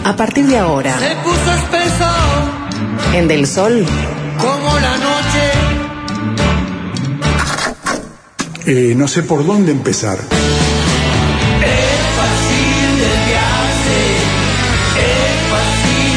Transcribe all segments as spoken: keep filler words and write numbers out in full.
A partir de ahora, se puso espeso en Del Sol, como la noche. Eh, no sé por dónde empezar. Es fácil desviarse, es fácil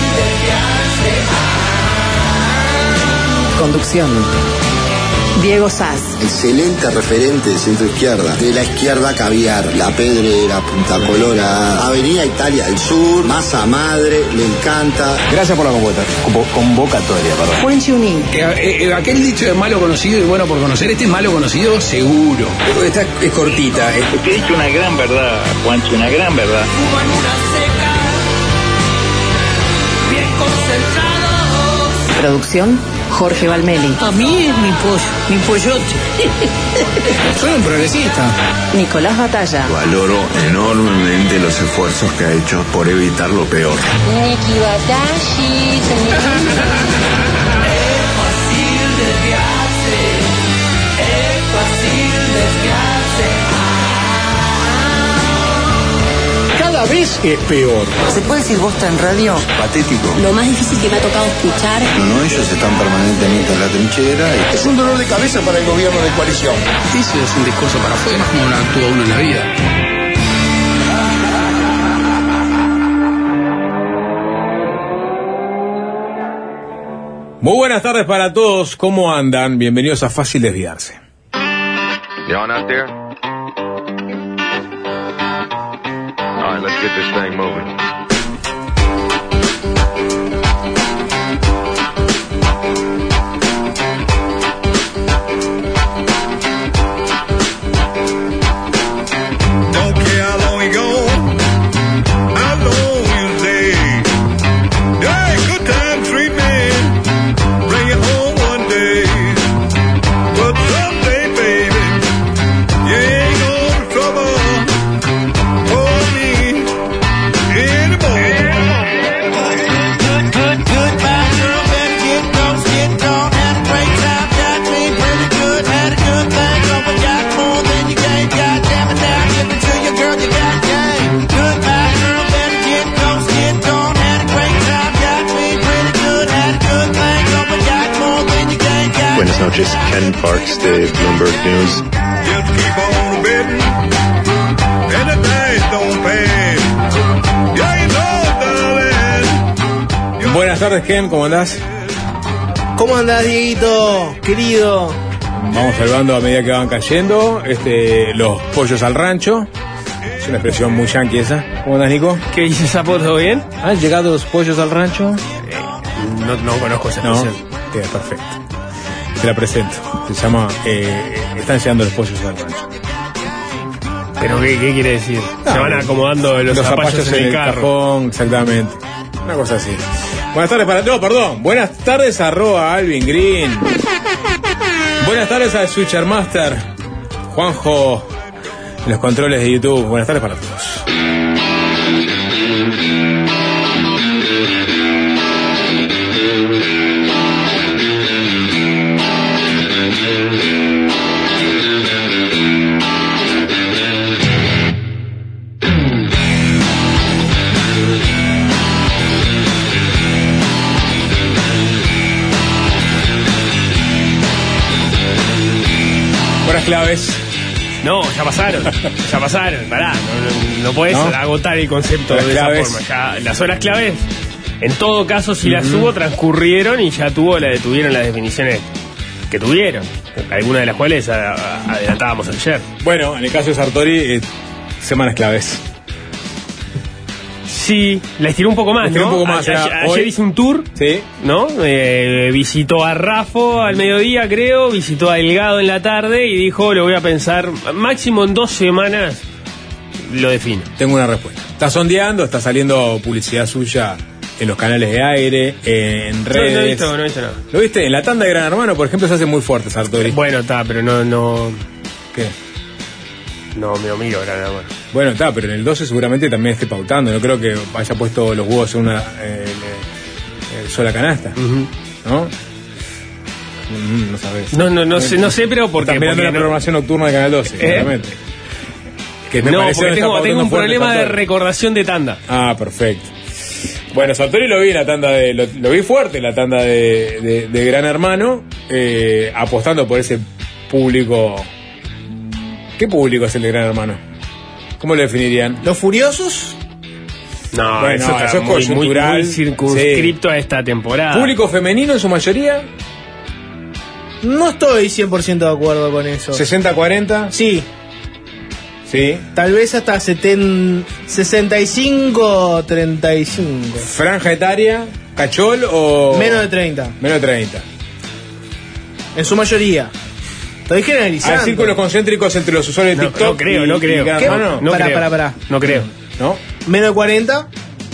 desviarse. conducción, Diego Sass. Excelente referente de centro izquierda. De la izquierda caviar, La Pedrera, Punta Colora, Avenida Italia del Sur, Masa Madre, le encanta. Gracias por la convocatoria, convocatoria perdón. Juan Chunín. Eh, eh, aquel dicho de malo conocido y bueno por conocer, este es malo conocido seguro. Esta es cortita. Eh. Te he dicho una gran verdad, Juancho, una gran verdad. Fuman una seca, bien concentrados. Producción, Jorge Valmeli. A mí es mi pollo, mi pollote. Soy un progresista. Nicolás Batalla. Valoro enormemente los esfuerzos que ha hecho por evitar lo peor. Niki Batashi, señor. Es fácil desviarse, es fácil desviarse. Cada vez es peor. ¿Se puede decir bosta en radio? Patético. Lo más difícil que me ha tocado escuchar. No, no, ellos están permanentemente en la trinchera. Y... Es un dolor de cabeza para el gobierno de coalición. Eso es un discurso para afuera, como no actúa uno en la vida. Muy buenas tardes para todos, ¿cómo andan? Bienvenidos a Fácil Desviarse. You on out there? All right, let's get this thing moving. Don't care how long you go, how long you stay. Hey, good time treatment, bring it home one day. But someday, baby, you ain't gonna trouble for me anymore. Good, good, goodbye, girl, better get close, get gone, had a great time, got me pretty good, had a good thing, oh, but got more than you gave, goddamn it, now give it to you, girl, you got game. Goodbye, girl, better get close, get gone, had a great time, got me pretty good, had a good thing, oh, but got more than you gave, got Buenas noches, Ken Parks de Bloomberg News. just keep on betting, and the days don't pass. Yeah, you know, darling. Buenas tardes, Ken, ¿cómo andás? ¿Cómo andás, Dieguito, querido? Vamos salvando a medida que van cayendo. Este, los pollos al rancho. Es una expresión muy yankee esa. ¿Cómo andás, Nico? ¿Qué dices, Sapo? ¿Todo bien? ¿Han llegado los pollos al rancho? No, no conozco esa No, expresión. queda perfecto. Te la presento. Se llama eh, Están llegando los pollos al rancho. ¿Pero qué, qué quiere decir? Ah, Se van acomodando los, los zapallos, zapallos en el, carro. cajón, exactamente. Una cosa así. Buenas tardes para... No, perdón. Buenas tardes arroba Alvin Green. Buenas tardes al Switcher Master Juanjo en los controles de YouTube. Buenas tardes para todos. Buenas claves. No, ya pasaron, ya pasaron, pará, no, no, no podés ¿No? agotar el concepto Las de claves. esa forma. Ya, las horas claves, en todo caso, si las hubo, transcurrieron y ya tuvo la tuvieron las definiciones que tuvieron, algunas de las cuales a, a, adelantábamos ayer. Bueno, en el caso de Sartori, eh, semanas claves. Sí, la estiró un poco más, La estiró ¿no? un poco más, A- era a- hoy. ayer hizo un tour, Sí. ¿no? Eh, visitó a Rafo al mediodía, creo, visitó a Delgado en la tarde y dijo, lo voy a pensar, máximo en dos semanas lo defino. Tengo una respuesta. Está sondeando, está saliendo publicidad suya en los canales de aire, en redes. No, no he visto, no he visto nada. ¿Lo viste? En la tanda de Gran Hermano, por ejemplo, se hace muy fuerte Sartori. Bueno, está, pero no, no, ¿Qué? no me omiro, Gran Hermano. Bueno, está, pero en el doce seguramente también esté pautando. No creo que haya puesto los huevos en una eh, eh, sola canasta. Uh-huh. ¿No? Mm, no sabes. No, no, no sé, no sé, pero porque... Estás mirando porque la no- programación nocturna de Canal doce, ¿Eh? claramente. Que me No, pareció porque que está tengo, tengo pautando un fuerte problema de Sartori. recordación de tanda. Ah, perfecto. Bueno, Sartori lo vi en la tanda de. Lo, lo vi fuerte en la tanda de, de, de Gran Hermano, eh, apostando por ese público. ¿Qué público es el de Gran Hermano? ¿Cómo lo definirían? ¿Los furiosos? No, bueno, eso, está eso es muy, coyuntural. Muy, muy circunscripto sí. a esta temporada. ¿Público femenino en su mayoría? No estoy cien por ciento de acuerdo con eso. ¿sesenta cuarenta? Sí. Sí. Tal vez hasta setenta, sesenta y cinco treinta y cinco. ¿Franja etaria? ¿Cachol o...? Menos de treinta. Menos de treinta. En su mayoría. Estoy generalizando. ¿Hay círculos concéntricos entre los usuarios de no, TikTok? No creo, y, no creo. Y ¿Qué? No, no pará, creo. pará, pará. No creo. ¿No? ¿Menos de cuarenta?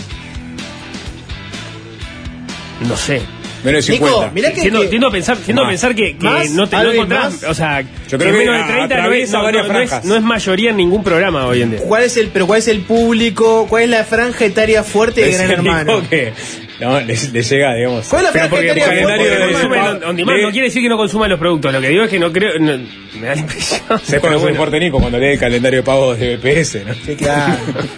No sé. Menos de cincuenta. Nico, mirá que... Tiendo, que... tiendo a pensar, tiendo a pensar que, que ¿Más? no te no encontrás, o sea, yo creo que que menos de treinta no es, no, no, no, es, no es mayoría en ningún programa hoy en día. ¿Cuál es el, pero cuál es el público? ¿Cuál es la franja etaria fuerte de Gran Hermano? Que, no, le, le llega, digamos. ¿Cuál es la franja etaria fuerte? Calendario de de, consume on, on demand, no quiere decir que no consuma los productos, lo que digo es que no creo, no, me da la impresión. Se conoce bueno. Fuerte Nico cuando lee el calendario de pagos de B P S, ¿no? Sí, claro.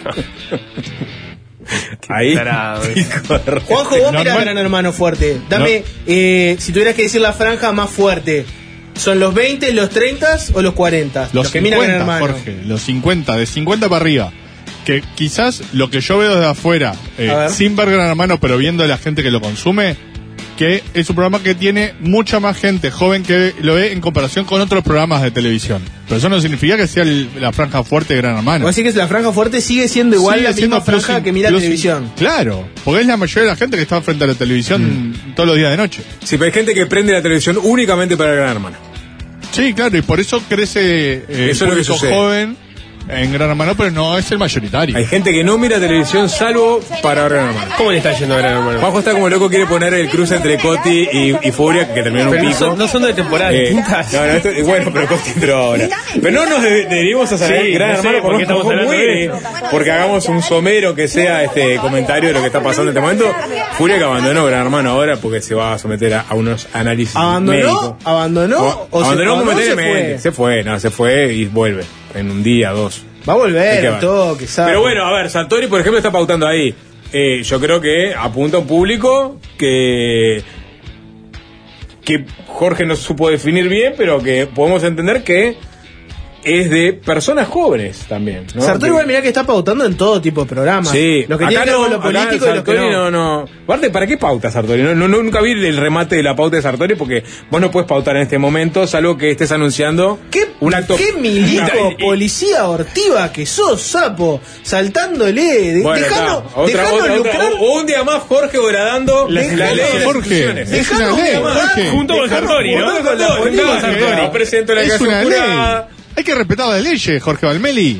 Ahí. Juanjo, vos mirás Gran Hermano fuerte. Dame, no. eh, si tuvieras que decir la franja más fuerte, ¿son los veinte, los treinta o los cuarenta? Los, los que cincuenta, miran Gran Hermano. Jorge, los cincuenta, de cincuenta para arriba. Que quizás lo que yo veo desde afuera, eh, sin ver Gran Hermano, pero viendo a la gente que lo consume, que es un programa que tiene mucha más gente joven que lo ve en comparación con otros programas de televisión. Pero eso no significa que sea el, la franja fuerte de Gran Hermano. Así que la franja fuerte sigue siendo igual sigue la misma franja que mira televisión. Claro, porque es la mayoría de la gente que está frente a la televisión mm. todos los días de noche. Sí, pero hay gente que prende la televisión únicamente para Gran Hermano. Sí, claro, y por eso crece eh, eso el público es lo que joven en Gran Hermano, pero no es el mayoritario. Hay gente que no mira televisión salvo para Gran Hermano. ¿Cómo le está yendo a Gran Hermano? Juanjo está como loco, quiere poner el cruce entre Coti y, y Furia, que terminó en un pico. No son, no son de temporada eh, distintas. No, no, esto, bueno, pero Coti entró ahora. Pero no nos debimos a saber sí, Gran no Hermano, porque estamos hablando muy, porque hagamos un somero que sea este comentario de lo que está pasando en este momento. Furia que abandonó Gran Hermano ahora porque se va a someter a, a unos análisis ¿Abandonó? médicos. ¿Abandonó? O, ¿O abandonó se, momentáneamente. Se fue, no, se fue y vuelve en un día, dos. Va a volver, un toque, ¿sabes? Pero bueno, a ver, Sartori, por ejemplo, está pautando ahí. Eh, yo creo que apunta a un público que que Jorge no supo definir bien, pero que podemos entender que es de personas jóvenes también, ¿no? Sartori igual mirá que está pautando en todo tipo de programas. Sí. Los que tienen que ver con lo político y los que no. no, no. Aparte, ¿para qué pauta Sartori? No, no, nunca vi el remate de la pauta de Sartori porque vos no puedes pautar en este momento, salvo que estés anunciando ¿Qué, un acto... ¿Qué milico, policía hortiva que sos, sapo? Saltándole. De, bueno, dejando, no. otra, dejando otra, lucrar. otra. O un día más Jorge Horadando la, la ley de Jorge, las es una ley, Jorge. Junto con Sartori, ¿no? Junto con Sartori. No presento la es canción una jurada. ley. Hay que respetar las leyes, Jorge Valmeli.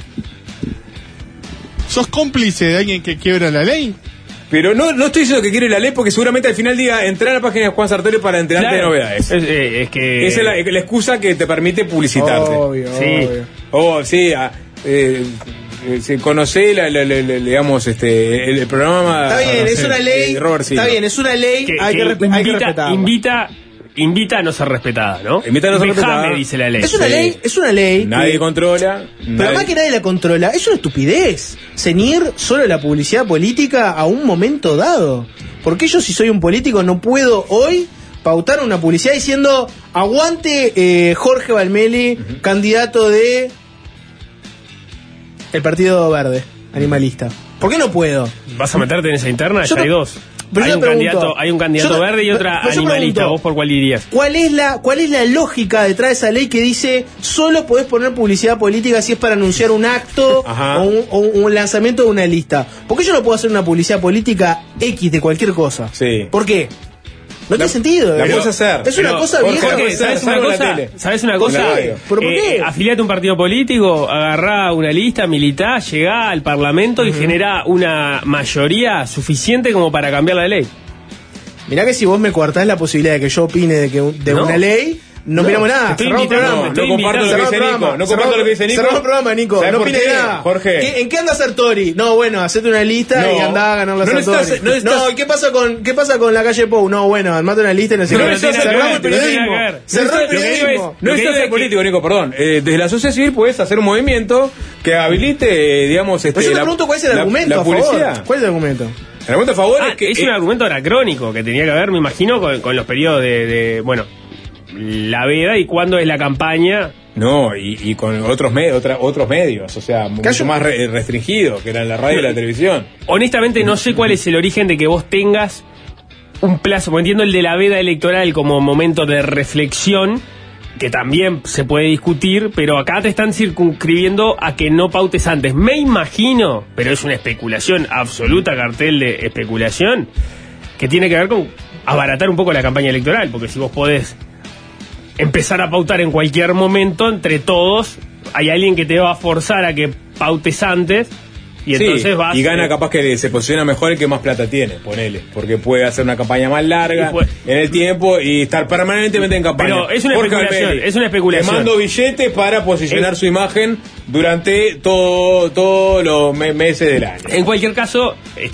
¿Sos cómplice de alguien que quiebra la ley? Pero no, no estoy diciendo que quiere la ley porque seguramente al final diga entrar a la página de Juan Sartori para enterarte claro. de novedades. Es, eh, es que... Esa es la, la excusa que te permite publicitarte. Obvio, sí. obvio. Oh, sí, ah, eh, eh, conocé la, la, la, la, digamos, este, el, el programa... Está bien, no es sé, una ley, está bien, es una ley, que, hay, que que respe- invita, hay que respetarla. Invita... Invita a no ser respetada, ¿no? Invita a no ser respetada. Déjame, dice la ley. Es una sí. ley, es una ley. Nadie que, controla. Pero nadie... además que nadie la controla, es una estupidez. Ceñir solo la publicidad política a un momento dado. Porque yo, si soy un político, no puedo hoy pautar una publicidad diciendo aguante eh, Jorge Valmeli, uh-huh. candidato de el Partido Verde, animalista. ¿Por qué no puedo? ¿Vas a meterte en esa interna? Yo ya hay dos. Pero hay, un pregunto, candidato, hay un candidato yo, verde y otra animalista. Pregunto, ¿Vos por cuál irías? ¿Cuál es la cuál es la lógica detrás de esa ley que dice solo podés poner publicidad política si es para anunciar un acto o un, o un lanzamiento de una lista? ¿Por qué yo no puedo hacer una publicidad política X de cualquier cosa? Sí. ¿Por qué? No tiene sentido. La pero, puedes hacer. Es una pero, cosa Jorge, vieja. Jorge, ¿Sabes una cosa? ¿Sabes una cosa? ¿Pero por qué? Eh, afiliate a un partido político, agarrá una lista, militá, llegá al Parlamento uh-huh. y generá una mayoría suficiente como para cambiar la ley. Mirá que si vos me coartás la posibilidad de que yo opine de, que, de no. una ley, no, no miramos nada. Estoy Cerramos el programa. No, no comparto lo que dice Nico. No comparto lo que dice Nico. Cerramos el programa, Nico. No opine nada. Jorge. ¿Qué, ¿En qué anda Sartori? No, bueno, hacete una lista no. y andá a ganar la no Sartori. Estás, no, estás... no, ¿y qué pasa con qué pasa con la calle Pou? No, bueno, armate una lista y no sé no, qué. no, Cerramos el periodismo. Cerramos el periodismo. No estás ser político, Nico, perdón. Eh, desde la sociedad civil puedes hacer un movimiento que habilite, digamos, este. Yo te pregunto cuál es el argumento a favor. ¿Cuál es el argumento? El argumento a favor ah, es que... Es eh, un argumento anacrónico que tenía que ver, me imagino, con, con los periodos de, de, bueno, la veda y cuándo es la campaña. No, y, y con otros, me, otra, otros medios, o sea, mucho más re, restringido, que eran la radio y la televisión. Honestamente no sé cuál es el origen de que vos tengas un plazo, porque entiendo el de la veda electoral como momento de reflexión, que también se puede discutir, pero acá te están circunscribiendo a que no pautes antes. Me imagino, pero es una especulación, absoluta cartel de especulación, que tiene que ver con abaratar un poco la campaña electoral, porque si vos podés empezar a pautar en cualquier momento, entre todos, hay alguien que te va a forzar a que pautes antes, y entonces sí, vas... y gana eh, capaz que se posiciona mejor el que más plata tiene, ponele, porque puede hacer una campaña más larga puede, en el tiempo y estar permanentemente en campaña. Pero es una Jorge especulación, Almeli, es una especulación. Te mando billetes para posicionar es, su imagen durante todo, todos los me meses del año. En cualquier caso,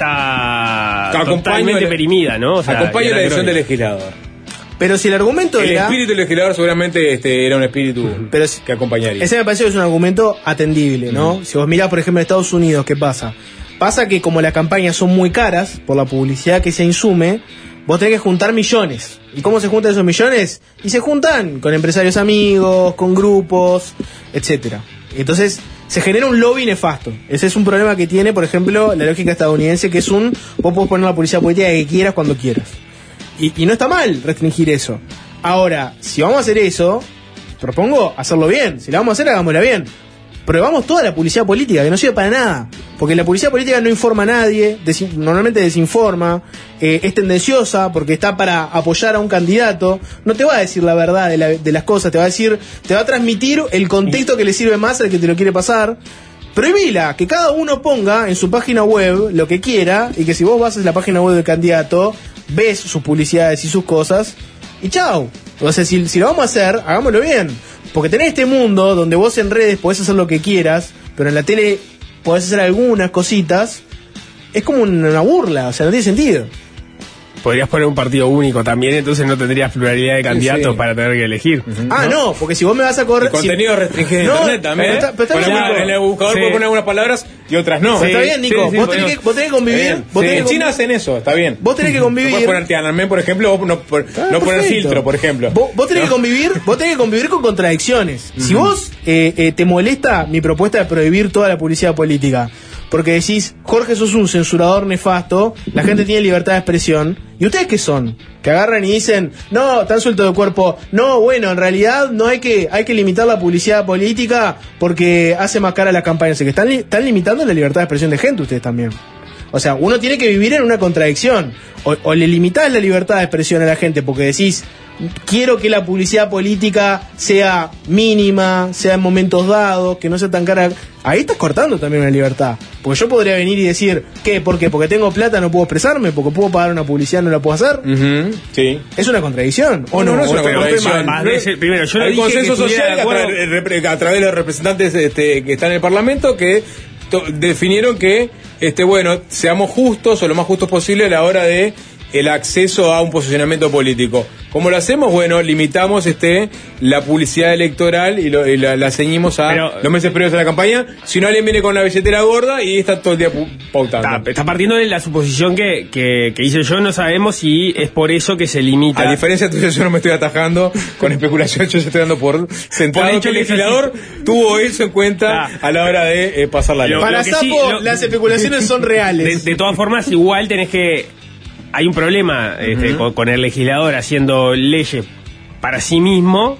está Acompaño totalmente la, perimida, ¿no? O sea, acompaña la elección del legislador. Pero si el argumento el era... El espíritu del legislador seguramente este, era un espíritu pero si, que acompañaría. Ese me parece que es un argumento atendible, ¿no? Uh-huh. Si vos mirás, por ejemplo, en Estados Unidos, ¿qué pasa? Pasa que como las campañas son muy caras, por la publicidad que se insume, vos tenés que juntar millones. ¿Y cómo se juntan esos millones? Y se juntan con empresarios amigos, con grupos, etcétera. Entonces se genera un lobby nefasto. Ese es un problema que tiene, por ejemplo, la lógica estadounidense, que es un... Vos podés poner la publicidad política que quieras cuando quieras. Y, y no está mal restringir eso. Ahora, si vamos a hacer eso, propongo hacerlo bien. Si la vamos a hacer, hagámosla bien. Probamos toda la publicidad política, que no sirve para nada. Porque la publicidad política no informa a nadie, desin- normalmente desinforma, eh, es tendenciosa porque está para apoyar a un candidato. No te va a decir la verdad de, la, de las cosas, te va a decir, te va a transmitir el contexto que le sirve más al que te lo quiere pasar. Prohibila, que cada uno ponga en su página web lo que quiera, y que si vos vas a la página web del candidato, ves sus publicidades y sus cosas, y chau. O sea, si, si lo vamos a hacer, hagámoslo bien. Porque tenés este mundo donde vos en redes podés hacer lo que quieras, pero en la tele podés hacer algunas cositas. Es como una burla, o sea, no tiene sentido. Podrías poner un partido único también, entonces no tendrías pluralidad de candidatos, sí, sí, para tener que elegir. Uh-huh. Ah, no, no, porque si vos me vas a correr... El contenido si... restringido en no, internet también. Pero está, pero está bien, alguna, en el buscador sí. puede poner algunas palabras y otras no. Sí, está bien, Nico. Sí, sí, vos, tenés que, vos tenés que convivir. Vos sí, tenés en que China hacen eso, está bien. Vos tenés que convivir. No puedes poner Tiananmen, por ejemplo, o no, por, ah, no poner filtro, por ejemplo. Vos, vos tenés ¿no? que convivir, vos tenés que convivir con contradicciones. Uh-huh. Si vos eh, eh, te molesta mi propuesta de prohibir toda la publicidad política, porque decís, Jorge, sos un censurador nefasto, la gente tiene libertad de expresión, ¿y ustedes qué son? Que agarran y dicen, no, tan suelto de cuerpo, no, bueno, en realidad no hay que hay que limitar la publicidad política porque hace más cara las campañas. O sea, que están, están limitando la libertad de expresión de gente ustedes también. O sea, uno tiene que vivir en una contradicción. O, o le limitás la libertad de expresión a la gente porque decís, quiero que la publicidad política sea mínima, sea en momentos dados, que no sea tan cara. Ahí estás cortando también una libertad. Porque yo podría venir y decir, ¿qué? ¿Por qué? Porque tengo plata no puedo expresarme, porque puedo pagar una publicidad no la puedo hacer. Uh-huh. Sí. ¿Es una contradicción? ¿O no? No, no es una contradicción. Más de ese, primero, yo no hay dije consenso que social a, tra- a través de los representantes este, que están en el Parlamento que to- definieron que, este, bueno, seamos justos o lo más justos posible a la hora de el acceso a un posicionamiento político. ¿Cómo lo hacemos? Bueno, limitamos este la publicidad electoral y, lo, y la, la ceñimos a Pero, los meses previos a la campaña. Si no, alguien viene con la billetera gorda y está todo el día pautando. Está, está partiendo de la suposición que, que, que hice yo, no sabemos si es por eso que se limita. A diferencia tuya, yo no me estoy atajando con especulación, yo estoy dando por sentado por que el legislador tuvo eso en cuenta ah, a la hora de eh, pasar la ley. Para Sapo, sí, lo, las especulaciones son reales. De, de todas formas, igual tenés que... Hay un problema este, uh-huh. con, con el legislador haciendo leyes para sí mismo,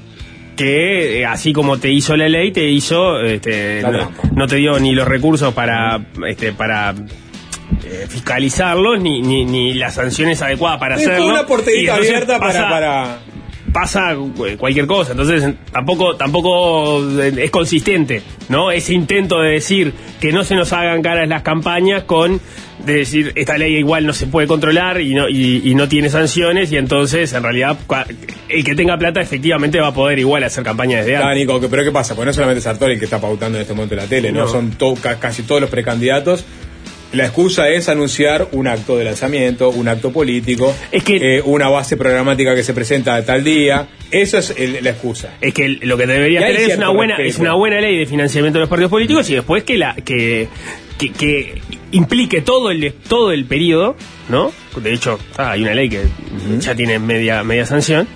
que eh, así como te hizo la ley, te hizo, este, no, no te dio ni los recursos para, este, para eh, fiscalizarlos, ni, ni, ni las sanciones adecuadas para es hacerlo. Es una porterita abierta pasa, para... para... pasa cualquier cosa, entonces tampoco tampoco es consistente, ¿no? Ese intento de decir que no se nos hagan caras las campañas con de decir esta ley igual no se puede controlar y no y, y no tiene sanciones, y entonces en realidad el que tenga plata efectivamente va a poder igual hacer campaña desde antes. Ah, Nico, pero ¿qué pasa? Pues no solamente Sartori el que está pautando en este momento la tele, no, no son to- casi todos los precandidatos. La excusa es anunciar un acto de lanzamiento, un acto político, es que, eh, una base programática que se presenta tal día. Eso es el, la excusa. Es que lo que debería tener es una buena respeto. es una buena ley de financiamiento de los partidos políticos, y después que la que que, que implique todo el todo el periodo, ¿no? De hecho, ah, hay una ley que uh-huh. ya tiene media media sanción.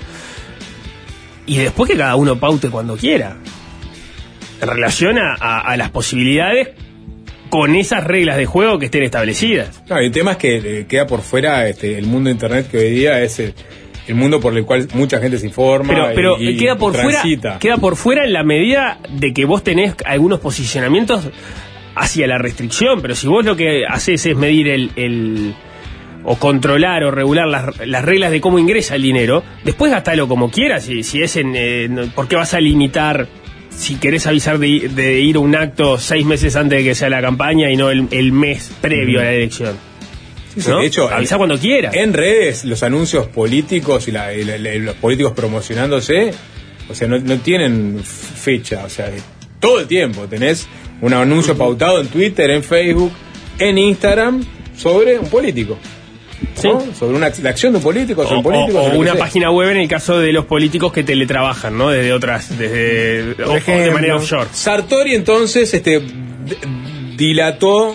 Y después que cada uno paute cuando quiera. En relación a, a, a las posibilidades con esas reglas de juego que estén establecidas. No, el tema es que eh, queda por fuera este, el mundo de internet, que hoy día es el, el mundo por el cual mucha gente se informa. Pero, pero y, y queda por transita. fuera, queda por fuera en la medida de que vos tenés algunos posicionamientos hacia la restricción, pero si vos lo que haces es medir el, el o controlar o regular las, las reglas de cómo ingresa el dinero, después gastalo como quieras. Si, si es en, eh, ¿por qué vas a limitar? Si querés avisar de, de ir a un acto seis meses antes de que sea la campaña y no el, el mes previo mm. a la elección. Sí, sí, ¿no? De hecho, avisa cuando quiera. En redes, los anuncios políticos y la, la, la, los políticos promocionándose, o sea, no, no tienen fecha, o sea, todo el tiempo tenés un anuncio uh-huh. pautado en Twitter, en Facebook, en Instagram, sobre un político. Sí. ¿No? Sobre una, la acción de un político, sobre o, un político. O, o una sea. página web en el caso de los políticos que teletrabajan, ¿no? Desde otras, desde o, ejemplo, de manera offshore. Sartori entonces este, d- dilató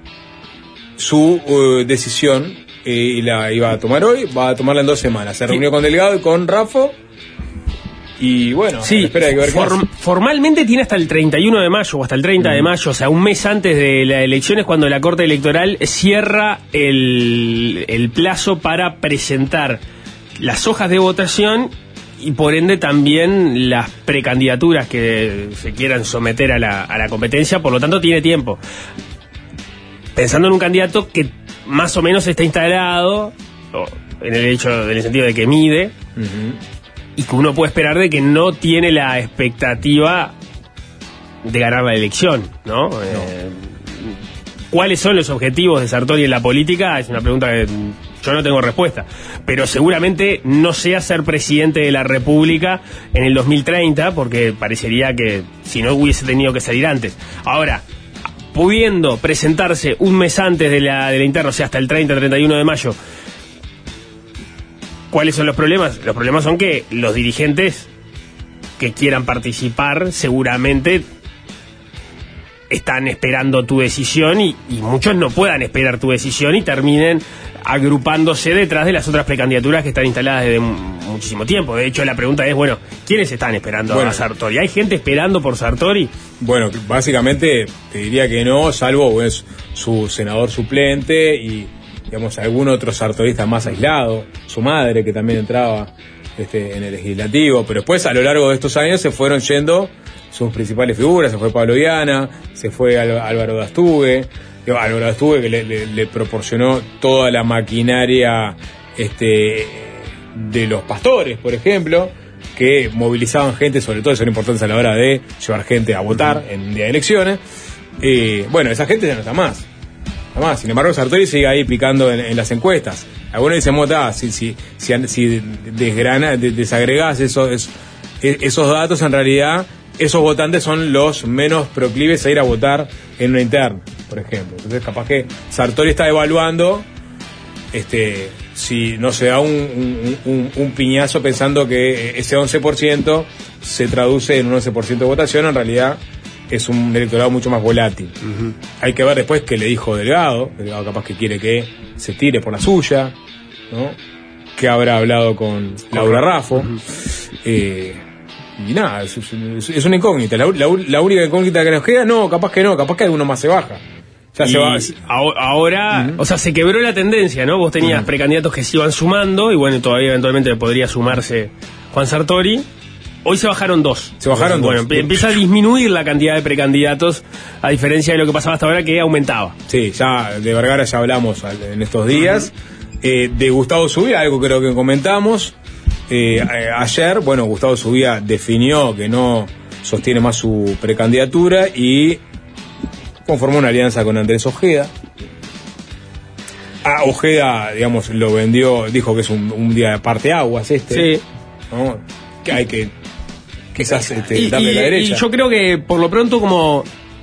su uh, decisión eh, y la iba a tomar hoy, va a tomarla en dos semanas. Se reunió sí. con Delgado y con Raffo. Y bueno, sí, espera, hay que ver form, formalmente tiene hasta el treinta y uno de mayo o hasta el treinta mm. de mayo, o sea, un mes antes de las elecciones, cuando la Corte Electoral cierra el, el plazo para presentar las hojas de votación y por ende también las precandidaturas que se quieran someter a la, a la competencia, por lo tanto tiene tiempo. Pensando en un candidato que más o menos está instalado, en el hecho, en el sentido de que mide, uh-huh. y que uno puede esperar de que no tiene la expectativa de ganar la elección, ¿no? no. Eh, ¿Cuáles son los objetivos de Sartori en la política? Es una pregunta que yo no tengo respuesta. Pero seguramente no sea ser presidente de la República en el dos mil treinta, porque parecería que si no hubiese tenido que salir antes. Ahora, pudiendo presentarse un mes antes de la, de la interna, o sea, hasta el treinta, treinta y uno de mayo, ¿cuáles son los problemas? Los problemas son que los dirigentes que quieran participar seguramente están esperando tu decisión y, y muchos no puedan esperar tu decisión y terminen agrupándose detrás de las otras precandidaturas que están instaladas desde muchísimo tiempo. De hecho, la pregunta es, bueno, ¿quiénes están esperando bueno, a Sartori? ¿Hay gente esperando por Sartori? Bueno, básicamente te diría que no, salvo pues, su senador suplente y digamos, algún otro sartorista más aislado, su madre que también entraba este, en el legislativo, pero después a lo largo de estos años se fueron yendo sus principales figuras, se fue Pablo Viana, se fue Álvaro Dastugue, Álvaro Dastugue que le, le, le proporcionó toda la maquinaria este, de los pastores, por ejemplo, que movilizaban gente, sobre todo son importantes a la hora de llevar gente a votar uh-huh. en un día de elecciones. Eh, bueno, esa gente ya no está más. Más. Sin embargo, Sartori sigue ahí picando en, en las encuestas. Algunos dicen, mota, si, si, si, si desgrana, desagregás esos, esos datos, en realidad, esos votantes son los menos proclives a ir a votar en una interna, por ejemplo. Entonces, capaz que Sartori está evaluando este, si no se da un, un, un, un piñazo pensando que ese once por ciento se traduce en un once por ciento de votación, en realidad es un electorado mucho más volátil. Uh-huh. Hay que ver después qué le dijo Delgado. Delgado capaz que quiere que se tire por la suya, ¿no? Que habrá hablado con Laura Raffo. Uh-huh. Eh, y nada, es, es, es una incógnita. La, la, la única incógnita que nos queda, no, capaz que no, capaz que alguno más se baja. Ya se va. Ahora, uh-huh. o sea, se quebró la tendencia, ¿no? Vos tenías uh-huh. precandidatos que se iban sumando, y bueno, todavía eventualmente podría sumarse Juan Sartori. Hoy se bajaron dos. Se bajaron bueno, dos. Bueno, empieza a disminuir la cantidad de precandidatos, a diferencia de lo que pasaba hasta ahora, que aumentaba. Sí, ya de Vergara ya hablamos en estos días. Uh-huh. Eh, de Gustavo Subía, algo creo que comentamos. Eh, ayer, bueno, Gustavo Subía definió que no sostiene más su precandidatura y conformó una alianza con Andrés Ojeda. Ah, Ojeda, digamos, lo vendió, dijo que es un, un día de parteaguas este. Sí. ¿No? Que hay que quizás este, y, darle y, la derecha. Y yo creo que por lo pronto como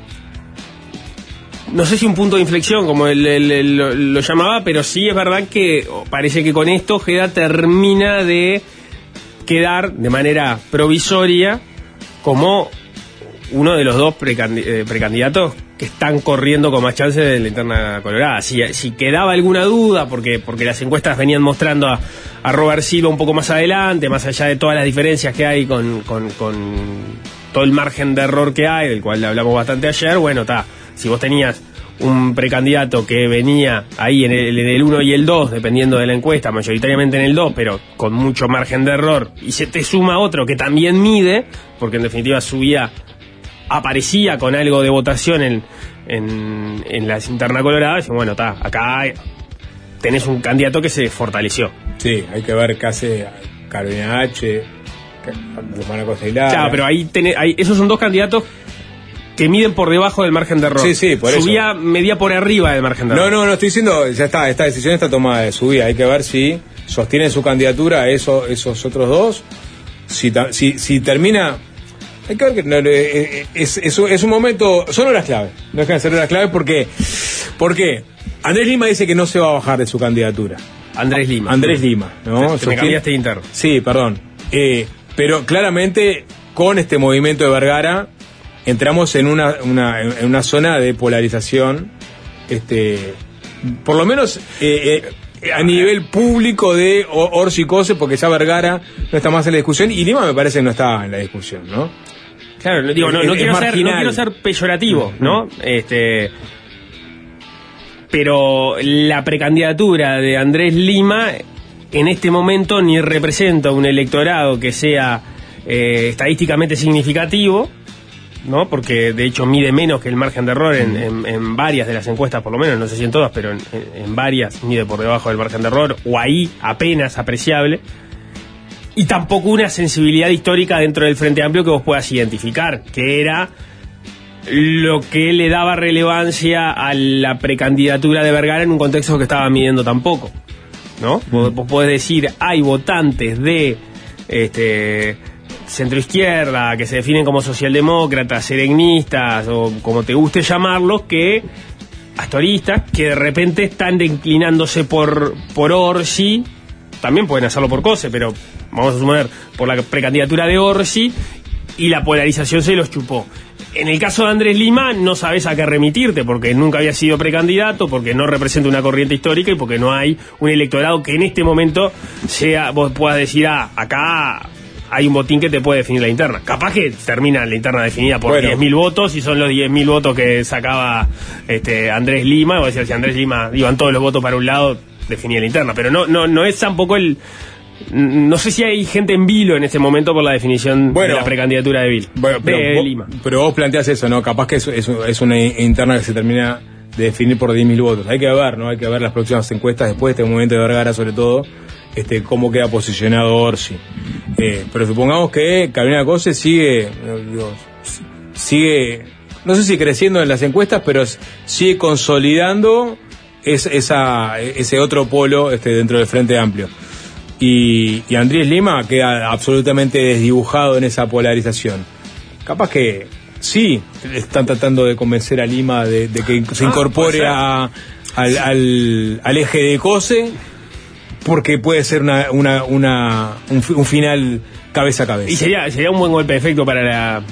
no sé si un punto de inflexión como él, él, él lo, lo llamaba, pero sí es verdad que parece que con esto Ojeda termina de quedar de manera provisoria como uno de los dos precandi- eh, precandidatos que están corriendo con más chances de la interna colorada. Si, si quedaba alguna duda, porque, porque las encuestas venían mostrando a, a Robert Silva un poco más adelante, más allá de todas las diferencias que hay con, con, con todo el margen de error que hay, del cual hablamos bastante ayer, bueno, está, si vos tenías un precandidato que venía ahí en el, en el uno y el dos, dependiendo de la encuesta, mayoritariamente en el dos, pero con mucho margen de error, y se te suma otro que también mide, porque en definitiva subía, aparecía con algo de votación en, en, en las internas coloradas, y bueno, está, acá tenés un candidato que se fortaleció. Sí, hay que ver qué hace Carolina H, Guzmán Cosa Hilara. Claro, pero ahí, tenés, ahí esos son dos candidatos que miden por debajo del margen de error. Sí, sí, por subía, eso. Medía por arriba del margen de error. No, no, no estoy diciendo, ya está, esta decisión está tomada de subida. Hay que ver si sostiene su candidatura eso, esos otros dos. Si, si, si termina. Hay que ver que no, es, es, es un momento. Son horas clave. No dejan de ser horas clave porque. ¿Por qué? Andrés Lima dice que no se va a bajar de su candidatura. Andrés Lima. Andrés Lima, ¿no? Te, te me cambiaste interno. Sí, perdón. Eh, pero claramente con este movimiento de Vergara entramos en una, una, en una zona de polarización, este, por lo menos eh, eh, a nivel público de Orsi y Cose, porque ya Vergara no está más en la discusión y Lima me parece que no está en la discusión, ¿no? Claro, digo, no, no, quiero, ser, no quiero ser peyorativo, ¿no? Este, pero la precandidatura de Andrés Lima en este momento ni representa un electorado que sea eh, estadísticamente significativo, ¿no? Porque de hecho mide menos que el margen de error en, en, en varias de las encuestas, por lo menos, no sé si en todas, pero en, en varias mide por debajo del margen de error, o ahí apenas apreciable, y tampoco una sensibilidad histórica dentro del Frente Amplio que vos puedas identificar, que era lo que le daba relevancia a la precandidatura de Vergara en un contexto que estaba midiendo tampoco, ¿no? Mm. Vos, vos podés decir, hay votantes de este centroizquierda, que se definen como socialdemócratas, seregnistas, o como te guste llamarlos, que astoristas, que de repente están inclinándose por, por Orsi, también pueden hacerlo por Cose, pero vamos a suponer por la precandidatura de Orsi, y la polarización se los chupó. En el caso de Andrés Lima no sabes a qué remitirte, porque nunca había sido precandidato, porque no representa una corriente histórica y porque no hay un electorado que en este momento sea, vos puedas decir, ah, acá hay un botín que te puede definir la interna. Capaz que termina la interna definida por bueno. diez mil votos, y son los diez mil votos que sacaba este Andrés Lima, o sea, si Andrés Lima iban todos los votos para un lado, definía la interna. Pero no, no, no es tampoco el... No sé si hay gente en vilo en este momento por la definición bueno, de la precandidatura de Vil. Bueno, pero, de vos, Lima. Pero vos planteás eso, ¿no? Capaz que es, es, es una interna que se termina de definir por diez mil votos. Hay que ver, ¿no? Hay que ver las próximas encuestas después de este momento de Vergara, sobre todo, este, cómo queda posicionado Orsi. Eh, pero supongamos que Carolina Cose sigue, digo, sigue, no sé si creciendo en las encuestas, pero sigue consolidando es, esa, ese otro polo este, dentro del Frente Amplio. Y, y Andrés Lima queda absolutamente desdibujado en esa polarización. Capaz que sí están tratando de convencer a Lima de, de que se incorpore a, al, al, al eje de Cose, porque puede ser una, una, una un, un final cabeza a cabeza. Y sería, sería un buen golpe de efecto para la...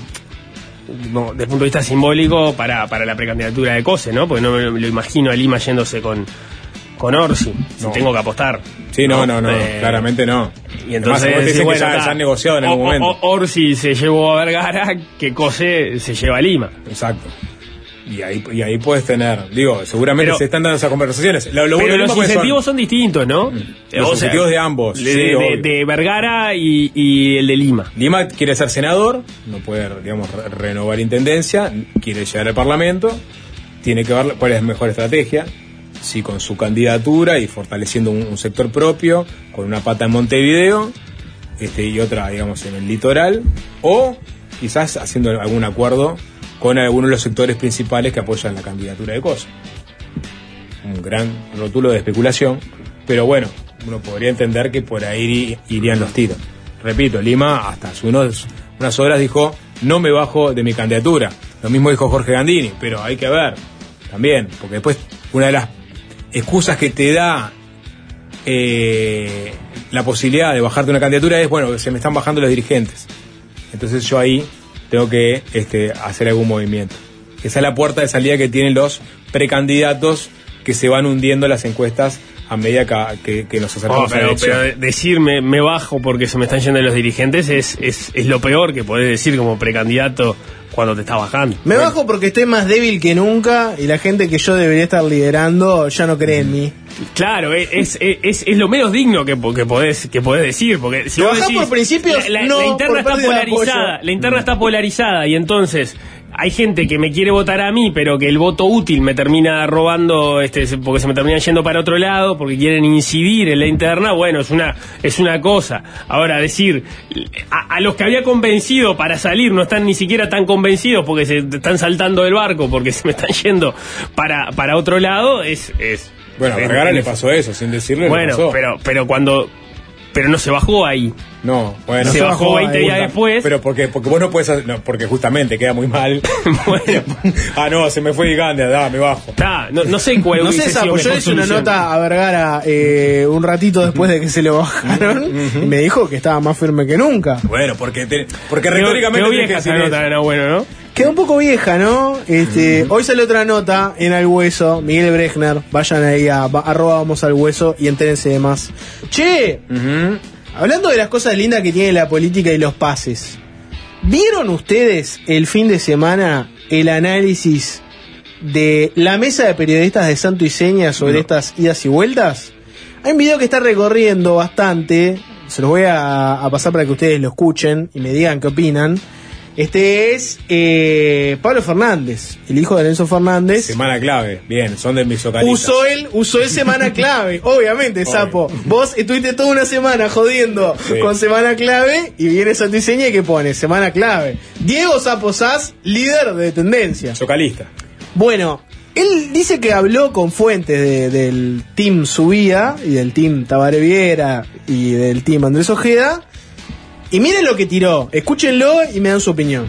No, desde el punto de vista simbólico para, para la precandidatura de Cose, ¿no? Porque no me lo imagino a Lima yéndose con... con Orsi, si no. tengo que apostar. Sí, no, no, no, no eh, claramente no. Y entonces además, decís, que bueno, ya, ta, ya han negociado en algún o, momento. O, Orsi se llevó a Vergara, que Cose se lleva a Lima. Exacto. Y ahí, y ahí puedes tener, digo, seguramente pero, se están dando esas conversaciones. Lo, lo pero los incentivos son, son distintos, ¿no? Los o incentivos sea, de ambos. De, sí, de, de Vergara y, y el de Lima. Lima quiere ser senador, no puede, digamos, re- renovar intendencia, quiere llegar al Parlamento, tiene que ver cuál es la mejor estrategia. Si con su candidatura y fortaleciendo un, un sector propio, con una pata en Montevideo este, y otra, digamos, en el litoral, o quizás haciendo algún acuerdo con algunos de los sectores principales que apoyan la candidatura de Cose. Un gran rótulo de especulación, pero bueno, uno podría entender que por ahí irían los tiros. Repito, Lima hasta hace unos, unas horas dijo, no me bajo de mi candidatura. Lo mismo dijo Jorge Gandini, pero hay que ver también, porque después una de las excusas que te da eh, la posibilidad de bajarte una candidatura es, bueno, se me están bajando los dirigentes. Entonces yo ahí tengo que este, hacer algún movimiento. Esa es la puerta de salida que tienen los precandidatos que se van hundiendo las encuestas a medida que, que, que nos acercamos oh, pero, a la elección. pero decirme me bajo porque se me están yendo los dirigentes es, es, es lo peor que podés decir como precandidato cuando te está bajando. Me bueno. bajo porque estoy más débil que nunca y la gente que yo debería estar liderando ya no cree en mí. Claro, es, es, es, es lo menos digno que, que, podés, que podés decir. Porque si vos decís, por principios, la, la, no, la interna por está polarizada, la interna está polarizada y entonces hay gente que me quiere votar a mí, pero que el voto útil me termina robando, este, porque se me terminan yendo para otro lado, porque quieren incidir en la interna. Bueno, es una es una cosa. Ahora, decir, a, a los que había convencido para salir no están ni siquiera tan convencidos porque se están saltando del barco, porque se me están yendo para, para otro lado, es... es bueno, a Vergara le pasó eso, sin decirle. Bueno, le pasó. pero pero cuando... Pero no se bajó ahí. No, bueno. Se, se bajó, bajó veinte días después. Pero porque, porque vos no puedes hacer, no, porque justamente queda muy mal. Bueno. Ah, no, se me fue Gigante, da, me bajo. Ta, no, no sé cuál No sé, Sapo, yo le hice una nota a Vergara eh, un ratito después de que se lo bajaron uh-huh. y me dijo que estaba más firme que nunca. Bueno, porque te, porque retóricamente quedó vieja esa nota, era bueno, ¿no? Quedó un poco vieja, ¿no? Este, uh-huh. Hoy sale otra nota en Al Hueso, Miguel Brechner, vayan ahí a, a arroba vamos al hueso y entérense de más. Che, uh-huh. hablando de las cosas lindas que tiene la política y los pases, ¿vieron ustedes el fin de semana el análisis de la mesa de periodistas de Santo y Seña sobre no. estas idas y vueltas? Hay un video que está recorriendo bastante, se los voy a, a pasar para que ustedes lo escuchen y me digan qué opinan. Este es eh, Pablo Fernández, el hijo de Nelson Fernández. Semana clave, bien, son de mis socalistas. Usó él, usó él semana clave, obviamente, Obvio. Sapo. Vos estuviste toda una semana jodiendo sí. con semana clave y viene Santo y Seña y ¿qué pone? Semana clave. Diego Sapo Sass, líder de tendencia. Socalista. Bueno, él dice que habló con fuentes de, del team Subía y del team Tabaré Viera y del team Andrés Ojeda. Y miren lo que tiró, escúchenlo y me dan su opinión.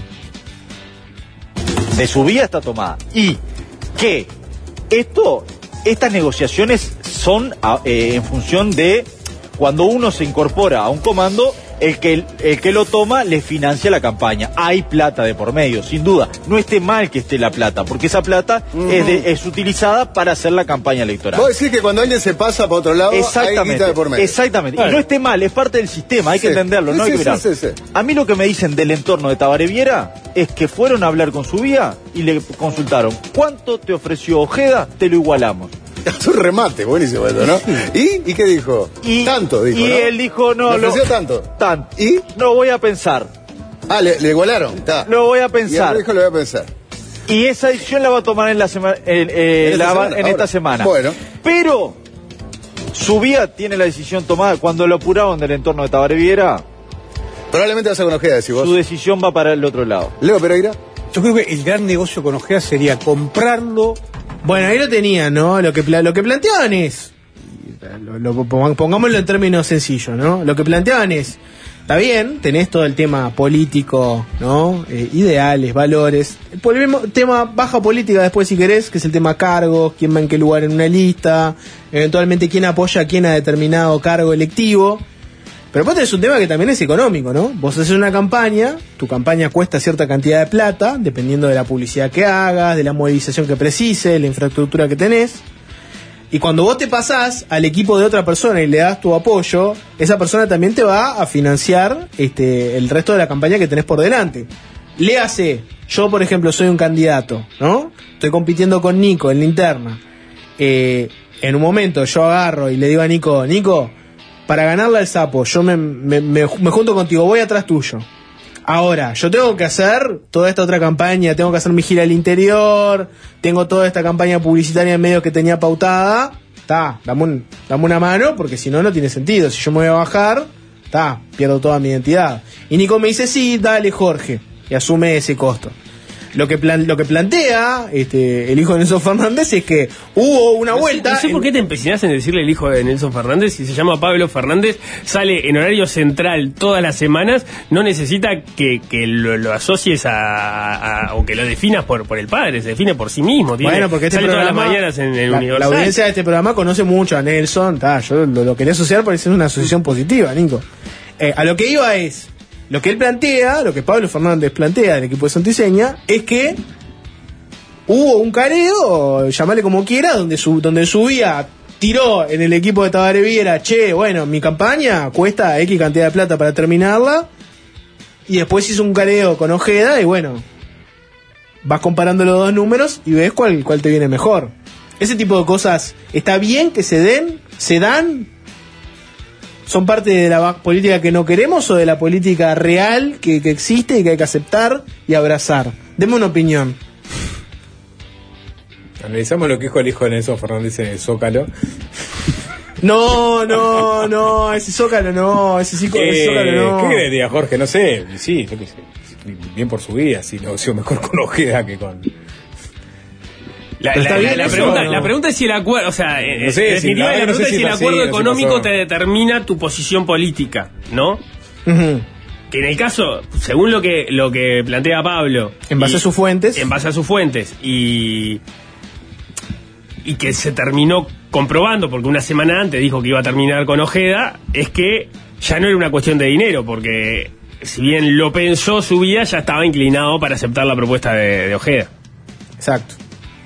De su vía está tomada. Y que esto, estas negociaciones son eh, en función de cuando uno se incorpora a un comando, el que, el, el que lo toma le financia la campaña. Hay plata de por medio, sin duda. No esté mal que esté la plata, porque esa plata uh-huh. es, de, es utilizada para hacer la campaña electoral. Vos decís que cuando alguien se pasa para otro lado, exactamente, hay guita de por medio. Exactamente. Claro. Y no esté mal, es parte del sistema, hay sí. que entenderlo, sí, no sí, hay que mirar. Sí, sí, sí. A mí lo que me dicen del entorno de Tabaré Viera es que fueron a hablar con su vía y le consultaron, ¿cuánto te ofreció Ojeda? Te lo igualamos. Es un remate, buenísimo esto, ¿no? ¿Y? ¿Y qué dijo? Y, tanto, dijo, Y ¿no? él dijo, no, ¿Le ofreció lo, tanto? Tanto. ¿Y? No, voy a pensar. Ah, le, le igualaron, está. Lo voy a pensar. Y él dijo, lo voy a pensar. Y esa decisión la va a tomar en la semana, en, eh, ¿En, esta, la semana? en esta semana. Bueno. Pero, su vía tiene la decisión tomada cuando lo apuraron del entorno de Tabaré Viera. Probablemente vas a con Ojeda, decís vos. Su decisión va para el otro lado. Leo Pereira. Yo creo que el gran negocio con Ojeda sería comprarlo. Bueno, ahí lo tenían, ¿no? Lo que, lo que planteaban es, lo, lo, pongámoslo en términos sencillos, ¿no? Lo que planteaban es, está bien, tenés todo el tema político, ¿no? Eh, ideales, valores. El mismo tema baja política después, si querés, que es el tema cargos, quién va en qué lugar en una lista, eventualmente quién apoya a quién a determinado cargo electivo. Pero vos tenés un tema que también es económico, ¿no? Vos haces una campaña, tu campaña cuesta cierta cantidad de plata, dependiendo de la publicidad que hagas, de la movilización que precise, la infraestructura que tenés. Y cuando vos te pasás al equipo de otra persona y le das tu apoyo, esa persona también te va a financiar este, el resto de la campaña que tenés por delante. Léase, yo por ejemplo soy un candidato, ¿no? Estoy compitiendo con Nico en la interna. Eh, en un momento yo agarro y le digo a Nico, Nico, para ganarle al Sapo, yo me, me, me, me junto contigo, voy atrás tuyo. Ahora, yo tengo que hacer toda esta otra campaña, tengo que hacer mi gira al interior, tengo toda esta campaña publicitaria en medios que tenía pautada. Está, dame, un, dame una mano, porque si no, no tiene sentido. Si yo me voy a bajar, está, pierdo toda mi identidad. Y Nico me dice, sí, dale, Jorge, y asume ese costo. Lo que, plan, lo que plantea este, el hijo de Nelson Fernández es que hubo una no vuelta. Sé, no sé en... por qué te empecinás en decirle el hijo de Nelson Fernández. Si se llama Pablo Fernández, sale en horario central todas las semanas. No necesita que, que lo, lo asocies a, a, a. o que lo definas por, por el padre. Se define por sí mismo. Tiene, bueno, porque este sale programa, todas las mañanas en el la, Universal. La audiencia de este programa conoce mucho a Nelson. Ta, yo lo, lo quería asociar porque es una asociación positiva, Nico. Eh, a lo que iba es. lo que él plantea, lo que Pablo Fernández plantea del equipo de Santiseña, es que hubo un careo, llamale como quiera, donde, su, donde subía, tiró en el equipo de Tabaré Viera, che, bueno, mi campaña cuesta X cantidad de plata para terminarla, y después hizo un careo con Ojeda, y bueno, vas comparando los dos números y ves cuál, cuál te viene mejor. Ese tipo de cosas, ¿está bien que se den? ¿Se dan? ¿Son parte de la política que no queremos o de la política real que, que existe y que hay que aceptar y abrazar? Deme una opinión. Analizamos lo que dijo el hijo de Nelson Fernández en el Zócalo. No, no, no, ese Zócalo no, ese, psico, eh, ese Zócalo no. ¿Qué creería, Jorge? No sé, sí, yo qué sé. Bien por su vida, si negoció mejor con Ojeda que con... La, la, la, la, pregunta, no. la pregunta es si el acuerdo, o sea, no sé, en definitiva si, la pregunta no sé es si si el acuerdo así, económico no sé te determina tu posición política, ¿no? Uh-huh. Que en el caso, según lo que lo que plantea Pablo, en base y, a sus fuentes, en base a sus fuentes y y que se terminó comprobando porque una semana antes dijo que iba a terminar con Ojeda, es que ya no era una cuestión de dinero, porque si bien lo pensó su vida, ya estaba inclinado para aceptar la propuesta de, de Ojeda. Exacto.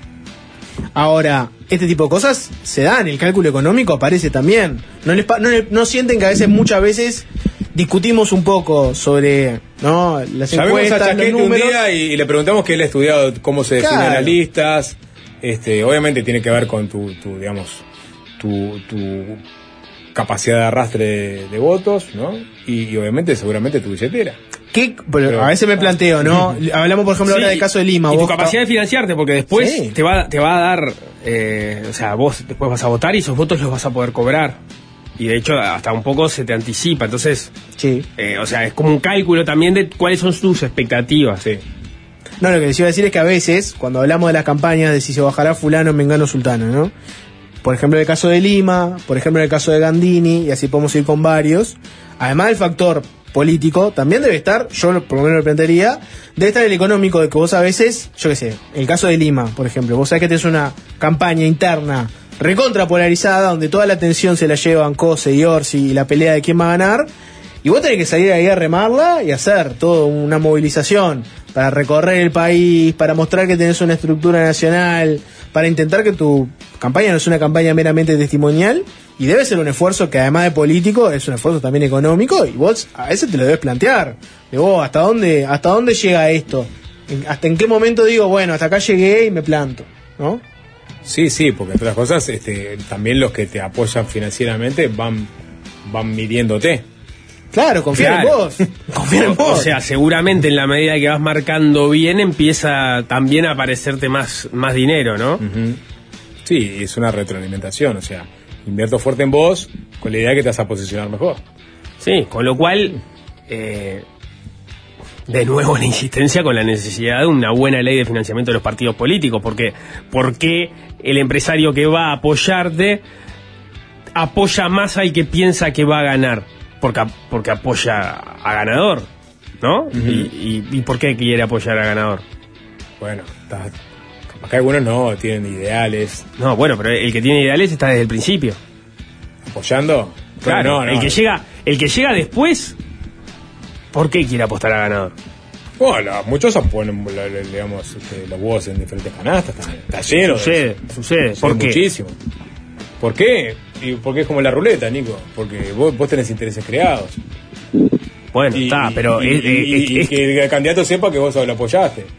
Ahora, este tipo de cosas se dan, el cálculo económico aparece también. ¿No, les pa- no, le- no sienten que a veces, muchas veces, discutimos un poco sobre, ¿no?, las Llamemos encuestas, a Chaquete los números? un día y, y le preguntamos que él ha estudiado cómo se definen Claro. las listas. Este, obviamente tiene que ver con tu, tu digamos, tu, tu capacidad de arrastre de, de votos, ¿no? Y, y obviamente, seguramente tu billetera. ¿Qué? Pero, Pero a veces me planteo, ¿no? Hablamos, por ejemplo, Sí, ahora del caso de Lima. Y vos tu capacidad de financiarte, porque después Sí. te va te va a dar, eh, o sea, vos después vas a votar y esos votos los vas a poder cobrar. Y de hecho, hasta un poco se te anticipa. Entonces, sí. eh, o sea, es como un cálculo también de cuáles son tus expectativas. Sí. No, lo que les iba a decir es que a veces, cuando hablamos de las campañas de si se bajará fulano, mengano, sultano, ¿no? Por ejemplo, en el caso de Lima, por ejemplo, en el caso de Gandini, y así podemos ir con varios. Además del factor político, también debe estar, yo por lo menos lo plantearía, debe estar el económico, de que vos a veces, yo qué sé, en el caso de Lima, por ejemplo, vos sabés que tenés una campaña interna recontra polarizada, donde toda la atención se la llevan Cose y Orsi y la pelea de quién va a ganar, y vos tenés que salir ahí a remarla y hacer toda una movilización para recorrer el país, para mostrar que tenés una estructura nacional, para intentar que tu campaña no es una campaña meramente testimonial, y debe ser un esfuerzo que además de político es un esfuerzo también económico, y vos a veces te lo debes plantear, de vos, ¿hasta dónde, hasta dónde llega esto? ¿Hasta en qué momento digo, bueno, hasta acá llegué y me planto? ¿No? Sí, sí, porque entre otras cosas, este, también los que te apoyan financieramente van, van midiéndote. Claro, confía Claro. en vos. Confía en vos. O sea, seguramente en la medida que vas marcando bien, empieza también a aparecerte más, más dinero, ¿no? Uh-huh. Sí, es una retroalimentación, o sea, invierto fuerte en vos con la idea de que te vas a posicionar mejor. Sí, con lo cual, eh, de nuevo la insistencia con la necesidad de una buena ley de financiamiento de los partidos políticos, porque ¿por qué el empresario que va a apoyarte apoya más al que piensa que va a ganar? Porque, porque apoya a ganador, ¿no? Uh-huh. y, y, ¿Y por qué quiere apoyar a ganador? Bueno, está, capaz que algunos no tienen ideales. No, bueno, pero el que tiene ideales está desde el principio. ¿Apoyando? Claro, no, no, el que no. llega, el que llega después, ¿por qué quiere apostar a ganador? Bueno, muchos ponen, digamos, este, los huevos en diferentes canastas, está, está lleno. Sucede, de, sucede. ¿Por qué? Muchísimo. ¿Por qué? Y porque es como la ruleta, Nico. Porque vos, vos tenés intereses creados. Bueno, y, está, pero... Y, es, y, es, y es, que el candidato sepa que vos lo apoyaste.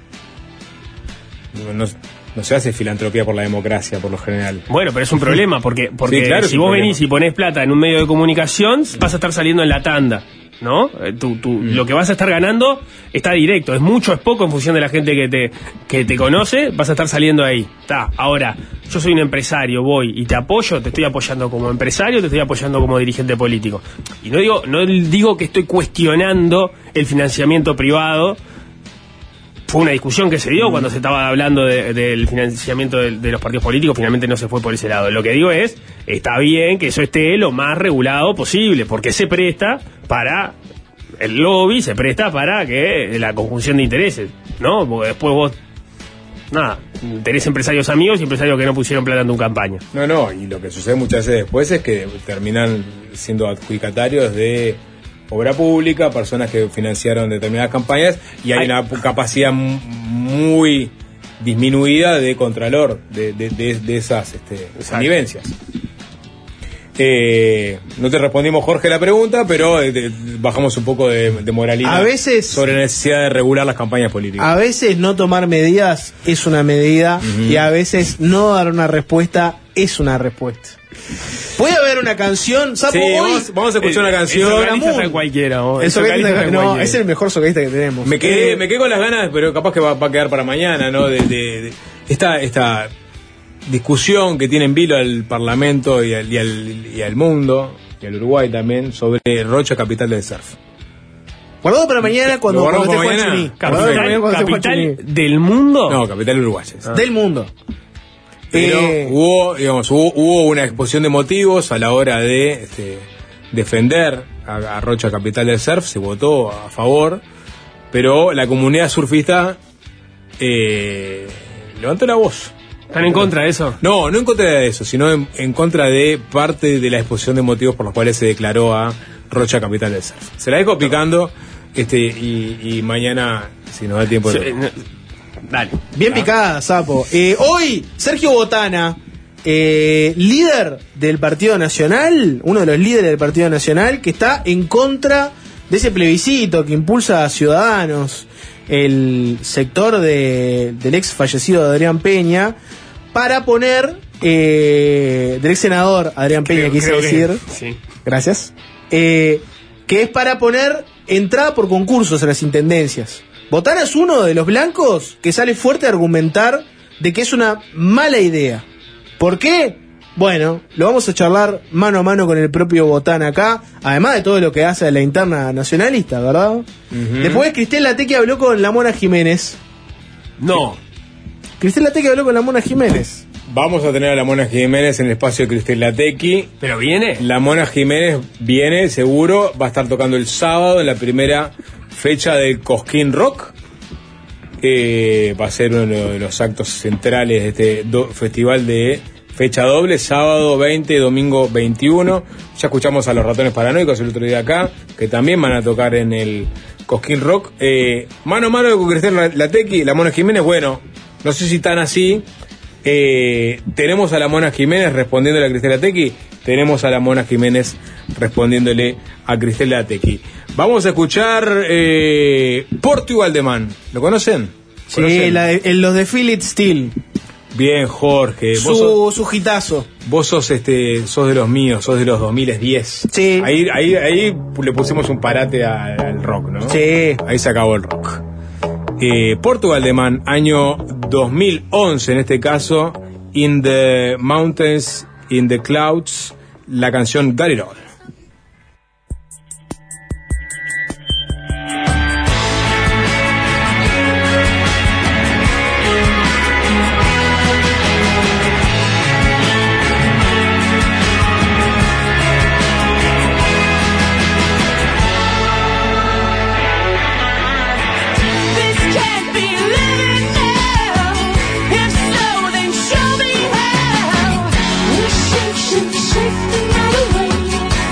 No, no, no se hace filantropía por la democracia, por lo general. Bueno, pero es un problema, porque, porque Sí, claro, si es un vos problema. venís y ponés plata en un medio de comunicación, vas a estar saliendo en la tanda, ¿no? Eh, tú, tú, Mm. Lo que vas a estar ganando está directo, es mucho, es poco en función de la gente que te, que te conoce, vas a estar saliendo ahí. Está. Ahora, yo soy un empresario, voy y te apoyo, te estoy apoyando como empresario, te estoy apoyando como dirigente político. Y no digo, no digo que estoy cuestionando el financiamiento privado. Fue una discusión que se dio cuando se estaba hablando de, del financiamiento de, de los partidos políticos, finalmente no se fue por ese lado. Lo que digo es, está bien que eso esté lo más regulado posible, porque se presta para el lobby, se presta para que la conjunción de intereses, ¿no? Porque después vos, nada, tenés empresarios amigos y empresarios que no pusieron plata en tu campaña. No, no, y lo que sucede muchas veces después es que terminan siendo adjudicatarios de obra pública, personas que financiaron determinadas campañas, y hay, hay una capacidad muy disminuida de contralor de, de, de, de esas este, connivencias. Eh, no te respondimos, Jorge, la pregunta, pero eh, de, bajamos un poco de, de moralidad a veces, sobre la necesidad de regular las campañas políticas. A veces no tomar medidas es una medida, uh-huh. y a veces no dar una respuesta es una respuesta. Puede haber una canción, Sapo, sí, hoy, vamos, vamos a escuchar el, una canción. El socalista está cualquiera. Oh, el el socalista socalista no, cualquiera. es el mejor socalista que tenemos. Me quedé, eh, me quedé con las ganas, pero capaz que va, va a quedar para mañana, ¿no? De, de, de esta, esta discusión que tiene en vilo al Parlamento y al, y al, y al mundo, y al Uruguay también, sobre Rocha, capital del surf. Guardado para mañana cuando, cuando esté Juan Chuní. Capital, capital del mundo. No, capital uruguaya. Ah. Del mundo. Pero eh, hubo, digamos, hubo, hubo una exposición de motivos a la hora de este, defender a, a Rocha, capital del surf. Se votó a favor, pero la comunidad surfista eh, levantó la voz. ¿Están en contra de eso? No, no en contra de eso, sino en, en contra de parte de la exposición de motivos por los cuales se declaró a Rocha, capital del surf. Se la dejo picando, este, y, y mañana, si nos da tiempo. Sí, de... no, dale. Bien ah. picada, Sapo. Eh, hoy, Sergio Botana, eh, líder del Partido Nacional, uno de los líderes del Partido Nacional, que está en contra de ese plebiscito que impulsa a Ciudadanos, el sector de, del ex fallecido Adrián Peña, para poner, eh, del ex senador Adrián Peña, creo, quise decir, que, sí. gracias, eh, que es para poner entrada por concursos a las intendencias. Botana es uno de los blancos que sale fuerte a argumentar de que es una mala idea. ¿Por qué? Bueno, lo vamos a charlar mano a mano con el propio Botana acá, además de todo lo que hace a la interna nacionalista, ¿verdad? Uh-huh. Después Cristel Latequi habló con la Mona Jiménez. No. Cristel Latequi habló con la Mona Jiménez. Vamos a tener a la Mona Jiménez en el espacio de Cristel Latequi. ¿Pero viene? La Mona Jiménez viene, seguro, va a estar tocando el sábado en la primera fecha del Cosquín Rock. Eh, va a ser uno de los actos centrales de este do- festival de fecha doble, sábado veinte, domingo veintiuno. Ya escuchamos a los Ratones Paranoicos el otro día acá, que también van a tocar en el Cosquín Rock. Eh, mano a mano con Cristel Latequi, la Mona Jiménez, bueno, no sé si tan así. Eh, tenemos a la Mona Jiménez respondiéndole a Cristel Latequi, tenemos a la Mona Jiménez respondiéndole a Cristel Latequi. Vamos a escuchar eh, Portugal de Man. ¿Lo conocen? Sí, la de, en los de Philip Steele. Bien, Jorge. Su, vos sos, su hitazo. Vos sos este, sos de los míos, sos de los dos mil diez. Sí. Ahí, ahí, ahí le pusimos un parate al, al rock, ¿no? Sí. Ahí se acabó el rock. Eh, Portugal de Man, año dos mil once en este caso, In the Mountains, In the Clouds, la canción Got It All. Shake, shake, shake the night away.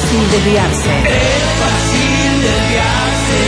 fácil desviarse. Es fácil desviarse.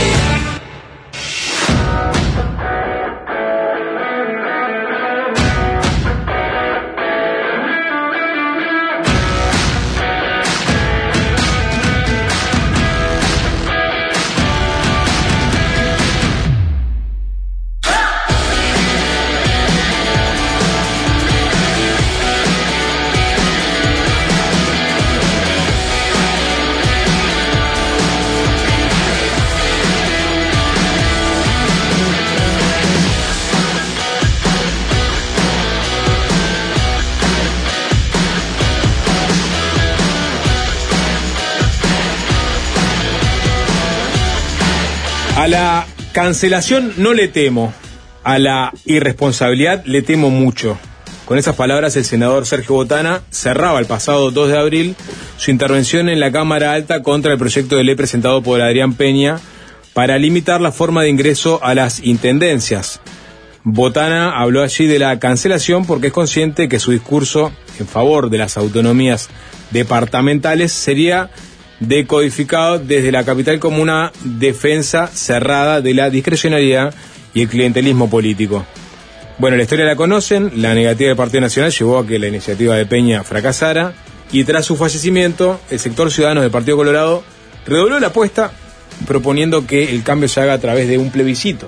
A la cancelación no le temo, a la irresponsabilidad le temo mucho. Con esas palabras, el senador Sergio Botana cerraba el pasado dos de abril su intervención en la Cámara Alta contra el proyecto de ley presentado por Adrián Peña para limitar la forma de ingreso a las intendencias. Botana habló allí de la cancelación porque es consciente que su discurso en favor de las autonomías departamentales sería decodificado desde la capital como una defensa cerrada de la discrecionalidad y el clientelismo político. Bueno, la historia la conocen, la negativa del Partido Nacional llevó a que la iniciativa de Peña fracasara y tras su fallecimiento, el sector Ciudadanos del Partido Colorado redobló la apuesta proponiendo que el cambio se haga a través de un plebiscito.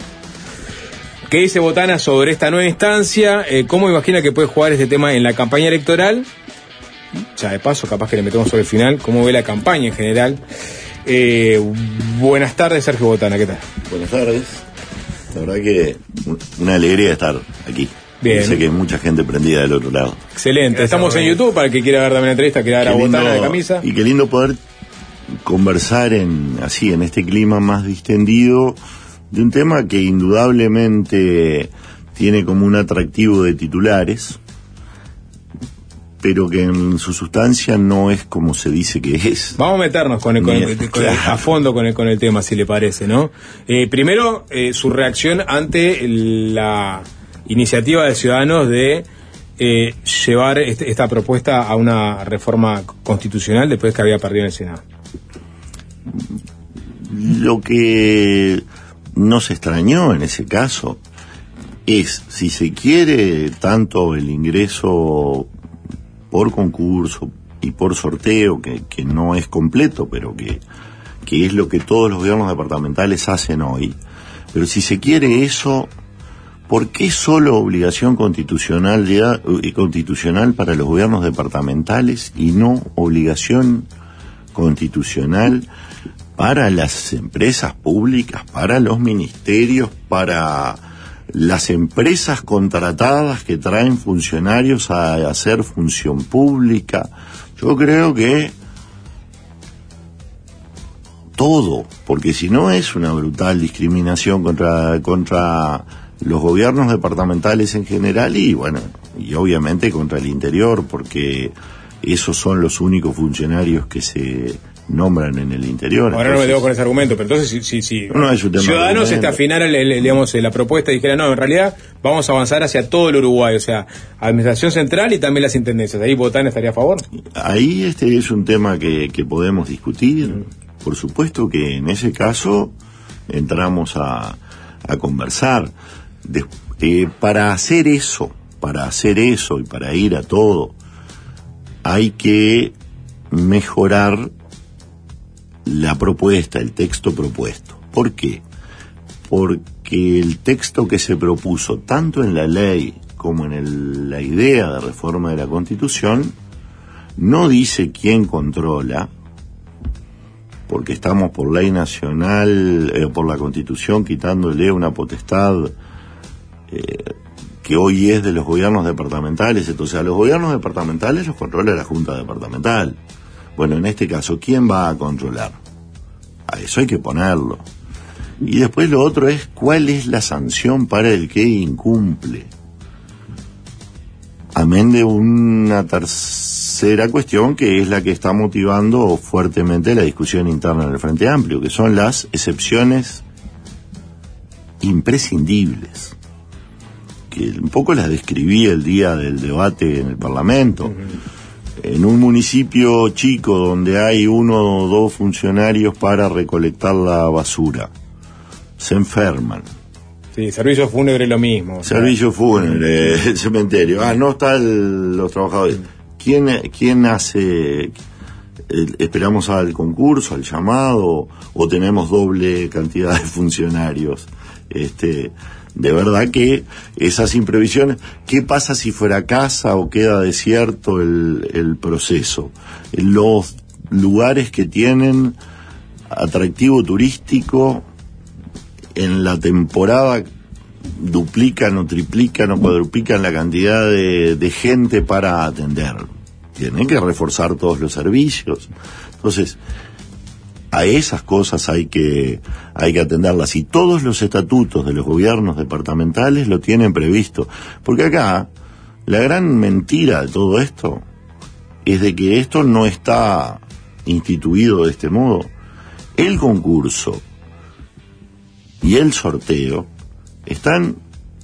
¿Qué dice Botana sobre esta nueva instancia? Eh, ¿Cómo imagina que puede jugar este tema en la campaña electoral? Ya de paso, capaz que le metemos sobre el final, ¿cómo ve la campaña en general? Eh, buenas tardes, Sergio Botana, ¿qué tal? Buenas tardes. La verdad que una alegría estar aquí. Bien. Sé que hay mucha gente prendida del otro lado. Excelente. Estamos en YouTube para el que quiera ver también la entrevista, quiera ver a Botana de camisa. Y qué lindo poder conversar en así, en este clima más distendido, de un tema que indudablemente tiene como un atractivo de titulares, pero que en su sustancia no es como se dice que es. Vamos a meternos con el, con el, con el, a fondo con el, con el tema, si le parece, ¿no? Eh, primero, eh, su reacción ante la iniciativa de Ciudadanos de eh, llevar este, esta propuesta a una reforma constitucional después que había perdido en el Senado. Lo que nos extrañó en ese caso es, si se quiere, tanto el ingreso por concurso y por sorteo, que, que no es completo, pero que, que es lo que todos los gobiernos departamentales hacen hoy. Pero si se quiere eso, ¿por qué solo obligación constitucional, eh, constitucional para los gobiernos departamentales y no obligación constitucional para las empresas públicas, para los ministerios, para las empresas contratadas que traen funcionarios a hacer función pública? Yo creo que todo, porque si no es una brutal discriminación contra contra los gobiernos departamentales en general y bueno, y obviamente contra el interior, porque esos son los únicos funcionarios que se nombran en el interior. Ahora entonces, no me debo con ese argumento, pero entonces si, si, si no es un tema Ciudadanos este, afinara el, el, digamos, la propuesta y dijera, no, en realidad vamos a avanzar hacia todo el Uruguay, o sea, administración central y también las intendencias, ¿ahí Botana estaría a favor? Ahí este es un tema que, que podemos discutir. Mm. Por supuesto que en ese caso entramos a, a conversar. De, eh, para hacer eso, para hacer eso y para ir a todo, hay que mejorar la propuesta, el texto propuesto. ¿Por qué? Porque el texto que se propuso, tanto en la ley como en el, la idea de reforma de la Constitución, no dice quién controla, porque estamos por ley nacional, eh, por la Constitución, quitándole una potestad eh, que hoy es de los gobiernos departamentales. Entonces a los gobiernos departamentales los controla la Junta Departamental. Bueno, en este caso, ¿quién va a controlar? A eso hay que ponerlo. Y después lo otro es, ¿cuál es la sanción para el que incumple? Amén de una tercera cuestión que es la que está motivando fuertemente la discusión interna en el Frente Amplio, que son las excepciones imprescindibles, que un poco las describí el día del debate en el Parlamento. Uh-huh. en un municipio chico donde hay uno o dos funcionarios para recolectar la basura, se enferman. Sí, servicio fúnebre lo mismo. Servicio fúnebre, el cementerio. Ah, no están los trabajadores. ¿Quién, quién hace? ¿Esperamos al concurso, al llamado, o tenemos doble cantidad de funcionarios? Este, de verdad que esas imprevisiones, ¿qué pasa si fracasa o queda desierto el, el proceso? Los lugares que tienen atractivo turístico en la temporada duplican o triplican o cuadruplican la cantidad de, de gente para atender. Tienen que reforzar todos los servicios. Entonces, a esas cosas hay que, hay que atenderlas. Y todos los estatutos de los gobiernos departamentales lo tienen previsto. Porque acá, la gran mentira de todo esto es de que esto no está instituido de este modo. El concurso y el sorteo están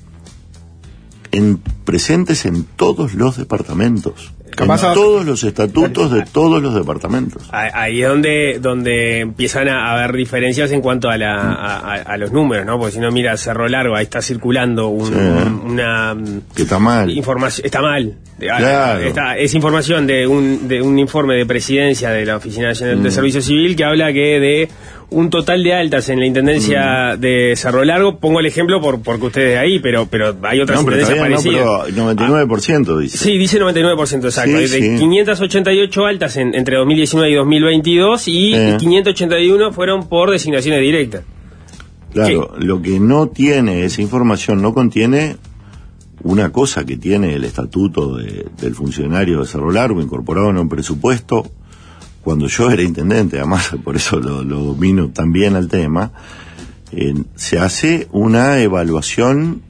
en, presentes en todos los departamentos, en todos los estatutos de todos los departamentos. Ahí es donde donde empiezan a haber diferencias en cuanto a, la, a, a los números, ¿no? Porque si no, mira, Cerro Largo, ahí está circulando un, sí, un, una... que está mal. Información, está mal. Claro. Está, es información de un, de un informe de presidencia de la Oficina Nacional mm. de Servicio Civil que habla que de un total de altas en la Intendencia mm. de Cerro Largo, pongo el ejemplo por porque ustedes de ahí, pero pero hay otras no, pero intendencias parecidas. No, pero noventa y nueve por ciento dice. Sí, dice noventa y nueve por ciento, exacto. Sí, de sí. quinientas ochenta y ocho altas en, entre dos mil diecinueve y dos mil veintidós y eh. quinientas ochenta y uno fueron por designaciones directas. Claro, ¿qué? Lo que no tiene esa información, no contiene una cosa que tiene el estatuto de, del funcionario de Cerro Largo incorporado en un presupuesto. Cuando yo era intendente, además por eso lo, lo domino también al tema, eh, se hace una evaluación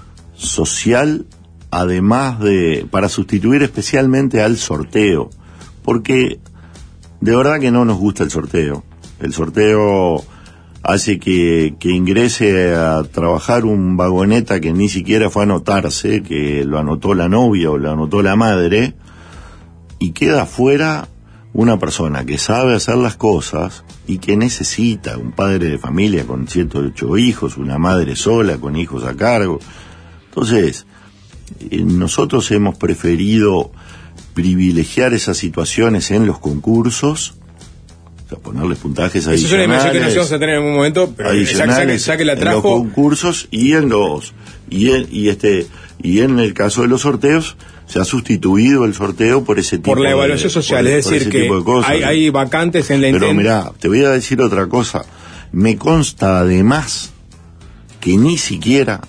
social, además de, para sustituir especialmente al sorteo, porque de verdad que no nos gusta el sorteo. El sorteo hace que, que ingrese a trabajar un vagoneta que ni siquiera fue a anotarse, que lo anotó la novia o lo anotó la madre, y queda fuera una persona que sabe hacer las cosas y que necesita un padre de familia con siete o ocho hijos, una madre sola con hijos a cargo. Entonces, eh, nosotros hemos preferido privilegiar esas situaciones en los concursos, o sea, ponerles puntajes adicionales. Eso es una dimensión que nos íbamos a tener en un momento, pero ya que, ya que la trajo... en los concursos y en los y en, y este y en el caso de los sorteos se ha sustituido el sorteo por ese tipo por la evaluación de, social, por, es decir que cosas, hay, hay vacantes en la Pero mirá, te voy a decir otra cosa. Me consta además que ni siquiera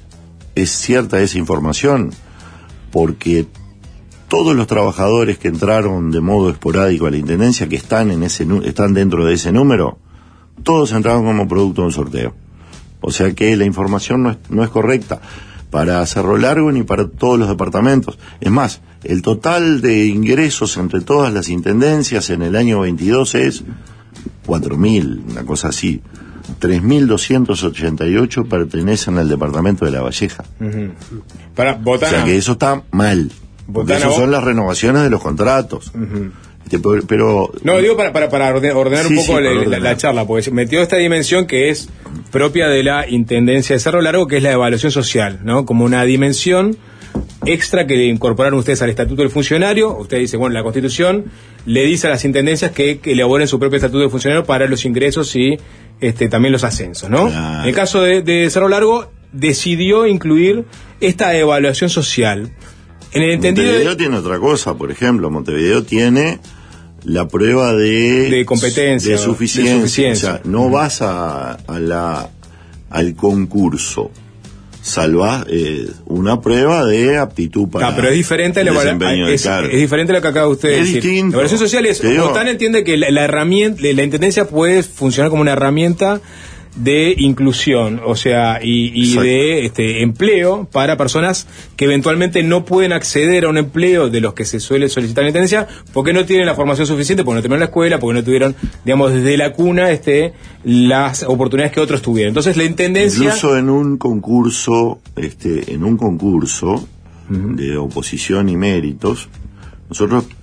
es cierta esa información, porque todos los trabajadores que entraron de modo esporádico a la intendencia, que están en ese están dentro de ese número, todos entraron como producto de un sorteo. O sea que la información no es, no es correcta para Cerro Largo ni para todos los departamentos. Es más, el total de ingresos entre todas las intendencias en el año veintidós es cuatro mil, una cosa así. tres mil doscientos ochenta y ocho pertenecen al departamento de La Valleja. Uh-huh. Para Botana. O sea que eso está mal. Porque eso son las renovaciones de los contratos. Uh-huh. Este, pero, pero no, digo para para, para ordenar sí, un poco sí, la, ordenar. La, la charla, porque se metió esta dimensión que es propia de la Intendencia de Cerro Largo, que es la evaluación social, ¿no? Como una dimensión extra que le incorporaron ustedes al Estatuto del Funcionario. Usted dice, bueno, la Constitución le dice a las intendencias que, que elaboren su propio Estatuto del Funcionario para los ingresos y este también los ascensos, ¿no? Claro. En el caso de, de Cerro Largo, decidió incluir esta evaluación social. En el entendido Montevideo de... tiene otra cosa, por ejemplo, Montevideo tiene la prueba de, de competencia, de suficiencia, de suficiencia. O sea, no uh-huh. vas a, a la al concurso, salvas eh, una prueba de aptitud para no, pero es diferente la evaluación es, es diferente a lo que acaba usted de es decir. Distinto. La evaluación social es, Botán entiende que la, la herramienta, la intendencia puede funcionar como una herramienta de inclusión, o sea, y, y de este empleo para personas que eventualmente no pueden acceder a un empleo de los que se suele solicitar en la intendencia porque no tienen la formación suficiente, porque no terminaron la escuela, porque no tuvieron, digamos, desde la cuna este las oportunidades que otros tuvieron. Entonces la intendencia... Incluso en un concurso, este, en un concurso uh-huh. de oposición y méritos, nosotros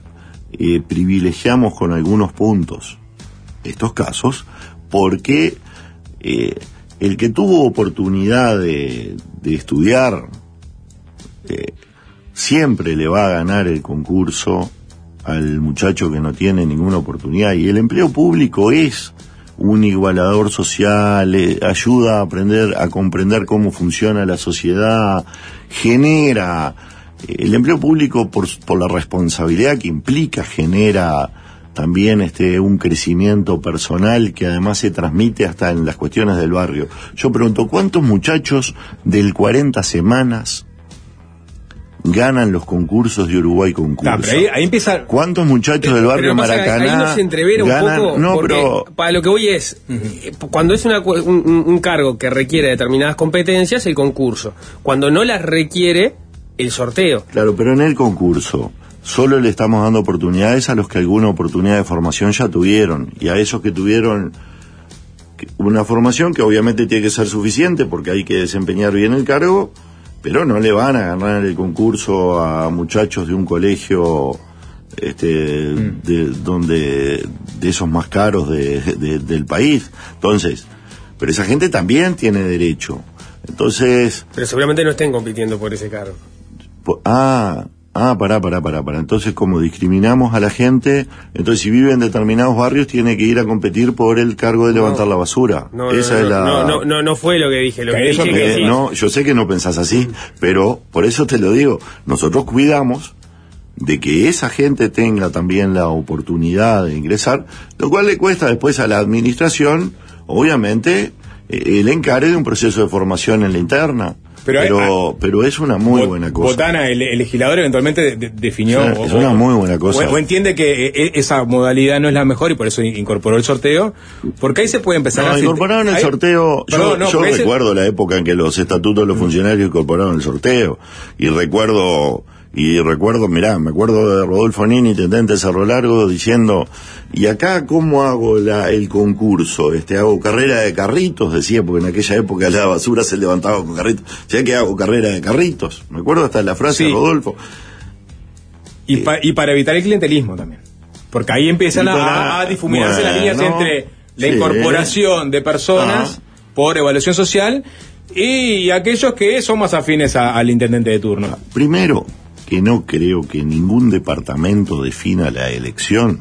eh, privilegiamos con algunos puntos estos casos, porque eh, el que tuvo oportunidad de, de estudiar eh, siempre le va a ganar el concurso al muchacho que no tiene ninguna oportunidad, y el empleo público es un igualador social, eh, ayuda a aprender, a comprender cómo funciona la sociedad, genera, eh, el empleo público por, por la responsabilidad que implica, genera también este un crecimiento personal que además se transmite hasta en las cuestiones del barrio. Yo pregunto, ¿cuántos muchachos del cuarenta semanas ganan los concursos de Uruguay Concurso? No, pero ahí, ahí empieza... ¿Cuántos muchachos pero, del barrio Maracaná ahí nos entrevera un ganan? poco, No, porque pero... para lo que voy es, uh-huh. cuando es una, un, un cargo que requiere determinadas competencias, el concurso. Cuando no las requiere, el sorteo. Claro, pero en el concurso solo le estamos dando oportunidades a los que alguna oportunidad de formación ya tuvieron, y a esos que tuvieron una formación que obviamente tiene que ser suficiente porque hay que desempeñar bien el cargo, pero no le van a ganar el concurso a muchachos de un colegio este mm. de donde de esos más caros de, de, del país. Entonces, pero esa gente también tiene derecho. Entonces, pero seguramente no estén compitiendo por ese cargo. Po, ah Ah, pará, pará, pará, pará. Entonces, como discriminamos a la gente, entonces si vive en determinados barrios tiene que ir a competir por el cargo de no, levantar la basura. No, Esa no, es la... no, no, no, no fue lo que dije. Lo que eso dije que, que sí. No, yo sé que no pensás así, pero por eso te lo digo. Nosotros cuidamos de que esa gente tenga también la oportunidad de ingresar, lo cual le cuesta después a la administración, obviamente, eh, el encare de un proceso de formación en la interna. Pero, pero, hay, pero es una muy Bot, buena cosa. Botana, el, el legislador eventualmente de, de, definió... Sí, es o, una muy buena cosa. O, o entiende que eh, esa modalidad no es la mejor y por eso incorporó el sorteo, porque ahí se puede empezar no, a... incorporaron el ahí, sorteo... Perdón, yo no, yo recuerdo ese... la época en que los estatutos de los funcionarios incorporaron el sorteo, y recuerdo... Y recuerdo, mirá, me acuerdo de Rodolfo Nini, intendente de Cerro Largo, diciendo, ¿y acá cómo hago la, el concurso? Este, hago carrera de carritos, decía, porque en aquella época la basura se levantaba con carritos. ¿Ya que hago carrera de carritos? Me acuerdo hasta la frase sí. de Rodolfo. Y, eh, pa, y para evitar el clientelismo también. Porque ahí empiezan para, a, a difuminarse bueno, las líneas entre la sí, incorporación de personas ah. por evaluación social y aquellos que son más afines a, al intendente de turno. Primero, que no creo que ningún departamento defina la elección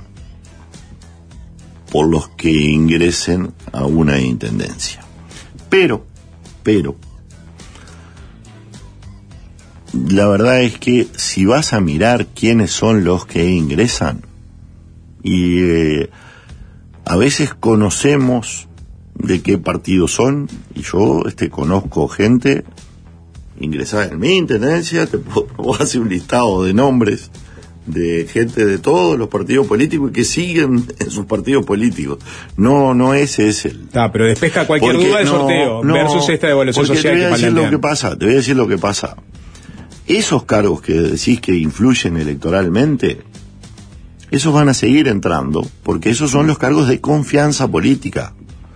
por los que ingresen a una intendencia. Pero, pero, la verdad es que si vas a mirar quiénes son los que ingresan, y eh, a veces conocemos de qué partido son, y yo este conozco gente ingresada en mi intendencia, te puedo, puedo hacer un listado de nombres de gente de todos los partidos políticos y que siguen en sus partidos políticos. No, no ese es el... Ah, pero despeja cualquier porque duda del no, sorteo no, versus esta evaluación porque social. Te voy a que decir lo que pasa, te voy a decir lo que pasa. Esos cargos que decís que influyen electoralmente, esos van a seguir entrando, porque esos son los cargos de confianza política.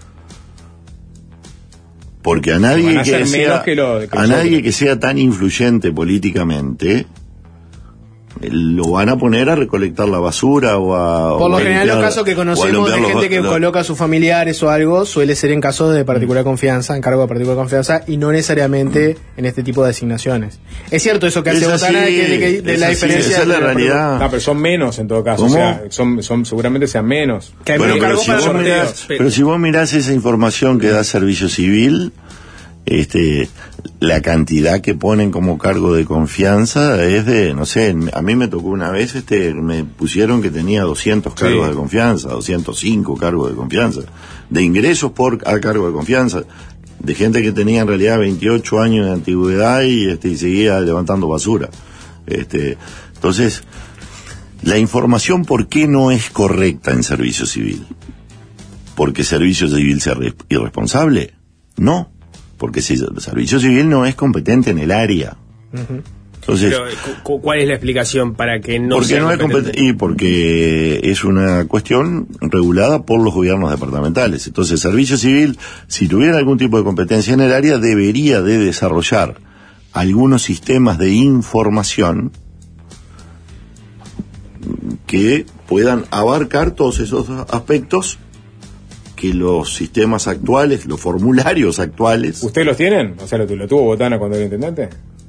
Porque a nadie a que sea que lo, que a nadie que sea tan influyente políticamente lo van a poner a recolectar la basura o a... Por lo o general limpiar, los casos que conocemos de gente que lo, coloca a sus familiares o algo suele ser en casos de particular confianza, en cargo de particular confianza, y no necesariamente en este tipo de asignaciones. Es cierto eso que hace Botana de, que, de, de la así, diferencia... Esa es la realidad. No, pero son menos en todo caso. ¿Cómo? O sea, son, son, seguramente sean menos. Que hay bueno, pero, si vos mirás, pero si vos mirás esa información que da Servicio Civil, este la cantidad que ponen como cargo de confianza es de, no sé, a mí me tocó una vez, este me pusieron que tenía doscientos cargos sí. de confianza, doscientos cinco cargos de confianza, de ingresos por a cargo de confianza, de gente que tenía en realidad veintiocho años de antigüedad y este y seguía levantando basura. Este, entonces, la información, ¿por qué no es correcta en Servicio Civil? ¿Porque Servicio Civil sea irresponsable? No. Porque si el Servicio Civil no es competente en el área. Uh-huh. Entonces, pero, ¿cuál es la explicación para que no sea no competente? Es compet- y porque es una cuestión regulada por los gobiernos departamentales. Entonces, el Servicio Civil, si tuviera algún tipo de competencia en el área, debería de desarrollar algunos sistemas de información que puedan abarcar todos esos aspectos que los sistemas actuales, los formularios actuales... ¿Ustedes los tienen? O sea, ¿lo, lo tuvo Botana cuando era intendente?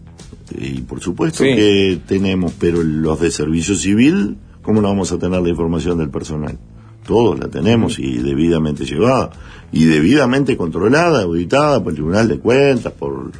Y por supuesto sí. que tenemos, pero los de servicio civil, ¿cómo no vamos a tener la información del personal? Todos la tenemos y debidamente llevada, y debidamente controlada, auditada por el Tribunal de Cuentas, por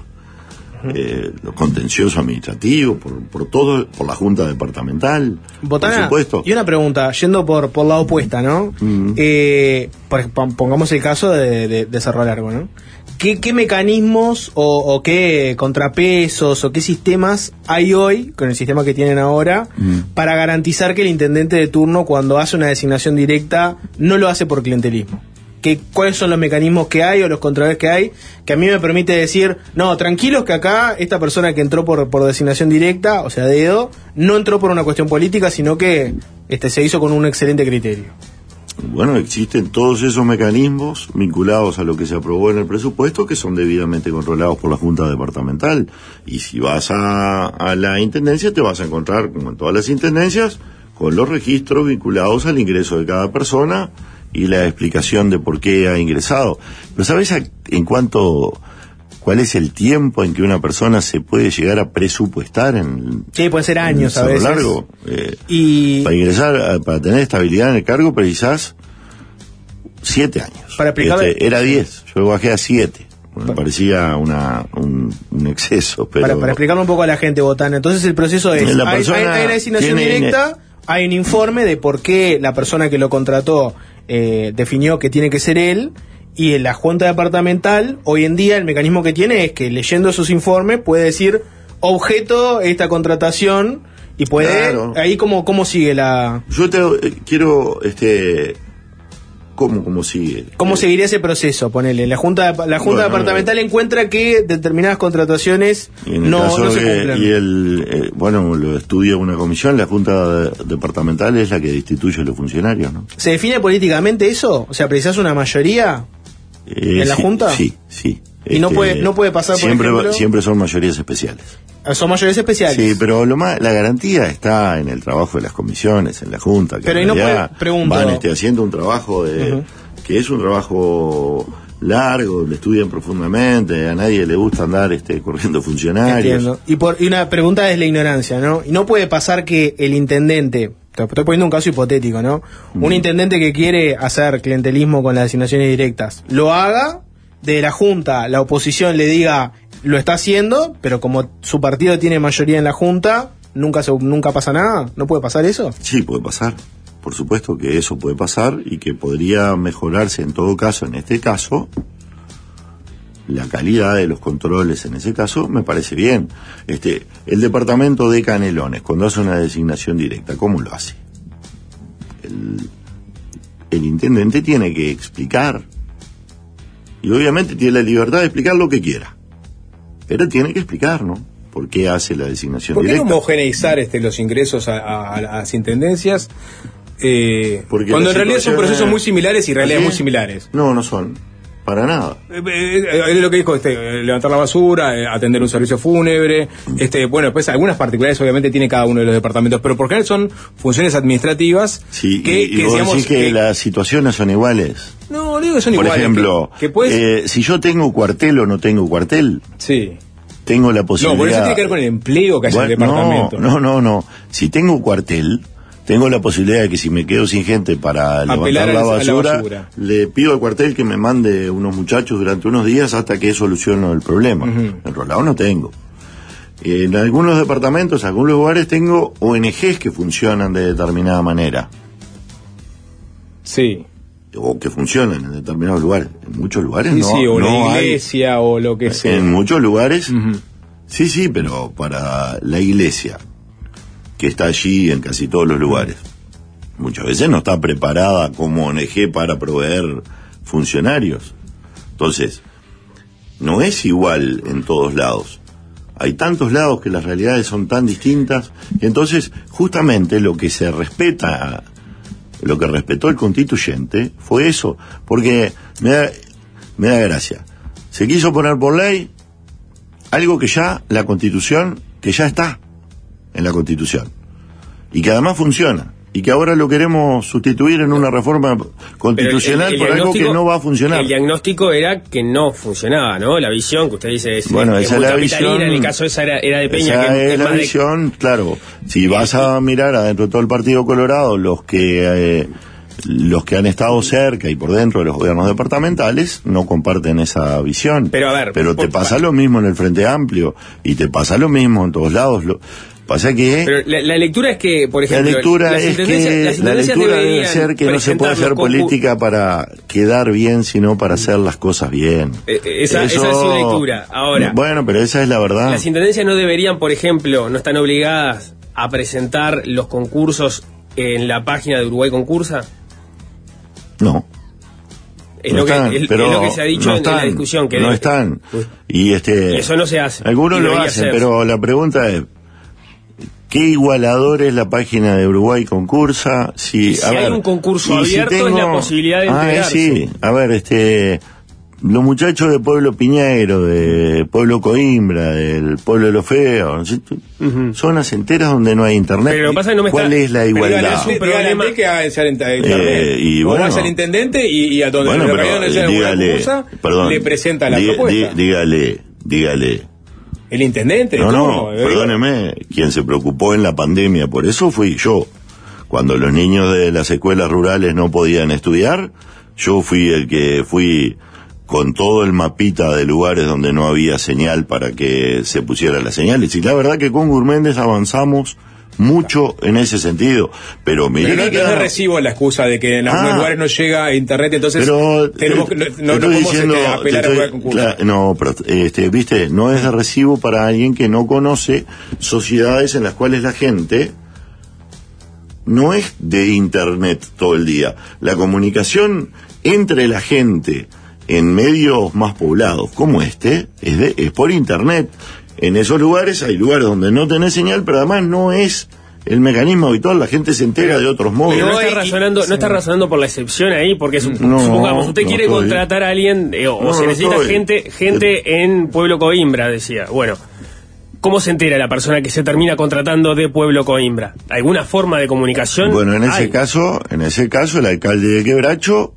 eh, los contenciosos administrativos, por, por todo, por la Junta Departamental, Botana, por supuesto. Y una pregunta, yendo por, por la opuesta, ¿no? Mm. Eh, por, pongamos el caso de, de, de Cerro Largo, ¿no? ¿Qué, qué mecanismos o, o qué contrapesos o qué sistemas hay hoy, con el sistema que tienen ahora, mm. para garantizar que el intendente de turno, cuando hace una designación directa, no lo hace por clientelismo? ¿Qué, ¿Cuáles son los mecanismos que hay o los contrapesos que hay que a mí me permite decir, no, tranquilos que acá esta persona que entró por, por designación directa, o sea, dedo, no entró por una cuestión política, sino que este, se hizo con un excelente criterio? Bueno, existen todos esos mecanismos vinculados a lo que se aprobó en el presupuesto que son debidamente controlados por la Junta Departamental. Y si vas a, a la Intendencia te vas a encontrar, como en todas las Intendencias, con los registros vinculados al ingreso de cada persona y la explicación de por qué ha ingresado. Pero ¿sabes a, en cuánto... ¿Cuál es el tiempo en que una persona se puede llegar a presupuestar en... Sí, puede ser años a veces. Largo? Eh, y... Para ingresar, para tener estabilidad en el cargo, precisás siete años. Para explicar... Este, era diez, yo bajé a siete. Me para... parecía una, un, un exceso, pero... Para, para explicarlo un poco a la gente, Botana. Entonces el proceso es, la hay, hay, hay una designación tiene... directa, hay un informe de por qué la persona que lo contrató eh, definió que tiene que ser él... Y en la Junta Departamental, hoy en día, el mecanismo que tiene es que leyendo esos informes puede decir objeto esta contratación y puede... Claro. Ahí cómo, cómo sigue la... Yo te eh, quiero... este ¿Cómo, cómo sigue? ¿Cómo eh, seguiría ese proceso? Ponele. La Junta, la junta bueno, Departamental eh, encuentra que determinadas contrataciones no, no se cumplen. Y el, eh, bueno, lo estudia una comisión, la Junta de, Departamental es la que destituye a los funcionarios, ¿no? ¿Se define políticamente eso? O sea, ¿precisás una mayoría eh, en la sí, Junta? Sí, sí. Y este, no puede no puede pasar, por siempre, ejemplo... Siempre son mayorías especiales. Son mayorías especiales. Sí, pero lo más, la garantía está en el trabajo de las comisiones, en la Junta. Que pero ahí no puede, pregunto... Van este, haciendo un trabajo de... Uh-huh. que es un trabajo largo, lo estudian profundamente, a nadie le gusta andar este corriendo funcionarios. Entiendo. Y, por, y una pregunta es la ignorancia, ¿no? Y no puede pasar que el intendente, te estoy poniendo un caso hipotético, ¿no? Mm. Un intendente que quiere hacer clientelismo con las designaciones directas, lo haga, de la Junta, la oposición le diga, lo está haciendo, pero como su partido tiene mayoría en la Junta, nunca, se, nunca pasa nada. ¿No puede pasar eso? Sí, puede pasar. Por supuesto que eso puede pasar y que podría mejorarse en todo caso, en este caso, la calidad de los controles en ese caso me parece bien. Este, el departamento de Canelones, cuando hace una designación directa, ¿cómo lo hace? El, el intendente tiene que explicar, y obviamente tiene la libertad de explicar lo que quiera, pero tiene que explicar, ¿no? ¿Por qué hace la designación directa? ¿Por qué directa? homogeneizar este, los ingresos a, a, a las intendencias? Eh, cuando en realidad son procesos muy similares y realidades muy similares. No, no son. Para nada. Eh, eh, eh, lo que dijo, este, levantar la basura, eh, atender un servicio fúnebre, este, bueno, después algunas particularidades obviamente tiene cada uno de los departamentos, pero por general son funciones administrativas. Sí, que, y, que y vos digamos decís que, que las situaciones son iguales. No, digo que son por iguales. Por ejemplo, que, que puedes... eh, si yo tengo cuartel o no tengo cuartel. Sí. Tengo la posibilidad. No, por eso tiene que ver con el empleo que hay en el departamento. No, no, no, no. Si tengo cuartel, tengo la posibilidad de que si me quedo sin gente para levantar la basura, la basura, le pido al cuartel que me mande unos muchachos durante unos días hasta que soluciono el problema. Uh-huh. En Rolado no tengo. En algunos departamentos, en algunos lugares tengo O N Ges que funcionan de determinada manera. Sí. O que funcionan en determinados lugares. En muchos lugares sí, no. Sí, o no la iglesia hay, o lo que sea. En muchos lugares, uh-huh. sí, sí, pero para la iglesia, que está allí en casi todos los lugares, muchas veces no está preparada como O N Ge para proveer funcionarios. Entonces, no es igual en todos lados. Hay tantos lados que las realidades son tan distintas, y entonces justamente lo que se respeta, lo que respetó el constituyente fue eso, porque me da, me da gracia. Se quiso poner por ley algo que ya la Constitución, que ya está en la Constitución, y que además funciona. y que ahora lo queremos sustituir en una reforma constitucional el, el por algo que no va a funcionar. El diagnóstico era que no funcionaba, ¿no? La visión que usted dice es, bueno, es, esa es es la visión, en el caso esa era, era de Peña. Esa que, es que la más visión, de... claro. Si vas a mirar adentro de todo el Partido Colorado, los que... Eh, los que han estado cerca y por dentro de los gobiernos departamentales no comparten esa visión. Pero a ver, pero te por, pasa lo mismo en el Frente Amplio y te pasa lo mismo en todos lados. Lo, pasa que pero la, la lectura es que, por ejemplo, la lectura es que la lectura debe ser que no se puede hacer política para quedar bien, sino para hacer las cosas bien. Eh, esa, Eso, esa es su lectura. Ahora, bueno, pero esa es la verdad. Las intendencias no deberían, por ejemplo, no están obligadas a presentar los concursos en la página de Uruguay Concursa. No. Es, no lo, están, que, es, pero es lo que se ha dicho no en, están, en la discusión. Que no de, están. Pues, y este, y eso no se hace. Algunos lo hacen, hacerse. Pero la pregunta es, ¿qué igualador es la página de Uruguay Concursa? Si, si a hay ver, un concurso abierto, si tengo, es la posibilidad de ah, integrarse. Sí, a ver, este... los muchachos de Pueblo Piñeiro, de Pueblo Coimbra, del Pueblo de los Feos, uh-huh. zonas enteras donde no hay internet. Pero lo pasa que no me ¿Cuál está... es la igualdad? Es un problema que va a ser internet. Eh, y o bueno, va a ser intendente y, y a donde bueno, el pero, gobierno dígale, perdón, le presenta la dí, propuesta. Dí, dígale, dígale. El intendente. No, no, turno, perdóneme, quien se preocupó en la pandemia por eso fui yo. Cuando los niños de las escuelas rurales no podían estudiar, yo fui el que fui con todo el mapita de lugares donde no había señal para que se pusiera las señales. Y la verdad que con Gurméndez avanzamos mucho en ese sentido, pero me pero no, no es recibo la excusa de que en algunos ah, lugares no llega internet, entonces pero, tenemos que, no, no podemos diciendo, este, apelar estoy, a un concurso. Claro, no, pero este, viste, no es de recibo para alguien que no conoce sociedades en las cuales la gente no es de internet todo el día. La comunicación entre la gente en medios más poblados como este es, de, es por internet. En esos lugares hay lugares donde no tenés señal, pero además no es el mecanismo habitual, la gente se entera de otros modos. Pero no está razonando, no está razonando por la excepción ahí, porque es un, no, supongamos, usted no quiere estoy, contratar a alguien eh, o no, se necesita estoy, gente gente en Pueblo Coimbra, decía. Bueno, ¿cómo se entera la persona que se termina contratando de Pueblo Coimbra? ¿Alguna forma de comunicación? Bueno, en ese hay. caso, en ese caso el alcalde de Quebracho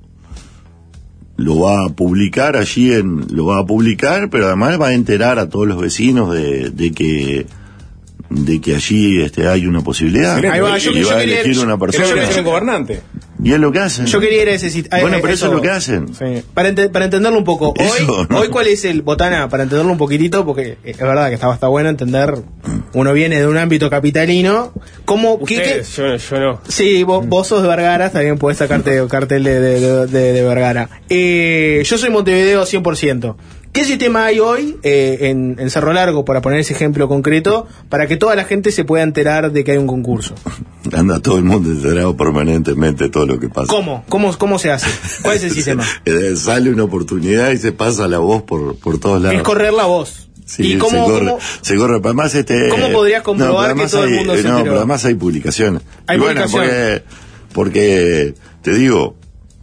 lo va a publicar allí en, lo va a publicar, pero además va a enterar a todos los vecinos de, de que de que allí este hay una posibilidad. Ahí va, yo, y yo va a quería elegir ir, una persona. Yo ser un gobernante. Y es lo que hacen. Yo quería ir a ese sitio. Bueno, pero eso, eso es lo que hacen. Sí. Para, ente para entenderlo un poco. Hoy, eso, ¿no? hoy ¿cuál es el, Botana, para entenderlo un poquitito, porque es verdad que está, está bueno entender, uno viene de un ámbito capitalino, ¿cómo? Ustedes, ¿qué, qué? Yo, yo no. Sí, vos, vos sos de Vergara, también podés sacarte cartel de, de, de, de, de Vergara. Eh, yo soy Montevideo cien por ciento. ¿Qué sistema hay hoy eh, en, en Cerro Largo, para poner ese ejemplo concreto, para que toda la gente se pueda enterar de que hay un concurso? Anda todo el mundo enterado permanentemente de todo lo que pasa. ¿Cómo? ¿Cómo, cómo se hace? ¿Cuál es el sistema? Sale una oportunidad y se pasa la voz por, por todos lados. Es correr la voz. Sí, ¿Y cómo, se corre, cómo, se corre. Además, este, ¿cómo podrías comprobar no, que todo hay, el mundo se No, enteró? pero además hay publicaciones. Hay y bueno, porque, porque, te digo,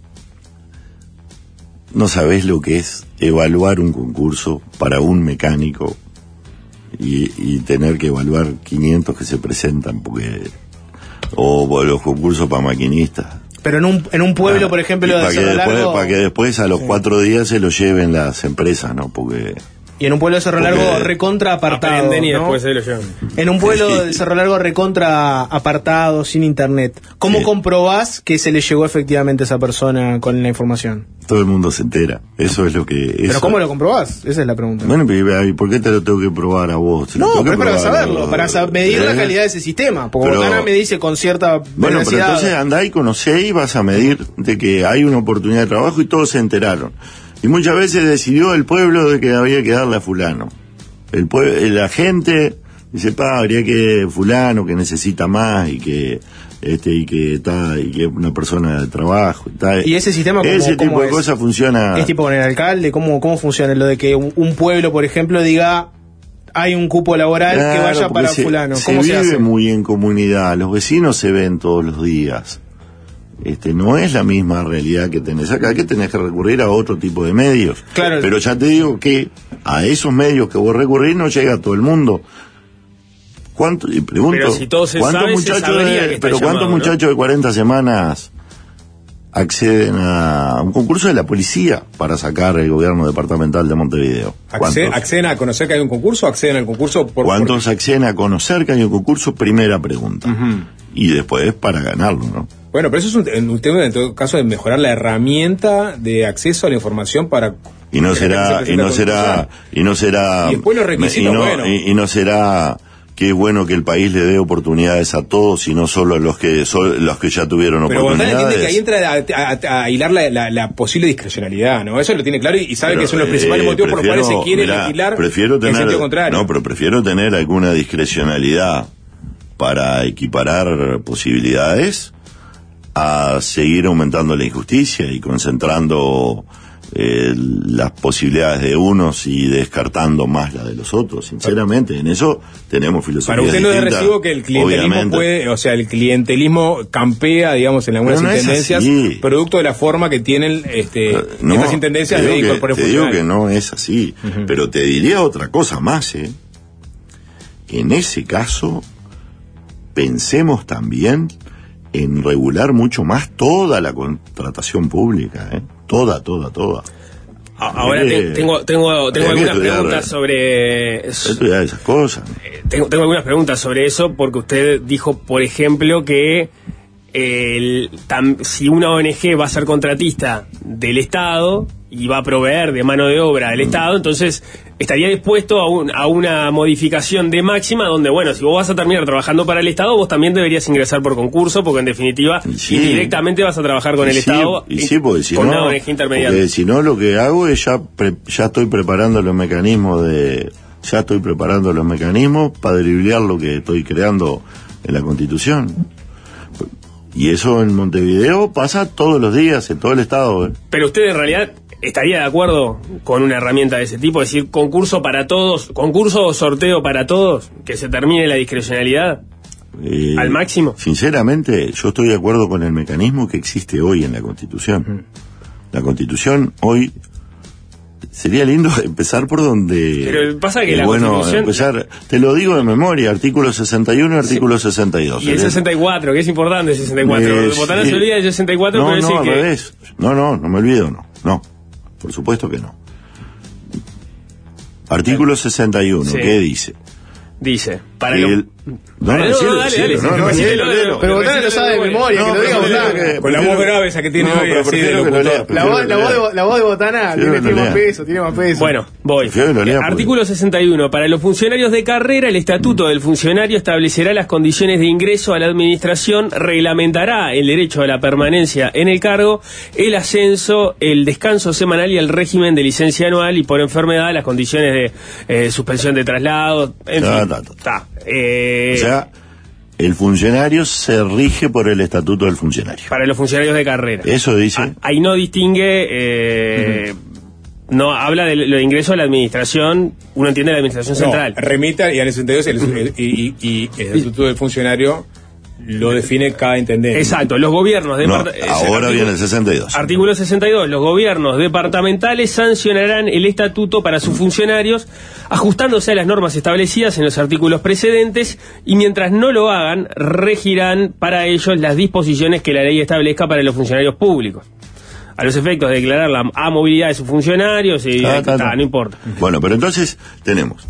no sabés lo que es evaluar un concurso para un mecánico y, y tener que evaluar quinientos que se presentan, porque o los concursos para maquinistas. Pero en un, en un pueblo, ah, por ejemplo, de para, Cerro que después, Largo, para que después a los sí. cuatro días se lo lleven las empresas, ¿no? Porque... Y en un pueblo de Cerro Largo recontra apartado, y ¿no? después se lo llevan. En un pueblo de Cerro Largo recontra apartado, sin internet. ¿Cómo sí. comprobás que se le llegó efectivamente a esa persona con la información? Todo el mundo se entera. Eso es lo que... ¿Pero eso... cómo lo comprobás? Esa es la pregunta. Bueno, ¿y por qué te lo tengo que probar a vos? No, pero es para saberlo, para saber, medir ¿eh? la calidad de ese sistema. Porque pero... Botana me dice con cierta Bueno, velocidad... pero entonces andá y conocé y vas a medir de que hay una oportunidad de trabajo y todos se enteraron. Y muchas veces decidió el pueblo de que había que darle a fulano. El pueblo, la gente dice, pa, habría que fulano que necesita más y que este y que está y que es una persona de trabajo y, tal. ¿Y ese sistema cómo, ese tipo cómo de es? cosas funciona? ¿Es tipo con el alcalde? ¿Cómo, cómo funciona lo de que un, un pueblo, por ejemplo, diga hay un cupo laboral claro, que vaya para se, fulano? se ¿Cómo se, vive hace? Muy en comunidad, los vecinos se ven todos los días. Este, no es la misma realidad que tenés acá, que tenés que recurrir a otro tipo de medios. Claro. Pero ya te digo que a esos medios que vos recurrís no llega a todo el mundo. ¿Cuánto, y pregunto, pero si todo se ¿cuántos sabe, muchachos se sabría de, que está pero llamado, cuántos ¿no? muchachos de cuarenta semanas acceden a un concurso de la policía para sacar el gobierno departamental de Montevideo? Acceden, ¿Acceden a conocer que hay un concurso o acceden al concurso por... ¿Cuántos por... acceden a conocer que hay un concurso? Primera pregunta. Uh-huh. Y después para ganarlo, ¿no? Bueno, pero eso es un, un tema en todo caso de mejorar la herramienta de acceso a la información para... Y no será, y no será, y no será... Y después los requisitos, y no, bueno. y, y no será... que es bueno que el país le dé oportunidades a todos y no solo a los que son los que ya tuvieron pero oportunidades. Pero entiende que ahí entra a, a, a hilar la, la, la posible discrecionalidad, ¿no? Eso lo tiene claro y, y sabe pero, que son los principales eh, motivos por los cuales se quiere mirá, legislar prefiero tener, en sentido contrario. No, pero prefiero tener alguna discrecionalidad para equiparar posibilidades a seguir aumentando la injusticia y concentrando Eh, las posibilidades de unos y descartando más la de los otros. Sinceramente, en eso tenemos filosofía. Para usted no es de distinta, recibo que el clientelismo obviamente. puede, o sea, el clientelismo campea, digamos, en algunas no intendencias, producto de la forma que tienen este, no, estas intendencias de incorporar Te digo que no es así, uh-huh. pero te diría otra cosa más, ¿eh? En ese caso, pensemos también en regular mucho más toda la contratación pública, ¿eh? Toda, toda, toda. Ahora te, tengo tengo tengo algunas estudiar, preguntas sobre estudiar esas cosas. Tengo tengo algunas preguntas sobre eso porque usted dijo, por ejemplo, que el, tam, si una O N G va a ser contratista del Estado y va a proveer de mano de obra del mm. Estado, entonces estaría dispuesto a, un, a una modificación de máxima donde, bueno, si vos vas a terminar trabajando para el Estado, vos también deberías ingresar por concurso, porque en definitiva sí. indirectamente vas a trabajar con y el sí, Estado y sí, porque si con no, una O N G intermediaria. Porque si no, lo que hago es ya, pre, ya estoy preparando los mecanismos de... Ya estoy preparando los mecanismos para driblear lo que estoy creando en la Constitución. Y eso en Montevideo pasa todos los días, en todo el Estado. ¿eh? Pero usted en realidad estaría de acuerdo con una herramienta de ese tipo, es decir, concurso para todos, concurso o sorteo para todos, que se termine la discrecionalidad eh, al máximo. Sinceramente, yo estoy de acuerdo con el mecanismo que existe hoy en la Constitución. Uh-huh. La Constitución hoy... Sería lindo empezar por donde... Pero pasa que eh, la bueno, Constitución... empezar, te lo digo de memoria, artículo sesenta y uno y artículo sí. sesenta y dos. Y el sesenta y cuatro, que es importante el sesenta y cuatro. Eh, Botana se olvida del sesenta y cuatro, no, pero no, decir al que... revés. No, no, no me olvido, no. No, por supuesto que no. Artículo sesenta y uno, sí. ¿Qué dice? Dice, para el... lo... No, no, decilo, dale, dale, no, no, no, pero Botana lo sabe de memoria, que lo diga Botana. Con la voz grave esa que tiene hoy, así de locutor. La voz de Botana tiene más peso, tiene más peso. Bueno, voy. Artículo sesenta y uno. Para los funcionarios de carrera, el estatuto del funcionario establecerá las condiciones de ingreso a la administración, reglamentará el derecho a la permanencia en el cargo, el ascenso, el descanso semanal y el régimen de licencia anual y por enfermedad las condiciones de eh, suspensión de traslado, en fin. Está. Eh, o sea, el funcionario se rige por el estatuto del funcionario. Para los funcionarios de carrera. Eso dice. Ahí no distingue, eh, uh-huh. no habla de lo de ingreso a la administración, uno entiende la administración no, central. Remita y en el sesenta y dos el, el, y, y, y el estatuto del funcionario lo define cada intendente. Exacto, los gobiernos de no, ahora artículo, viene el sesenta y dos. Artículo sesenta y dos. Los gobiernos departamentales sancionarán el estatuto para sus funcionarios, ajustándose a las normas establecidas en los artículos precedentes, y mientras no lo hagan, regirán para ellos las disposiciones que la ley establezca para los funcionarios públicos. A los efectos de declarar la amovilidad de sus funcionarios, y ah, está, está, no importa. Bueno, pero entonces tenemos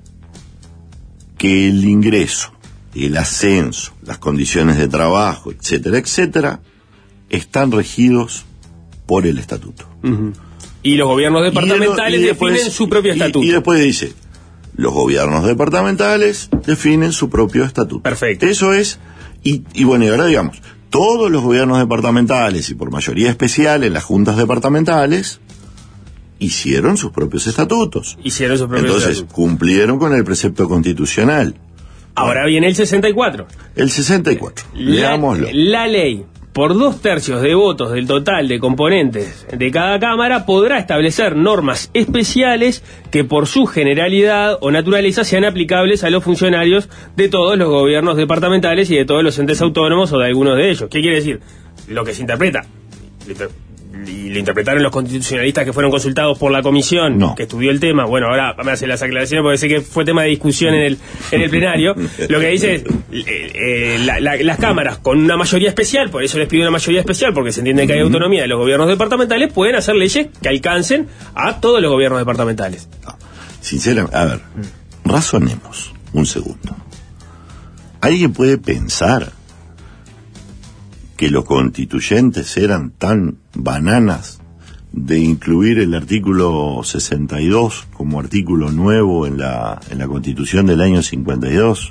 que el ingreso, el ascenso, las condiciones de trabajo, etcétera, etcétera, están regidos por el estatuto. Uh-huh. Y los gobiernos departamentales y el, y después, definen su propio estatuto. Y, y después dice, los gobiernos departamentales definen su propio estatuto. Perfecto. Eso es, y, y bueno, y ahora digamos, todos los gobiernos departamentales, y por mayoría especial en las juntas departamentales, hicieron sus propios estatutos. Hicieron sus propios Entonces, estatutos. Cumplieron con el precepto constitucional. Ahora viene el sesenta y cuatro. El sesenta y cuatro. La, Leámoslo. La ley, por dos tercios de votos del total de componentes de cada Cámara, podrá establecer normas especiales que por su generalidad o naturaleza sean aplicables a los funcionarios de todos los gobiernos departamentales y de todos los entes autónomos o de algunos de ellos. ¿Qué quiere decir? Lo que se interpreta y lo interpretaron los constitucionalistas que fueron consultados por la comisión no. que estudió el tema. Bueno, ahora me hace las aclaraciones porque sé que fue tema de discusión en el en el plenario. Lo que dice es eh, eh, la, la, las cámaras con una mayoría especial, por eso les pidió una mayoría especial, porque se entiende que hay autonomía de los gobiernos departamentales, pueden hacer leyes que alcancen a todos los gobiernos departamentales. Sinceramente, a ver, razonemos un segundo. ¿Alguien puede pensar que los constituyentes eran tan bananas de incluir el artículo sesenta y dos como artículo nuevo en la en la Constitución del año cincuenta y dos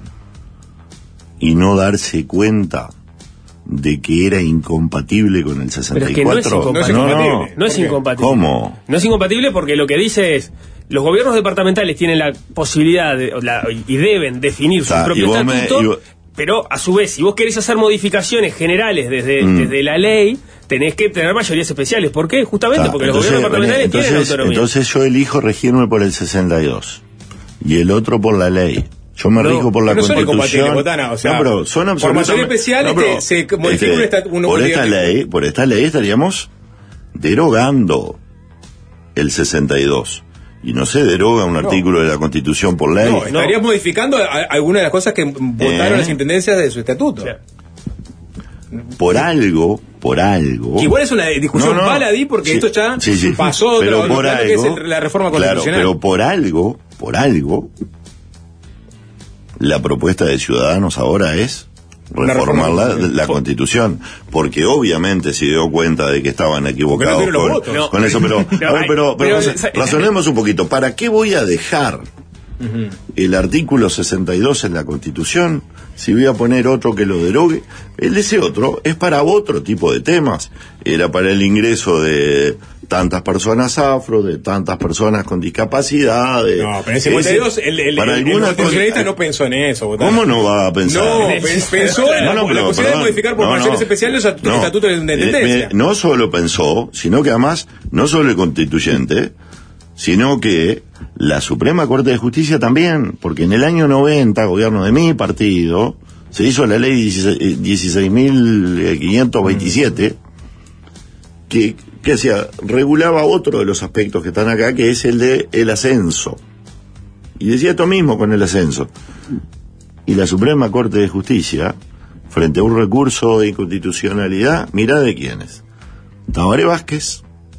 y no darse cuenta de que era incompatible con el sesenta y cuatro? Pero es que no es incompatible. No, no, no es incompatible. ¿Cómo? No es incompatible porque lo que dice es: los gobiernos departamentales tienen la posibilidad de, la, y deben definir su ah, propio estatuto, me, vos... pero a su vez, si vos querés hacer modificaciones generales desde, mm. desde la ley, tenés que tener mayorías especiales. ¿Por qué? Justamente ah, porque entonces, los gobiernos departamentales entonces, tienen autonomía. Entonces yo elijo regirme por el sesenta y dos y el otro por la ley. Yo me no, rijo por la no Constitución. Botana, o sea, no, pero son absolutamente... Por mayoría especial no, pero, se modifica este, un estatuto. Por esta ley, por esta ley estaríamos derogando el sesenta y dos. Y no se deroga un no. artículo de la Constitución por ley. No, estarías no. modificando algunas de las cosas que votaron eh. las intendencias de su estatuto. O sea. Por algo, por algo. Que igual es una discusión no, no. baladí porque sí, esto ya sí, sí. pasó pero otro, por algo, que es el, la reforma constitucional. Claro, pero por algo, por algo, la propuesta de Ciudadanos ahora es reformar la, la Constitución, porque obviamente se dio cuenta de que estaban equivocados no con, no. con eso, pero, no, a ver, pero, pero, pero razonemos un poquito. ¿Para qué voy a dejar uh-huh. el artículo sesenta y dos en la Constitución si voy a poner otro que lo derogue? El ese otro es para otro tipo de temas. Era para el ingreso de tantas personas afro, de tantas personas con discapacidad. De, no, pero en cincuenta y dos el, el, para el, el constitucionalista no pensó en eso. Botana. ¿Cómo no va a pensar? No, pensó en la, no, no, la posibilidad de modificar por no, mayorías no, especiales los no, estatutos de tendencia. Eh, no solo pensó, sino que además, no solo el constituyente, sino que la Suprema Corte de Justicia también, porque en el año noventa, gobierno de mi partido, se hizo la ley dieciséis mil quinientos veintisiete, mm. que que hacía, regulaba otro de los aspectos que están acá, que es el de el ascenso. Y decía esto mismo con el ascenso. Y la Suprema Corte de Justicia, frente a un recurso de inconstitucionalidad, mirá de quiénes. Tabaré Vázquez,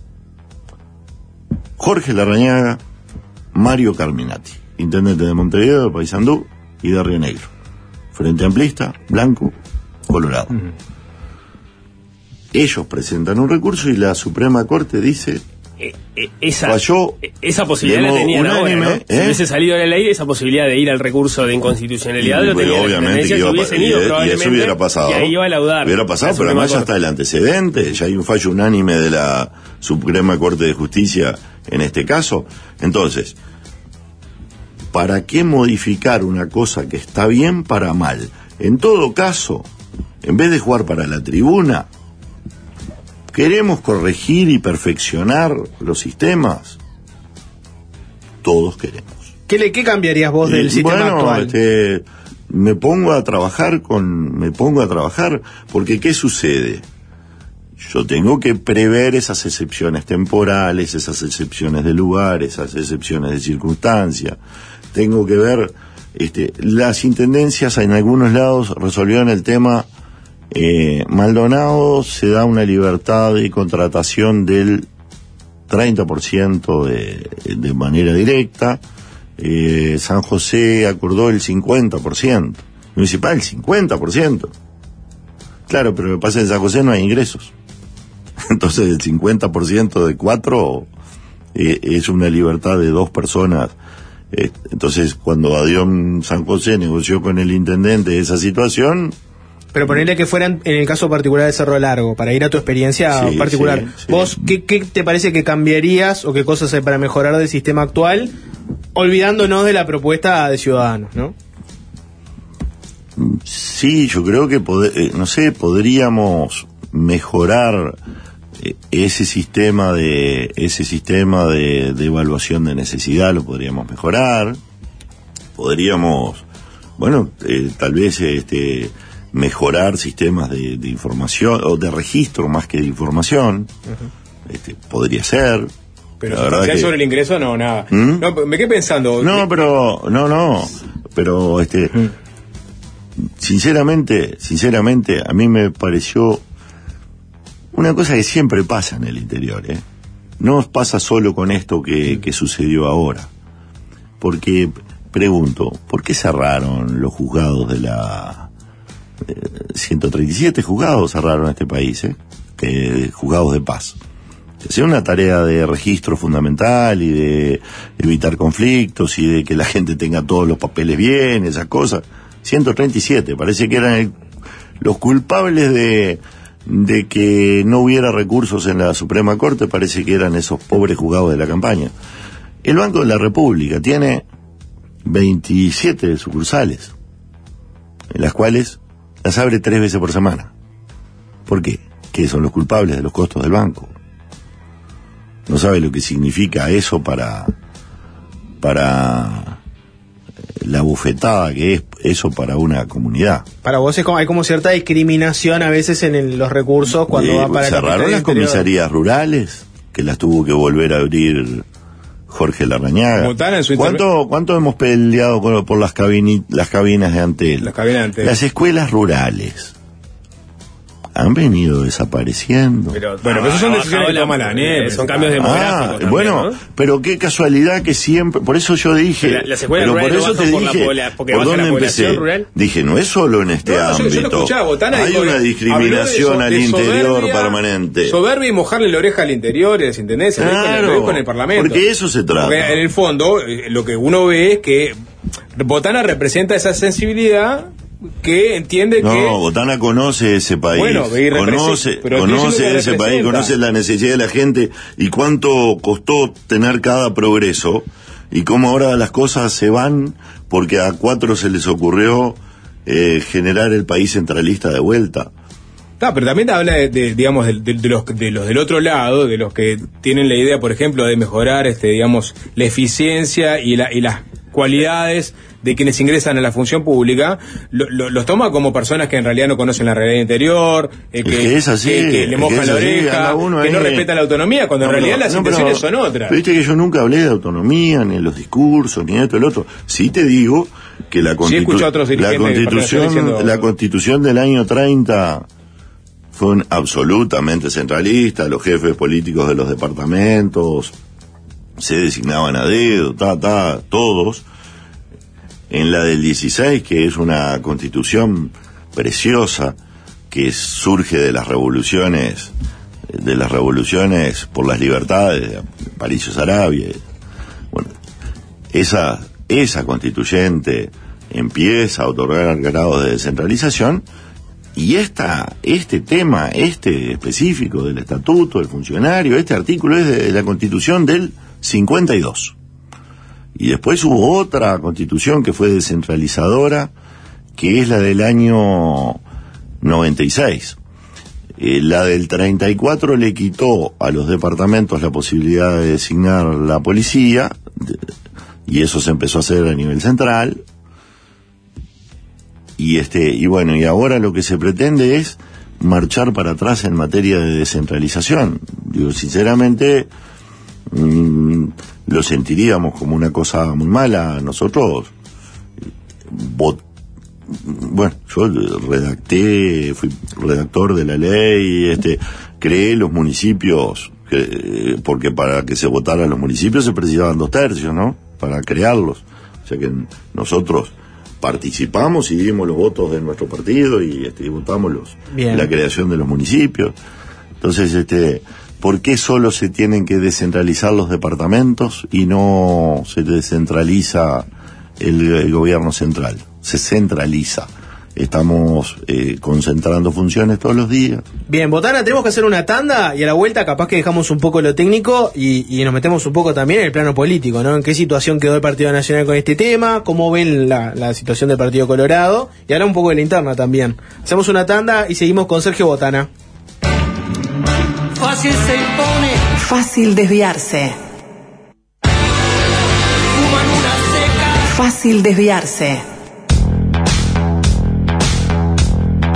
Jorge Larrañaga, Mario Carminati, intendente de Montevideo, de Paysandú y de Río Negro. Frente amplista, blanco, colorado. Uh-huh. Ellos presentan un recurso y la Suprema Corte dice eh, eh, esa, falló esa posibilidad la tenían ahora, ¿no? ¿eh? Si hubiese salido de la ley esa posibilidad de ir al recurso de inconstitucionalidad, y, lo tenían. Obviamente que iba, hubiesen ido, y, y eso hubiera pasado. Y ahí iba a laudar. Hubiera pasado, pero además ya está el antecedente, ya hay un fallo unánime de la Suprema Corte de Justicia en este caso. Entonces, ¿para qué modificar una cosa que está bien para mal? En todo caso, en vez de jugar para la tribuna, ¿queremos corregir y perfeccionar los sistemas? Todos queremos. ¿Qué, le, qué cambiarías vos del eh, sistema bueno, actual? Este, me pongo a trabajar con, me pongo a trabajar, porque ¿qué sucede? Yo tengo que prever esas excepciones temporales, esas excepciones de lugar, esas excepciones de circunstancia. Tengo que ver, este, las intendencias en algunos lados resolvieron el tema. Eh, Maldonado se da una libertad de contratación del treinta por ciento de, de manera directa. eh, San José acordó el cincuenta por ciento, Municipal el cincuenta por ciento. Claro, pero lo que pasa es que en San José no hay ingresos, entonces el cincuenta por ciento de cuatro eh, es una libertad de dos personas. eh, entonces cuando Adión San José negoció con el intendente esa situación. Pero ponerle que fueran en el caso particular de Cerro Largo, para ir a tu experiencia sí, particular. Sí, sí. ¿Vos qué, qué te parece que cambiarías o qué cosas hay para mejorar del sistema actual, olvidándonos de la propuesta de Ciudadanos, ¿no? Sí, yo creo que, pod- eh, no sé, podríamos mejorar eh, ese sistema de ese sistema de, de evaluación de necesidad, lo podríamos mejorar. Podríamos, bueno, eh, tal vez este mejorar sistemas de, de información o de registro más que de información. Uh-huh. Este, podría ser. Pero sustancial que... sobre el ingreso, no, nada. ¿Mm? No, me quedé pensando. No, pero, no, no. Pero, este, ¿Mm? sinceramente, sinceramente, a mí me pareció una cosa que siempre pasa en el interior, ¿eh? No pasa solo con esto que, que sucedió ahora. Porque, pregunto, ¿por qué cerraron los juzgados de la... Eh, ciento treinta y siete juzgados cerraron este país, ¿eh? Que, juzgados de paz. Hacía una tarea de registro fundamental y de evitar conflictos y de que la gente tenga todos los papeles bien, esas cosas. ciento treinta y siete, parece que eran el, los culpables de, de que no hubiera recursos en la Suprema Corte, parece que eran esos pobres juzgados de la campaña. El Banco de la República tiene veintisiete sucursales, en las cuales las abre tres veces por semana. ¿Por qué? ¿Qué son los culpables de los costos del banco? No sabe lo que significa eso para para la bufetada que es eso para una comunidad. Para vos es como, hay como cierta discriminación a veces en el, los recursos cuando eh, va para cerraron las comisarías rurales, que las tuvo que volver a abrir Jorge Larrañaga. ¿Cuánto, ¿Cuánto hemos peleado con, por las, cabini, las cabinas de Antel? Las cabinas de Antel. Las escuelas rurales han venido desapareciendo. Pero, bueno, pero eso son decisiones que toma la N E P, son cambios demográficos. Ah, también, bueno, ¿no? Pero qué casualidad que siempre, por eso yo dije, la, las pero por eso te por dije, la, ¿por dónde empecé? Rural. Dije, no es solo en este no, ámbito. Yo, yo escuchaba, Botana, hay dijo, una discriminación de, al de interior soberbia, permanente. Soberbia y mojarle la oreja al interior y a las intendencias, claro, con el Parlamento. Porque eso se trata. Porque en el fondo, lo que uno ve es que Botana representa esa sensibilidad que entiende no, que... No, Botana conoce ese país, bueno, conoce, conoce ese país, conoce la necesidad de la gente y cuánto costó tener cada progreso y cómo ahora las cosas se van porque a cuatro se les ocurrió eh, generar el país centralista de vuelta. Ah, pero también te habla de, de digamos, de, de, de, los, de los del otro lado, de los que tienen la idea, por ejemplo, de mejorar, este, digamos, la eficiencia y, la, y las cualidades de quienes ingresan a la función pública, lo, lo, los toma como personas que en realidad no conocen la realidad interior, eh, que, que, es así, que, que le mojan es la así, oreja, que no respetan la autonomía, cuando no, en realidad no, las no, intenciones son otras. Viste que yo nunca hablé de autonomía, ni en los discursos, ni de esto y lo otro. Sí te digo que la, constitu- sí, la constitución diciendo... la constitución del año treinta fue un absolutamente centralista, los jefes políticos de los departamentos se designaban a dedo, ta, ta, todos. En la del dieciséis, que es una constitución preciosa, que surge de las revoluciones, de las revoluciones por las libertades, de París y Sarabia. Bueno, esa, esa constituyente empieza a otorgar grados de descentralización, y esta, este tema, este específico del estatuto, del funcionario, este artículo es de la constitución del cincuenta y dos. Y después hubo otra constitución que fue descentralizadora, que es la del año noventa y seis. Eh, la del treinta y cuatro le quitó a los departamentos la posibilidad de designar la policía, de, y eso se empezó a hacer a nivel central. Y este, y bueno, y ahora lo que se pretende es marchar para atrás en materia de descentralización. Digo, sinceramente, mmm, lo sentiríamos como una cosa muy mala. Nosotros, vot, bueno, yo redacté, fui redactor de la ley, este, creé los municipios, que, porque para que se votaran los municipios se precisaban dos tercios, ¿no? Para crearlos. O sea que nosotros participamos y dimos los votos de nuestro partido y este, votamos los, la creación de los municipios. Entonces, este, ¿por qué solo se tienen que descentralizar los departamentos y no se descentraliza el, el gobierno central? Se centraliza. Estamos eh, concentrando funciones todos los días. Bien, Botana, tenemos que hacer una tanda y a la vuelta capaz que dejamos un poco lo técnico y, y nos metemos un poco también en el plano político, ¿no? En qué situación quedó el Partido Nacional con este tema, cómo ven la, la situación del Partido Colorado y hablar un poco de la interna también. Hacemos una tanda y seguimos con Sergio Botana. Fácil se impone. Fácil desviarse. Fuman una seca. Fácil desviarse.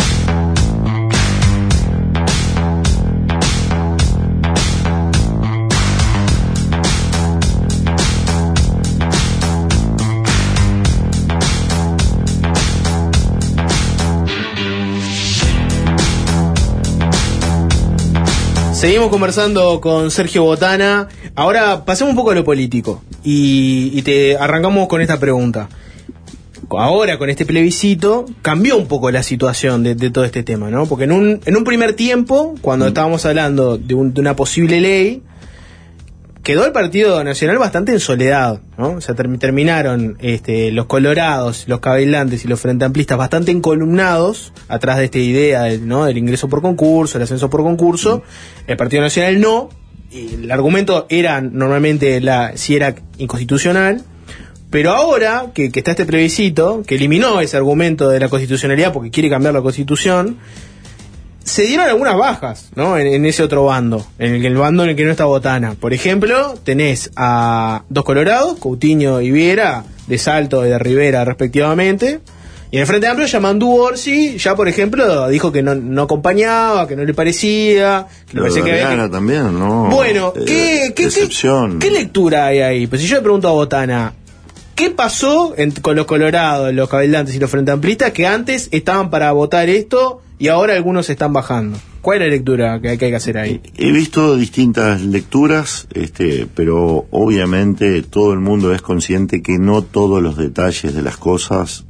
Seguimos conversando con Sergio Botana. Ahora pasemos un poco a lo político y, y te arrancamos con esta pregunta. Ahora con este plebiscito cambió un poco la situación de, de todo este tema, ¿no? Porque en un, en un primer tiempo, cuando mm. estábamos hablando de, un, de una posible ley, quedó el Partido Nacional bastante en soledad, ¿no? O sea, ter- terminaron este, los colorados, los cabildantes y los frente amplistas bastante encolumnados atrás de esta idea del, ¿no? del ingreso por concurso, el ascenso por concurso. Mm. El Partido Nacional no. Y el argumento era normalmente la, si era inconstitucional. Pero ahora que, que está este plebiscito, que eliminó ese argumento de la constitucionalidad porque quiere cambiar la constitución, se dieron algunas bajas, ¿no? En, en ese otro bando, en el, el bando en el que no está Botana. Por ejemplo, tenés a dos colorados, Coutinho y Viera, de Salto y de Rivera respectivamente. Y en el Frente Amplio, Yamandú Orsi, ya por ejemplo, dijo que no, no acompañaba, que no le parecía. Que Pero le parecía que había que... también, ¿no? Bueno, ¿qué, eh, qué, qué, ¿qué lectura hay ahí? Pues si yo le pregunto a Botana, ¿qué pasó en, con los colorados, los cabildantes y los frente amplistas que antes estaban para votar esto y ahora algunos se están bajando? ¿Cuál es la lectura que, que hay que hacer ahí? He visto distintas lecturas, este, pero obviamente todo el mundo es consciente que no todos los detalles de las cosas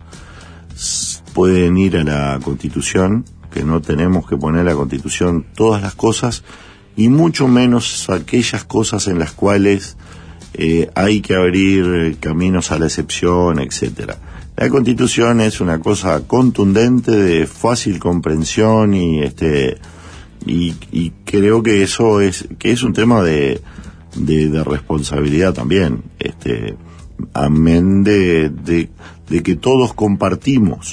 pueden ir a la Constitución, que no tenemos que poner a la Constitución todas las cosas y mucho menos aquellas cosas en las cuales Eh, hay que abrir caminos a la excepción, etcétera. La Constitución es una cosa contundente, de fácil comprensión y este y, y creo que eso es que es un tema de de, de responsabilidad también, este amén de, de de que todos compartimos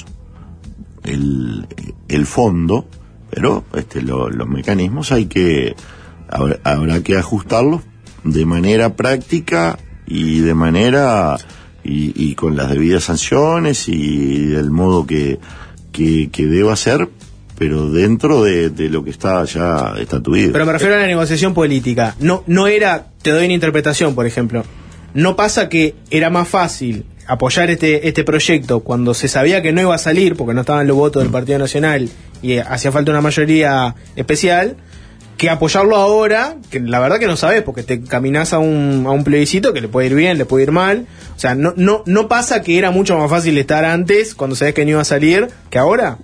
el el fondo, pero este lo, los mecanismos hay que habrá, habrá que ajustarlos de manera práctica y de manera y, y con las debidas sanciones y del modo que que, que deba ser, pero dentro de, de lo que está ya estatuido. Pero me refiero a la negociación política. No no era, te doy una interpretación, por ejemplo. ¿No pasa que era más fácil apoyar este este proyecto cuando se sabía que no iba a salir porque no estaban los votos del Partido Nacional y hacía falta una mayoría especial, que apoyarlo ahora, que la verdad que no sabes, porque te caminás a un, a un plebiscito que le puede ir bien, le puede ir mal? O sea, no no no pasa que era mucho más fácil estar antes, cuando sabías que no iba a salir, que ahora.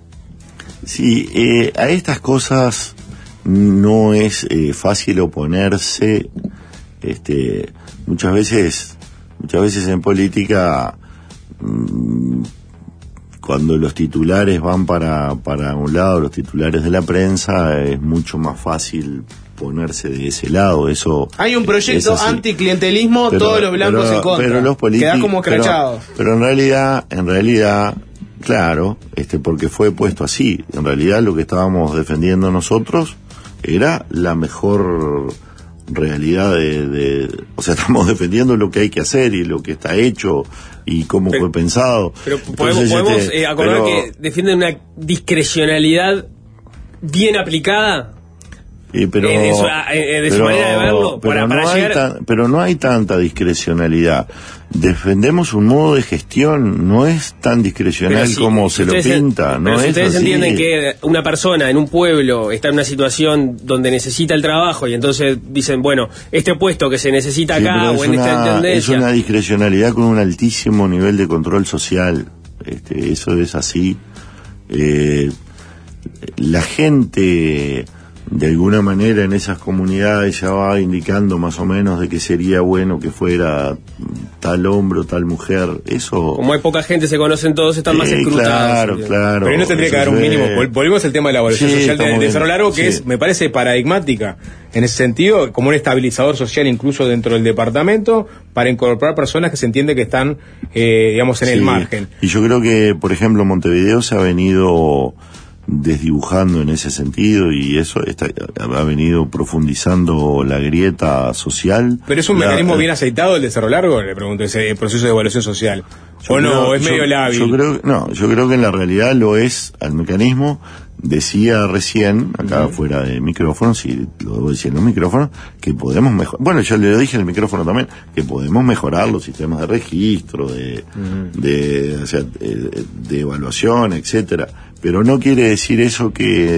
Sí, eh, a estas cosas no es eh, fácil oponerse. Este, muchas veces, muchas veces en política, mmm, cuando los titulares van para, para un lado, los titulares de la prensa, es mucho más fácil ponerse de ese lado. Eso hay un proyecto anticlientelismo, pero, todos los blancos pero, en contra. Pero los políticos, quedás como escrachados. Pero, pero en realidad, en realidad, claro, este, porque fue puesto así. En realidad lo que estábamos defendiendo nosotros era la mejor realidad de, de, o sea, estamos defendiendo lo que hay que hacer y lo que está hecho y cómo pero, fue pensado. Pero podemos, Entonces, podemos este, eh, acordar pero, que defienden una discrecionalidad bien aplicada. Eh, pero, eh, de su, eh, de su pero, manera de verlo. Pero, para, no para hay llegar... tan, pero no hay tanta discrecionalidad. Defendemos un modo de gestión, no es tan discrecional si, como se lo pinta. No pero es si ustedes así. entienden que una persona en un pueblo está en una situación donde necesita el trabajo y entonces dicen, bueno, este puesto que se necesita sí, acá o en una, esta tendencia. Es una discrecionalidad con un altísimo nivel de control social. Este, eso es así. Eh, la gente, de alguna manera, en esas comunidades ya va indicando más o menos de que sería bueno que fuera tal hombre o tal mujer. Eso, como hay poca gente, se conocen todos, están eh, más escrutados. Claro, claro. Pero ahí no tendría que haber un mínimo. Volvemos al tema de la evaluación sí, social de, de Cerro Largo, que sí. es, me parece, paradigmática en ese sentido, como un estabilizador social incluso dentro del departamento, para incorporar personas que se entiende que están, eh, digamos, en sí. el margen. Y yo creo que, por ejemplo, Montevideo se ha venido desdibujando en ese sentido y eso está, ha venido profundizando la grieta social. Pero es un la, mecanismo bien aceitado el de Cerro Largo, le pregunto, ese proceso de evaluación social. O no, creo, es medio yo, lábil. Yo creo, no, yo creo que en la realidad lo es al mecanismo. Decía recién, acá uh-huh. fuera de micrófono, si lo debo decir en los micrófonos, que podemos mejorar, bueno, yo le dije en el micrófono también, que podemos mejorar los sistemas de registro, de, uh-huh. de, o sea, de, de evaluación, etcétera. Pero no quiere decir eso que,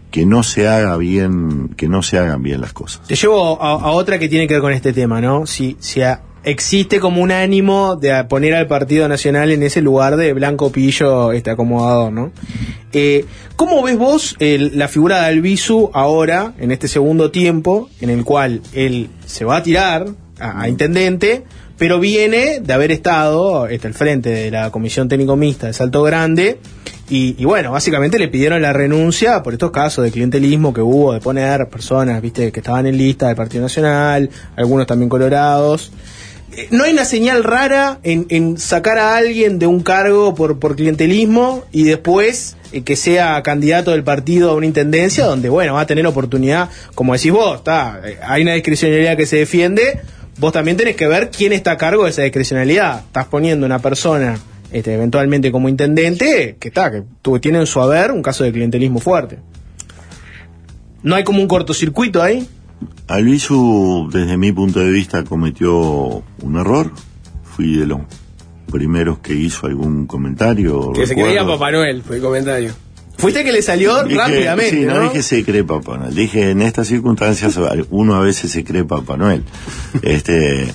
que no se haga bien, que no se hagan bien las cosas. Te llevo a, a otra que tiene que ver con este tema, ¿no? Si, si a, existe como un ánimo de poner al Partido Nacional en ese lugar de blanco pillo, este acomodador, ¿no? Eh, ¿Cómo ves vos el, la figura de Albizu ahora, en este segundo tiempo, en el cual él se va a tirar a, a intendente, pero viene de haber estado este, al frente de la Comisión Técnico Mixta de Salto Grande? Y, y bueno, básicamente le pidieron la renuncia por estos casos de clientelismo que hubo, de poner personas, viste, que estaban en lista del Partido Nacional, algunos también colorados. ¿No hay una señal rara en, en sacar a alguien de un cargo por, por clientelismo y después eh, que sea candidato del partido a una intendencia donde, bueno, va a tener oportunidad, como decís vos, está, eh, hay una discrecionalidad que se defiende, vos también tenés que ver quién está a cargo de esa discrecionalidad? Estás poniendo una persona este, eventualmente como intendente que está, que tu, tiene en su haber un caso de clientelismo fuerte. ¿No hay como un cortocircuito ahí? Albizu, desde mi punto de vista, cometió un error. Fui de los primeros que hizo algún comentario. Que recuerdo. Se creía Papá Noel, fue el comentario. Fuiste que le salió dije, rápidamente, sí, ¿no? no dije se cree Papá Noel. Dije, en estas circunstancias uno a veces se cree Papá Noel. Este,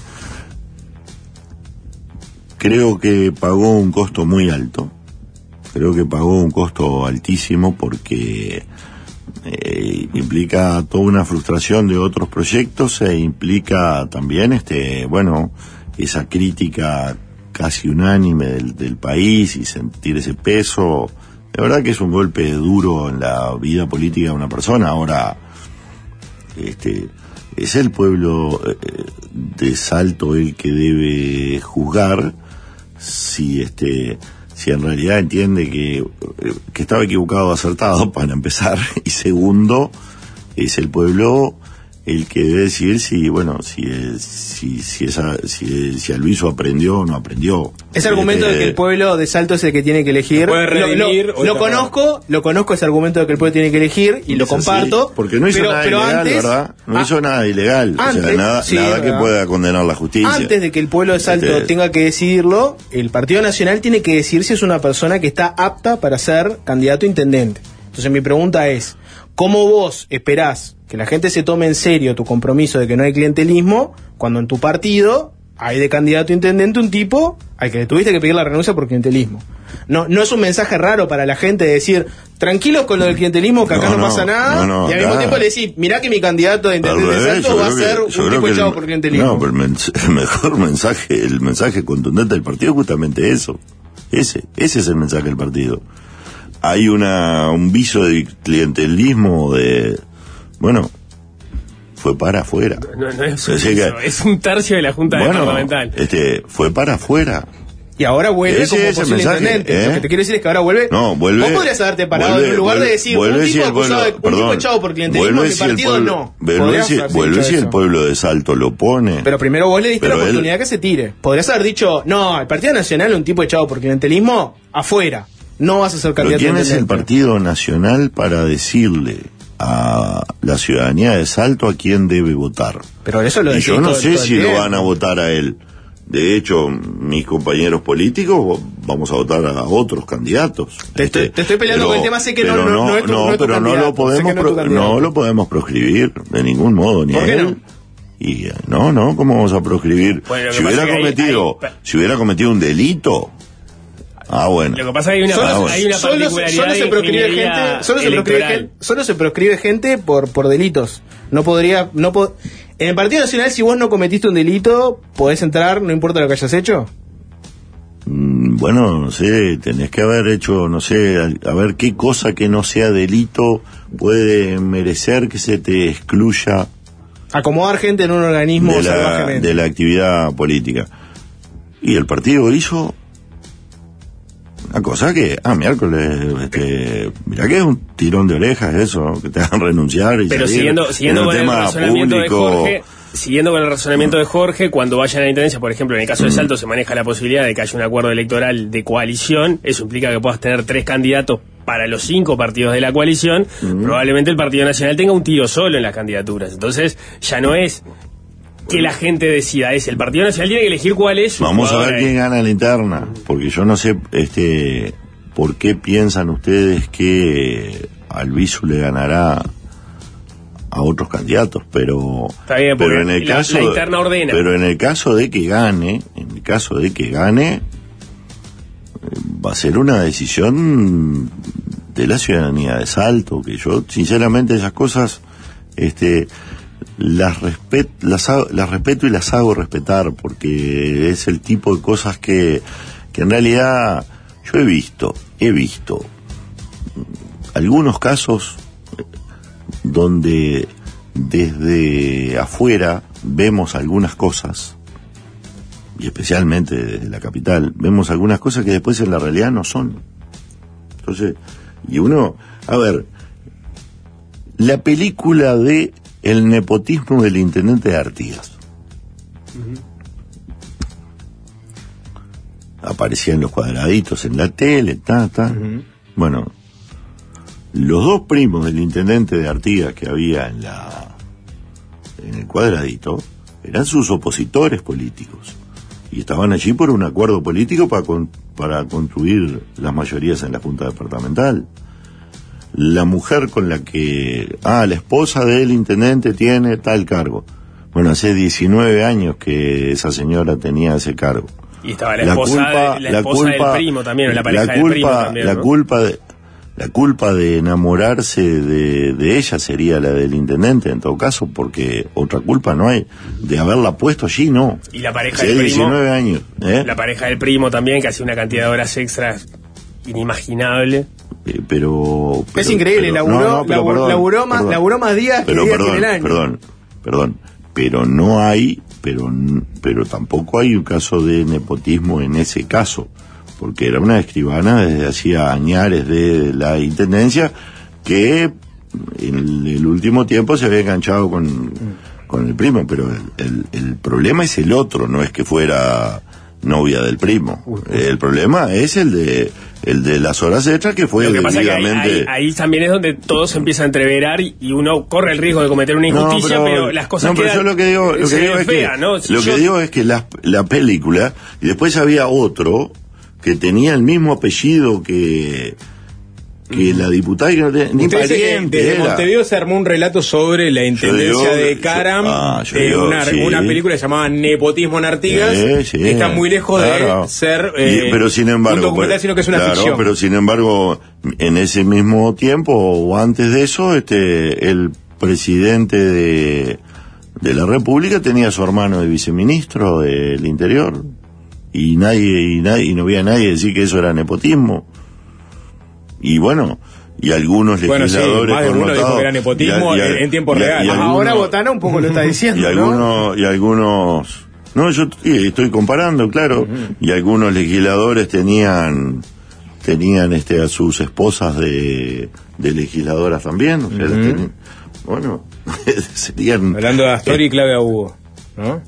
creo que pagó un costo muy alto. Creo que pagó un costo altísimo porque Eh, implica toda una frustración de otros proyectos e implica también este bueno esa crítica casi unánime del, del país y sentir ese peso. La verdad que es un golpe duro en la vida política de una persona. Ahora este es el pueblo eh, de Salto el que debe juzgar si este si en realidad entiende que, que estaba equivocado o acertado, para empezar, y segundo, es el pueblo el que debe decir si, bueno, si si si esa, si, si Albizu aprendió o no aprendió. Ese argumento este, de que el pueblo de Salto es el que tiene que elegir, puede redimir, lo, lo, lo conozco, lo conozco ese argumento de que el pueblo tiene que elegir y lo comparto. Así, porque no hizo pero, nada pero ilegal, antes, ¿verdad? No ah, hizo nada ilegal, antes, o sea, nada, sí, nada que pueda condenar la justicia. Antes de que el pueblo de Salto este, tenga que decidirlo, el Partido Nacional tiene que decir si es una persona que está apta para ser candidato a intendente. Entonces mi pregunta es, ¿cómo vos esperás que la gente se tome en serio tu compromiso de que no hay clientelismo cuando en tu partido hay de candidato a intendente un tipo al que le tuviste que pedir la renuncia por clientelismo? No, no es un mensaje raro para la gente de decir, tranquilos con lo del clientelismo, que acá no, no pasa nada, no, no, y al mismo tiempo le decís, mirá que mi candidato de intendente de Salto va a ser que, un tipo echado el, por clientelismo. No, pero el, mens- el mejor mensaje, el mensaje contundente del partido es justamente eso. Ese, ese es el mensaje del partido. Hay una un viso de clientelismo de, bueno, fue para afuera. No, no es un viso, que, es un tercio de la Junta bueno, Departamental. Este, fue para afuera. Y ahora vuelve ese como es posible mensaje, intendente. ¿eh? Lo que te quiero decir es que ahora vuelve. No, vuelve. Vos podrías haberte parado vuelve, en lugar vuelve, de decir vuelve un tipo si acusado pueblo, de, un perdón, tipo echado por clientelismo, mi si partido pueblo, no. Vuelve si, vuelve si el pueblo de Salto lo pone. Pero primero vos le diste pero la oportunidad él, que se tire. Podrías haber dicho, no, el Partido Nacional, un tipo echado por clientelismo, afuera. No vas a ser candidato. ¿Quién es el Partido Nacional para decirle a la ciudadanía de Salto a quién debe votar? Pero eso lo y yo no sé si lo van a votar a él. De hecho, mis compañeros políticos vamos a votar a otros candidatos. Te estoy, te estoy peleando con el tema, sé que no, no, no, no es tu, no, no es tu pero no lo podemos, no, pro, no lo podemos proscribir de ningún modo, ni ¿por qué a él. no? Y no, no, ¿cómo vamos a proscribir? Bueno, si hubiera cometido, hay, hay, si hubiera cometido un delito. Ah, bueno. Lo que pasa es que hay una, solo, ah, bueno. hay una solo, particularidad solo se proscribe gente, solo se proscribe gente, solo se proscribe gente por por delitos. No podría, no po- en el Partido Nacional, si vos no cometiste un delito, podés entrar, no importa lo que hayas hecho. Mm, bueno, no sé, tenés que haber hecho, no sé, a, a ver qué cosa que no sea delito puede merecer que se te excluya. Acomodar gente en un organismo de la, salvajemente. De la actividad política. Y el partido hizo una cosa que, ah, miércoles, este, mirá que es un tirón de orejas eso, que te hagan renunciar y pero salir, siguiendo, siguiendo con el razonamiento público. de Jorge, siguiendo con el razonamiento de Jorge, cuando vayan a la intendencia, por ejemplo, en el caso de Salto se maneja la posibilidad de que haya un acuerdo electoral de coalición, eso implica que puedas tener tres candidatos para los cinco partidos de la coalición, mm. probablemente el Partido Nacional tenga un tiro solo en las candidaturas, entonces ya no es que la gente decida, es el Partido Nacional tiene que elegir cuál es su Vamos a ver ahí. quién gana la interna, porque yo no sé este por qué piensan ustedes que Albizu le ganará a otros candidatos, pero Está bien, pero en el la, caso la interna ordena. pero en el caso de que gane, en el caso de que gane, va a ser una decisión de la ciudadanía de Salto, que yo sinceramente esas cosas este las respet, las, hago, las respeto y las hago respetar, porque es el tipo de cosas que, que en realidad yo he visto, he visto algunos casos donde desde afuera vemos algunas cosas, y especialmente desde la capital, vemos algunas cosas que después en la realidad no son. Entonces, y uno, a ver, la película de el nepotismo del intendente de Artigas. Uh-huh. Aparecía en los cuadraditos en la tele, ta, ta. Uh-huh. Bueno, los dos primos del intendente de Artigas que había en la en el cuadradito eran sus opositores políticos y estaban allí por un acuerdo político para con, para construir las mayorías en la Junta Departamental. La mujer con la que ah la esposa del intendente tiene tal cargo. Bueno, hace diecinueve años que esa señora tenía ese cargo. Y estaba la, la esposa, culpa, de, la esposa la culpa, del primo también, o la pareja la culpa, del primo también, la ¿no? culpa de La culpa de enamorarse de, de ella sería la del intendente, en todo caso, porque otra culpa no hay. De haberla puesto allí, no. Y la pareja Hace del primo. diecinueve años. ¿eh? La pareja del primo también, que hacía una cantidad de horas extras inimaginable. Eh, pero, pero. Es increíble, pero, laburó, no, no, pero, laburó, perdón, laburó, más, perdón, laburó más días pero, que días perdón, en el año. Perdón, perdón. Pero no hay, pero, pero tampoco hay un caso de nepotismo en ese caso. Porque era una escribana desde hacía añares de la intendencia que en el último tiempo se había enganchado con, con el primo, pero el, el, el problema es el otro, no es que fuera novia del primo. Uy, uy. El problema es el de el de las horas extras, que fue Lo que pasa es que ahí, debidamente... ahí, ahí también es donde todo se empieza a entreverar y, y uno corre el riesgo de cometer una injusticia, no, pero, pero las cosas no, pero yo lo que digo, lo que digo es fea, que, ¿no? Si lo yo... que digo es que la, la película, y después había otro que tenía el mismo apellido que que la diputada, que no tenía ni pariente. Desde era. Montevideo se armó un relato sobre la intendencia digo, de Caram, yo, ah, yo eh, digo, una, sí. una película llamada Nepotismo en Artigas, sí, sí, que está muy lejos claro. de ser eh, y, pero sin embargo, un documental, pero, sino que es una claro, ficción. Pero sin embargo, en ese mismo tiempo, o antes de eso, este el presidente de, de la República tenía a su hermano de viceministro del Interior, y nadie, y nadie, y no había nadie decir que eso era nepotismo. Y bueno, y algunos legisladores bueno, sí, más de uno dijo que era nepotismo y a, y a, en tiempo y a, real. Y algunos, ahora Botana un poco lo está diciendo, y algunos, ¿no? Y algunos, no, yo estoy, estoy comparando, claro, uh-huh. Y algunos legisladores tenían, tenían este a sus esposas de, de legisladoras también, o sea, uh-huh. tenían, bueno, serían... Hablando de Astor y Claudia Hugo, ¿no?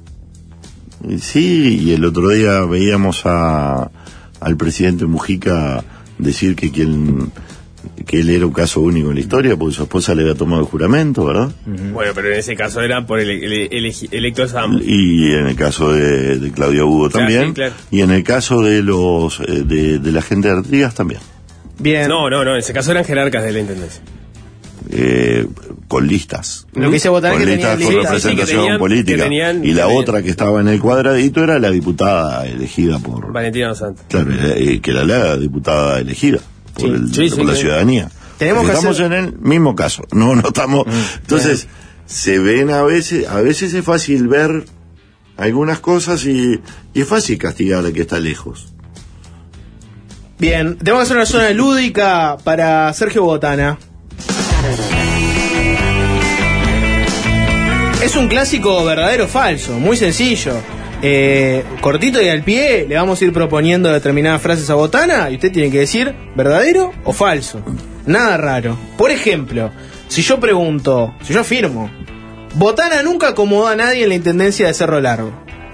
Sí, y el otro día veíamos a al presidente Mujica decir que quien que él era un caso único en la historia porque su esposa le había tomado el juramento, ¿verdad? Uh-huh. Bueno, pero en ese caso era por el, el, el, el electo de Sam. Y en el caso de, de Claudia Hugo también, claro, sí, claro. Y en el caso de los de, de la gente de Artigas también. Bien. No, no, no, en ese caso eran jerarcas de la intendencia. Eh, con listas. Lo que hice votar con que listas tenía con listas. representación Sí, que tenían, política. que tenían, y la que otra que estaba en el cuadradito era la diputada elegida por Valentina Dos Santos. Claro, eh, que era la diputada elegida por, sí, el, sí, por sí, la sí. ciudadanía. Tenemos estamos que hacer... en el mismo caso. No, no estamos. Mm, entonces, bien. Se ven a veces, a veces es fácil ver algunas cosas y, y es fácil castigar al que está lejos. Bien, tenemos que hacer una zona lúdica para Sergio Botana. Es un clásico verdadero o falso, muy sencillo. Eh, cortito y al pie, le vamos a ir proponiendo determinadas frases a Botana y usted tiene que decir verdadero o falso. Nada raro. Por ejemplo, si yo pregunto, si yo afirmo, Botana nunca acomodó a nadie en la intendencia de Cerro Largo.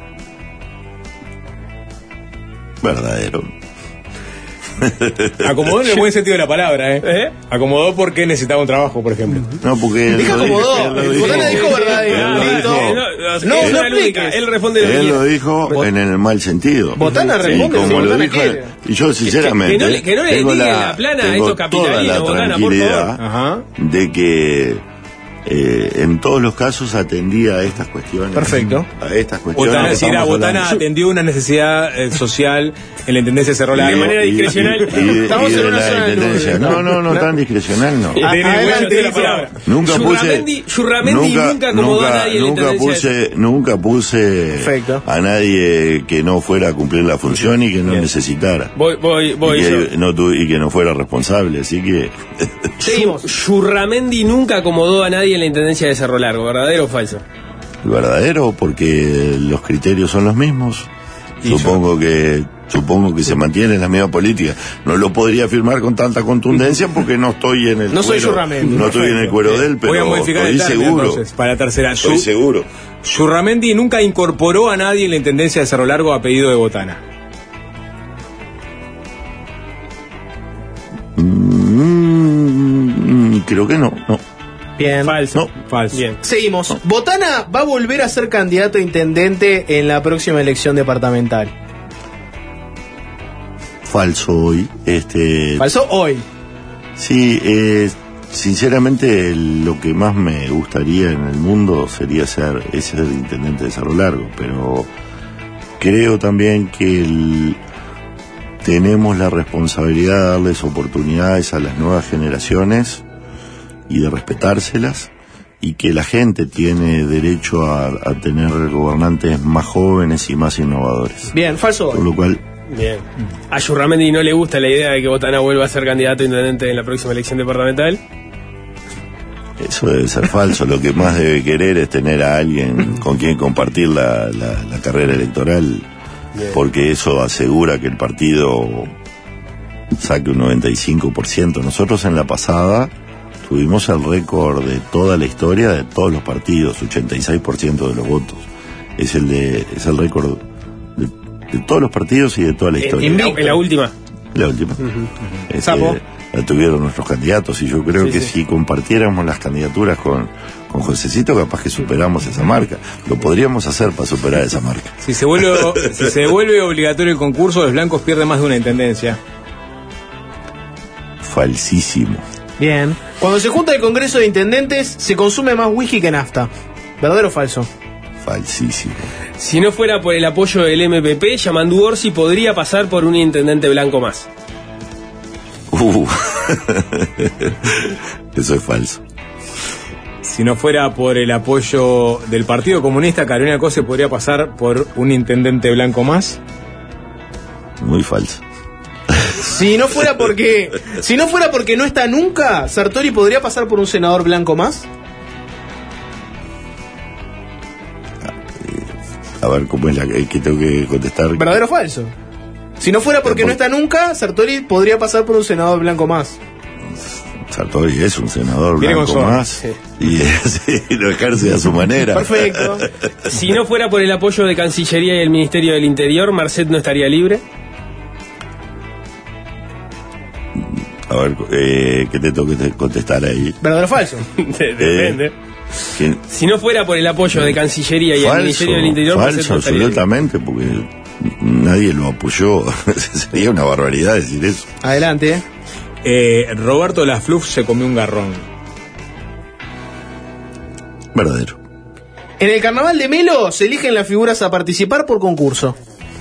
Verdadero. Acomodó en el buen sentido de la palabra, ¿eh? ¿Eh? Acomodó porque necesitaba un trabajo, por ejemplo. No, porque... Dijo acomodó. Botana dijo verdadero. dudas. No, es no una lúdica. expliques. Él responde lo que Él quiere. lo dijo en el mal sentido. Botana Sí, responde como si lo Botana dijo. quiere. Y yo, sinceramente. Que, que no le, que no le tengo digan la, la plana a tengo estos toda la capitalinos, Botana, por tranquilidad favor. Ajá. de que eh, en todos los casos atendía a estas cuestiones. Perfecto. A estas cuestiones. Botana, si era, Botana atendió una necesidad eh, social en la Intendencia de Cerro Largo. De manera discrecional. Y, y, y, Estamos y en de una la zona de intendencia. luz. No, no, no, tan discrecional no. Ah, adelante, la palabra. Nunca Yurramendi, puse. Yurramendi nunca, nunca acomodó nunca, a nadie en la nunca intendencia. puse, nunca puse Perfecto. a nadie que no fuera a cumplir la función y que no necesitara. Voy, voy, voy. y, yo. que no tu- y que no fuera responsable, así que Seguimos. Yurramendi nunca acomodó a nadie en la intendencia de Cerro Largo, ¿verdadero o falso? el verdadero, porque los criterios son los mismos. Supongo que supongo que se mantiene la misma política. No lo podría afirmar con tanta contundencia porque no estoy en el No soy cuero, Yurramendi. no estoy en el cuero de él, pero Voy a modificar estoy el término seguro. entonces, para la tercera. Estoy Yu- seguro. Yurramendi nunca incorporó a nadie en la Intendencia de Cerro Largo a pedido de Botana. Mm, creo que no, no. Bien. Falso. No. Falso. Bien. Seguimos. Botana va a volver a ser candidato a intendente en la próxima elección departamental. Falso hoy. Este, Falso hoy. Sí, eh, sinceramente lo que más me gustaría en el mundo sería ser, es ser intendente de Cerro Largo, pero creo también que el, tenemos la responsabilidad de darles oportunidades a las nuevas generaciones y de respetárselas, y que la gente tiene derecho a, a tener gobernantes más jóvenes y más innovadores. Bien, falso Por hoy. lo cual, Bien. A Yurramendi no le gusta la idea de que Botana vuelva a ser candidato a intendente en la próxima elección departamental. eso debe ser falso. Lo que más debe querer es tener a alguien con quien compartir la, la, la carrera electoral, porque eso asegura que el partido saque un noventa y cinco por ciento. Nosotros en la pasada tuvimos el récord de toda la historia de todos los partidos, ochenta y seis por ciento de los votos. Es el de es el récord de, de todos los partidos y de toda la historia. En la, en la última. La última. Este, Sapo. la tuvieron nuestros candidatos, y yo creo Sí, que sí. si compartiéramos las candidaturas con, con Josecito, capaz que superamos esa marca. Lo podríamos hacer para superar esa marca. Si se vuelve, si se vuelve obligatorio el concurso, los blancos pierden más de una intendencia. Falsísimo. Bien. Cuando se junta el Congreso de Intendentes, se consume más whisky que nafta. ¿Verdadero o falso? Falsísimo. Si no fuera por el apoyo del M P P, Yamandu Orsi podría pasar por un intendente blanco más. Uh. Eso es falso. Si no fuera por el apoyo del Partido Comunista, Carolina Cose podría pasar por un intendente blanco más. Muy falso. Si no fuera porque si no fuera porque no está nunca, Sartori podría pasar por un senador blanco más. A ver cómo es la que que tengo que contestar. ¿Verdadero o falso? Si no fuera porque no está nunca, Sartori podría pasar por un senador blanco más. Sartori es un senador Viene blanco con más, Sí. y sí, lo ejerce a su manera. Perfecto. Si no fuera por el apoyo de Cancillería y el Ministerio del Interior, Marcet no estaría libre. A ver, eh, ¿qué te tengo que contestar ahí? ¿Verdadero o falso? Depende. ¿Quién? Si no fuera por el apoyo de Cancillería y el Falso, Ministerio del Interior, Marcet falso, no estaría libre. absolutamente, porque nadie lo apoyó. Sería una barbaridad decir eso. Adelante. Eh, Roberto Lafluf se comió un garrón. Verdadero. En el carnaval de Melo se eligen las figuras a participar por concurso.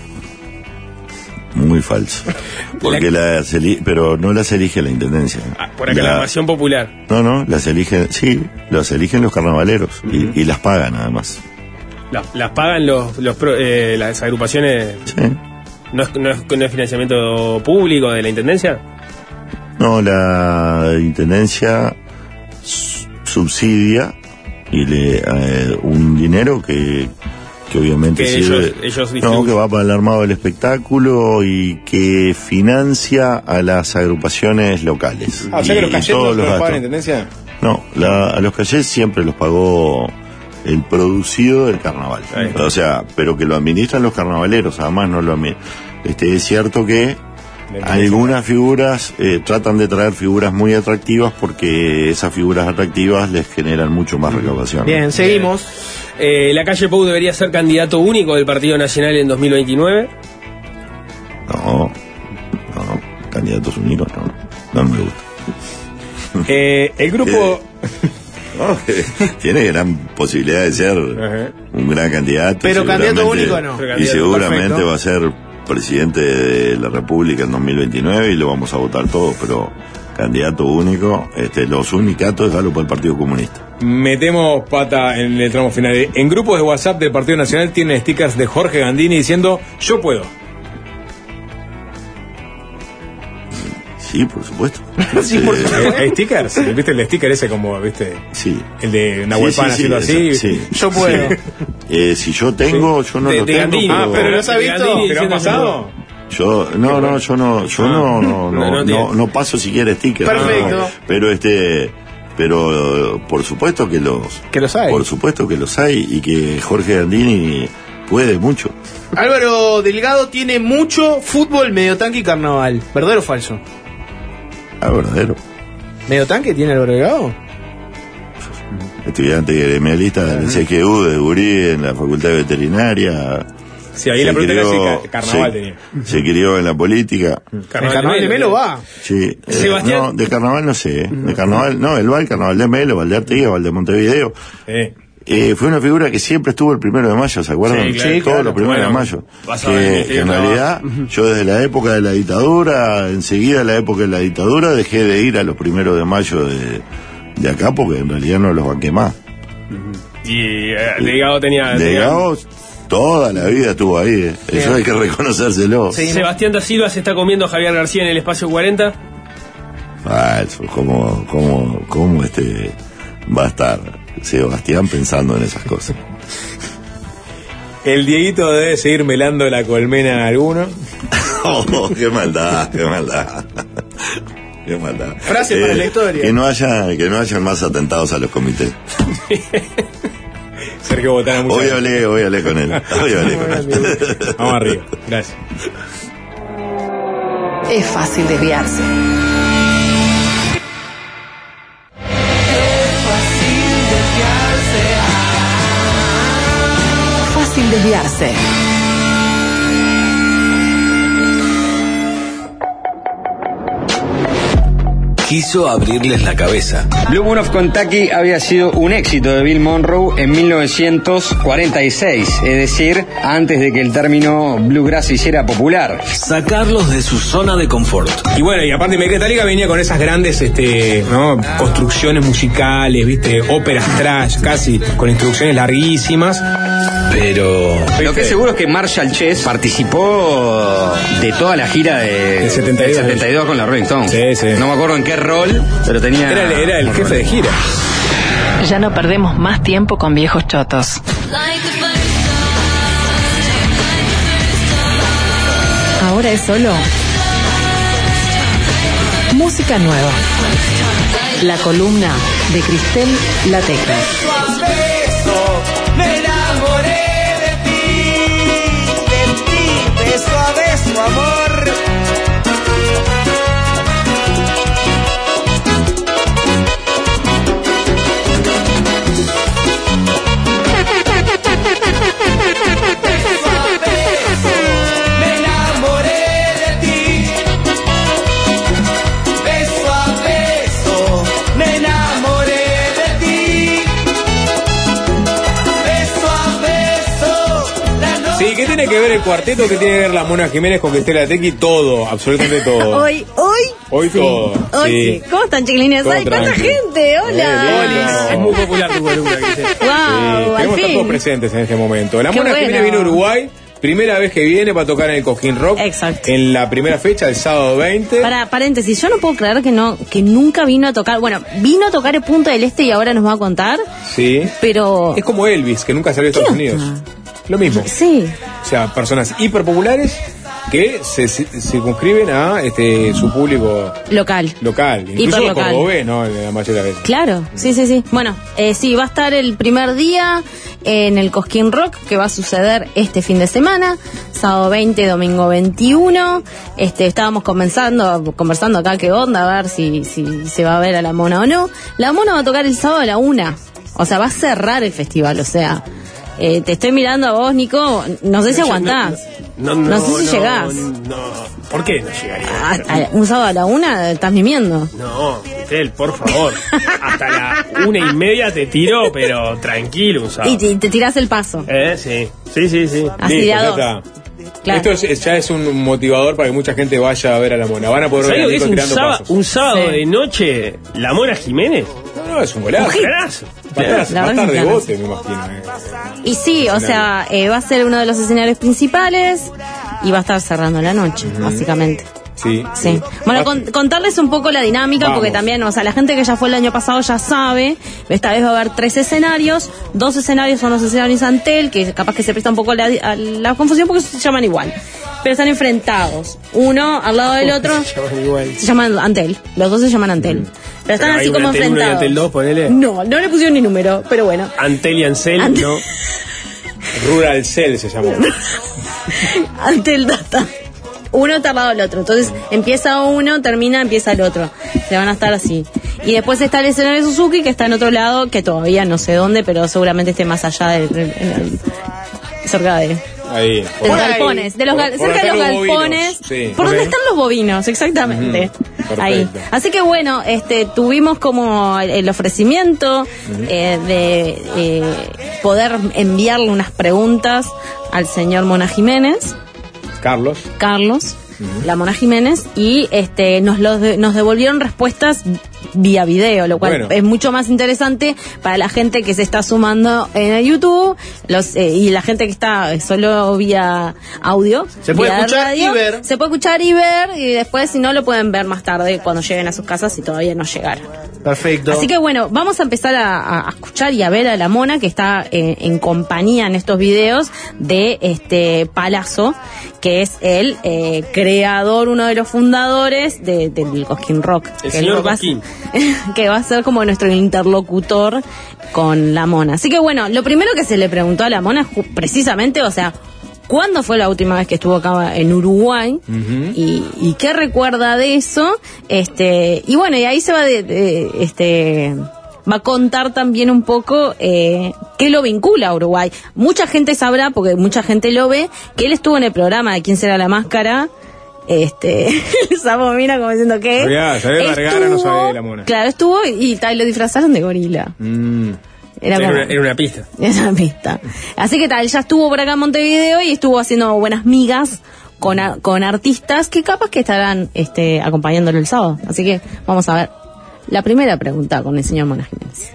Muy falso. Porque las eli- pero no las elige la intendencia. Ah, por aclamación La- popular. No, no, las eligen, sí, las eligen los carnavaleros y, y las pagan además. La- las pagan los, los pro- eh, las agrupaciones. Sí. ¿No es, no, es, no es financiamiento público de la Intendencia? No, la intendencia s- subsidia y le eh, un dinero que, que obviamente Que sirve, ellos- ellos no, distribuyen. que va para el armado del espectáculo y que financia a las agrupaciones locales. Ah, o sea Y- que los y cayetos todos no los los pagan la gastos. intendencia. No, la- a los cayés siempre los pagó el producido del carnaval. Ahí. O sea, pero que lo administran los carnavaleros, además no lo administran. Este, es cierto que algunas figuras eh, tratan de traer figuras muy atractivas porque esas figuras atractivas les generan mucho más recaudación. Bien, seguimos. Eh, ¿La calle Pou debería ser candidato único del Partido Nacional en dos mil veintinueve? No, no, candidatos únicos no, no me gusta. Eh, el grupo... No, tiene gran posibilidad de ser uh-huh. un gran candidato. Pero candidato único no. Y seguramente perfecto. Va a ser presidente de la República en dos mil veintinueve y lo vamos a votar todos, pero candidato único, este, los unicatos déjalo para el Partido Comunista. Metemos pata en el tramo final. En grupos de WhatsApp del Partido Nacional tienen stickers de Jorge Gandini diciendo yo puedo. Sí, por supuesto. Sí, por supuesto. ¿Hay stickers? ¿Viste el sticker ese como, viste? Sí. El de Nahuel sí, Pan sí, haciendo sí, así. Sí. Yo puedo. Sí. Eh, si yo tengo, sí. yo no de, lo de tengo. Gandini. Pero... Ah, pero ¿los ha visto? ¿Te lo han pasado? Yo, no, no, yo no, yo ah. no, no, no, no, no, no, no paso siquiera stickers. Perfecto. No, pero este, pero por supuesto que los, que los hay. Por supuesto que los hay y que Jorge Gandini puede mucho. Álvaro Delgado tiene mucho fútbol, medio tanque y carnaval. ¿Verdadero o falso? Ah, verdadero. ¿Medio tanque tiene Álvaro Delgado? Estudiante gremialista del C G U de Gurí en la Facultad de Veterinaria. Sí, ahí la pregunta era si carnaval se, tenía. Se crió en la política. Carnaval, el carnaval de Melo, de Melo va. Sí. Sebastián. Eh, no, de carnaval no sé. De carnaval, no, él va el carnaval de Melo, va el de Artigas, va el de Montevideo. Sí. Eh, fue una figura que siempre estuvo el primero de mayo, ¿se acuerdan? Sí, claro, Todos claro. los primeros Bueno, de mayo. Que, que en realidad, yo desde la época de la dictadura, enseguida la época de la dictadura, dejé de ir a los primeros de mayo de, de acá porque en realidad no los banqué más. Y eh, Delgado tenía... Delgado toda la vida estuvo ahí, eh. Eso hay que reconocérselo. Sí, Sebastián da Silva se está comiendo a Javier García en el espacio cuarenta. Falso, ¿cómo, cómo, cómo este va a estar Sebastián pensando en esas cosas? El Dieguito debe seguir melando la colmena a alguno. Oh, qué maldad, qué maldad. Qué maldad. Frase eh, para la historia. Que no haya, que no haya más atentados a los comités. Sergio Botana, muchas hoy hablé, hoy hablé con él. Hoy hablé con él. Vamos arriba. Gracias. Es fácil desviarse. Fácil desviarse. Quiso abrirles la cabeza. Blue Moon of Kentucky había sido un éxito de Bill Monroe en mil novecientos cuarenta y seis, es decir, antes de que el término bluegrass se hiciera popular. Sacarlos de su zona de confort. Y bueno, y aparte Metallica venía con esas grandes este, ¿no? construcciones musicales, viste, óperas trash, casi, con introducciones larguísimas. Pero... Lo que es seguro es que Marshall Chess participó de toda la gira de, de setenta y dos, del setenta y dos con la Rolling Stones. Sí, sí. No me acuerdo en qué rol, pero tenía... Era, era el jefe de gira. Ya no perdemos más tiempo con viejos chotos. Ahora es solo música nueva. La columna de Cristel La Tecla. Me enamoré de ti, de ti, beso a beso, amor. ¿Qué tiene que ver el cuarteto? ¿Qué tiene que ver la Mona Jiménez con Cristel La Tequi? Todo, absolutamente todo. Hoy, hoy. Hoy sí. todo. Hoy sí. sí. ¿Cómo están, chiquilines? ¡Ay, cuánta gente! ¡Hola! Hola. Es muy popular tu columna, Cristel. ¡Wow! Sí, queremos estar fin. todos presentes en este momento. La Qué Mona bueno. Jiménez vino a Uruguay. Primera vez que viene para tocar en el Cojín Rock. Exacto. En la primera fecha, el sábado veinte. Para paréntesis, yo no puedo creer que no que nunca vino a tocar. Bueno, vino a tocar el Punta del Este y ahora nos va a contar. Sí. Pero. Es como Elvis, que nunca salió de Estados Unidos. Lo mismo. Sí. O sea, personas hiperpopulares que se, se circunscriben a este su público Local. local. Incluso Hiperlocal. cordobés, ¿no? La mayoría de las veces. Claro, sí, sí, sí. Bueno, eh, sí, va a estar el primer día en el Cosquín Rock, que va a suceder este fin de semana, sábado veinte, domingo veintiuno. Este, estábamos comenzando, conversando acá qué onda, a ver si, si se va a ver a la Mona o no. La Mona va a tocar el sábado a la una. O sea, va a cerrar el festival, o sea... Eh, te estoy mirando a vos, Nico. No sé si aguantás. No, no, no sé si no, llegás. No, ¿por qué no llegaría? A, a, un sábado a la una estás mimiendo. No, Cristel, por favor. Hasta la una y media te tiro, pero tranquilo un sábado. Y te, te tirás el paso. Eh, sí. Sí, sí, sí. Así Listo, de a ya dos. está. Claro. Esto es- ya es un motivador para que mucha gente vaya a ver a la Mona. Van a poder ver ¿Sabés a lo que es Nico un, tirando sába- pasos. un sábado Sí. de noche, la Mona Jiménez? No, no, es un golazo. Un golazo. Va a estar, La va a verdad estar es de un bote, me imagino. eh. Y sí, o sea, eh, va a ser uno de los escenarios principales y va a estar cerrando la noche, básicamente. Sí. Sí. Bueno, con- contarles un poco la dinámica, Vamos. porque también, o sea, la gente que ya fue el año pasado ya sabe. Esta vez va a haber tres escenarios. Dos escenarios son los escenarios Antel, que capaz que se presta un poco a la, a la confusión porque se llaman igual. Pero están enfrentados. Uno al lado del otro. Se llaman igual. Se llaman Antel. Los dos se llaman Antel. Pero están Pero hay así un como Antel uno y enfrentados. Antel dos, ponele. No, no le pusieron ni número, pero bueno. Antel y Ansel, Ant- no. Rural Cell se llamó. Antel Data. Uno está al lado del otro. Entonces empieza uno, termina, empieza el otro. Se van a estar así. Y después está el escenario Suzuki, que está en otro lado, que todavía no sé dónde, pero seguramente esté más allá del. del- del- cerca de. Ahí. De los galpones, de los gal- Por- por cerca de acá los los galpones, bovinos, sí. por Ok. donde están los bovinos, exactamente. Perfecto. Ahí. Así que bueno, este, tuvimos como el, el ofrecimiento eh, de eh, poder enviarle unas preguntas al señor Mona Jiménez, Carlos. Carlos, la Mona Jiménez, y este, nos los de- nos devolvieron respuestas vía video, lo cual Bueno. es mucho más interesante para la gente que se está sumando en el YouTube los, eh, y la gente que está solo vía audio. Se puede vía escuchar radio. y ver. Se puede escuchar y ver, y después, si no, lo pueden ver más tarde cuando lleguen a sus casas, si todavía no llegaron. Perfecto. Así que bueno, vamos a empezar a, a- a escuchar y a ver a la Mona, que está eh, en compañía en estos videos de este Palazzo, que es el eh, creador, uno de los fundadores de- del Cosquín Rock. El que señor va a- Cosquín. que va a ser como nuestro interlocutor con la Mona. Así que bueno, lo primero que se le preguntó a la Mona es ju- precisamente, o sea, ¿cuándo fue la última vez que estuvo acá en Uruguay? y, y qué recuerda de eso. Este, y bueno, y ahí se va de, de- este va a contar también un poco eh, qué lo vincula a Uruguay. Mucha gente sabrá, porque mucha gente lo ve, que él estuvo en el programa de ¿Quién será la máscara? Este, el sapo mira como diciendo que Sabía, sabía Vergara, no sabía de la Mona. claro, estuvo y, tal, lo disfrazaron de gorila. Mm. Era, Era como- una, era una pista. esa pista. Así que tal, ya estuvo por acá en Montevideo y estuvo haciendo buenas migas con, a- con artistas que capaz que estarán este, acompañándolo el sábado. Así que vamos a ver la primera pregunta con el señor Mona Jiménez.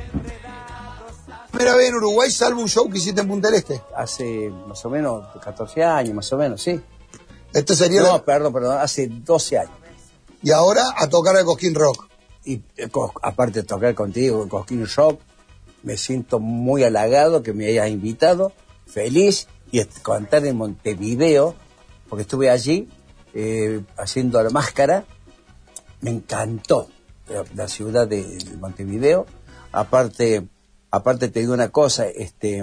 Primera vez en Uruguay, salvo un show que hiciste en Punta del Este. Hace más o menos catorce años, más o menos, sí. Este sería. No, la- perdón, perdón, hace doce años. Y ahora a tocar el Cosquín Rock. Y eh, co- aparte de tocar contigo en Cosquín Rock, me siento muy halagado que me hayas invitado, feliz, y est- cantar en Montevideo, porque estuve allí eh, haciendo la máscara. Me encantó la, la ciudad de, de Montevideo. Aparte, aparte te digo una cosa, este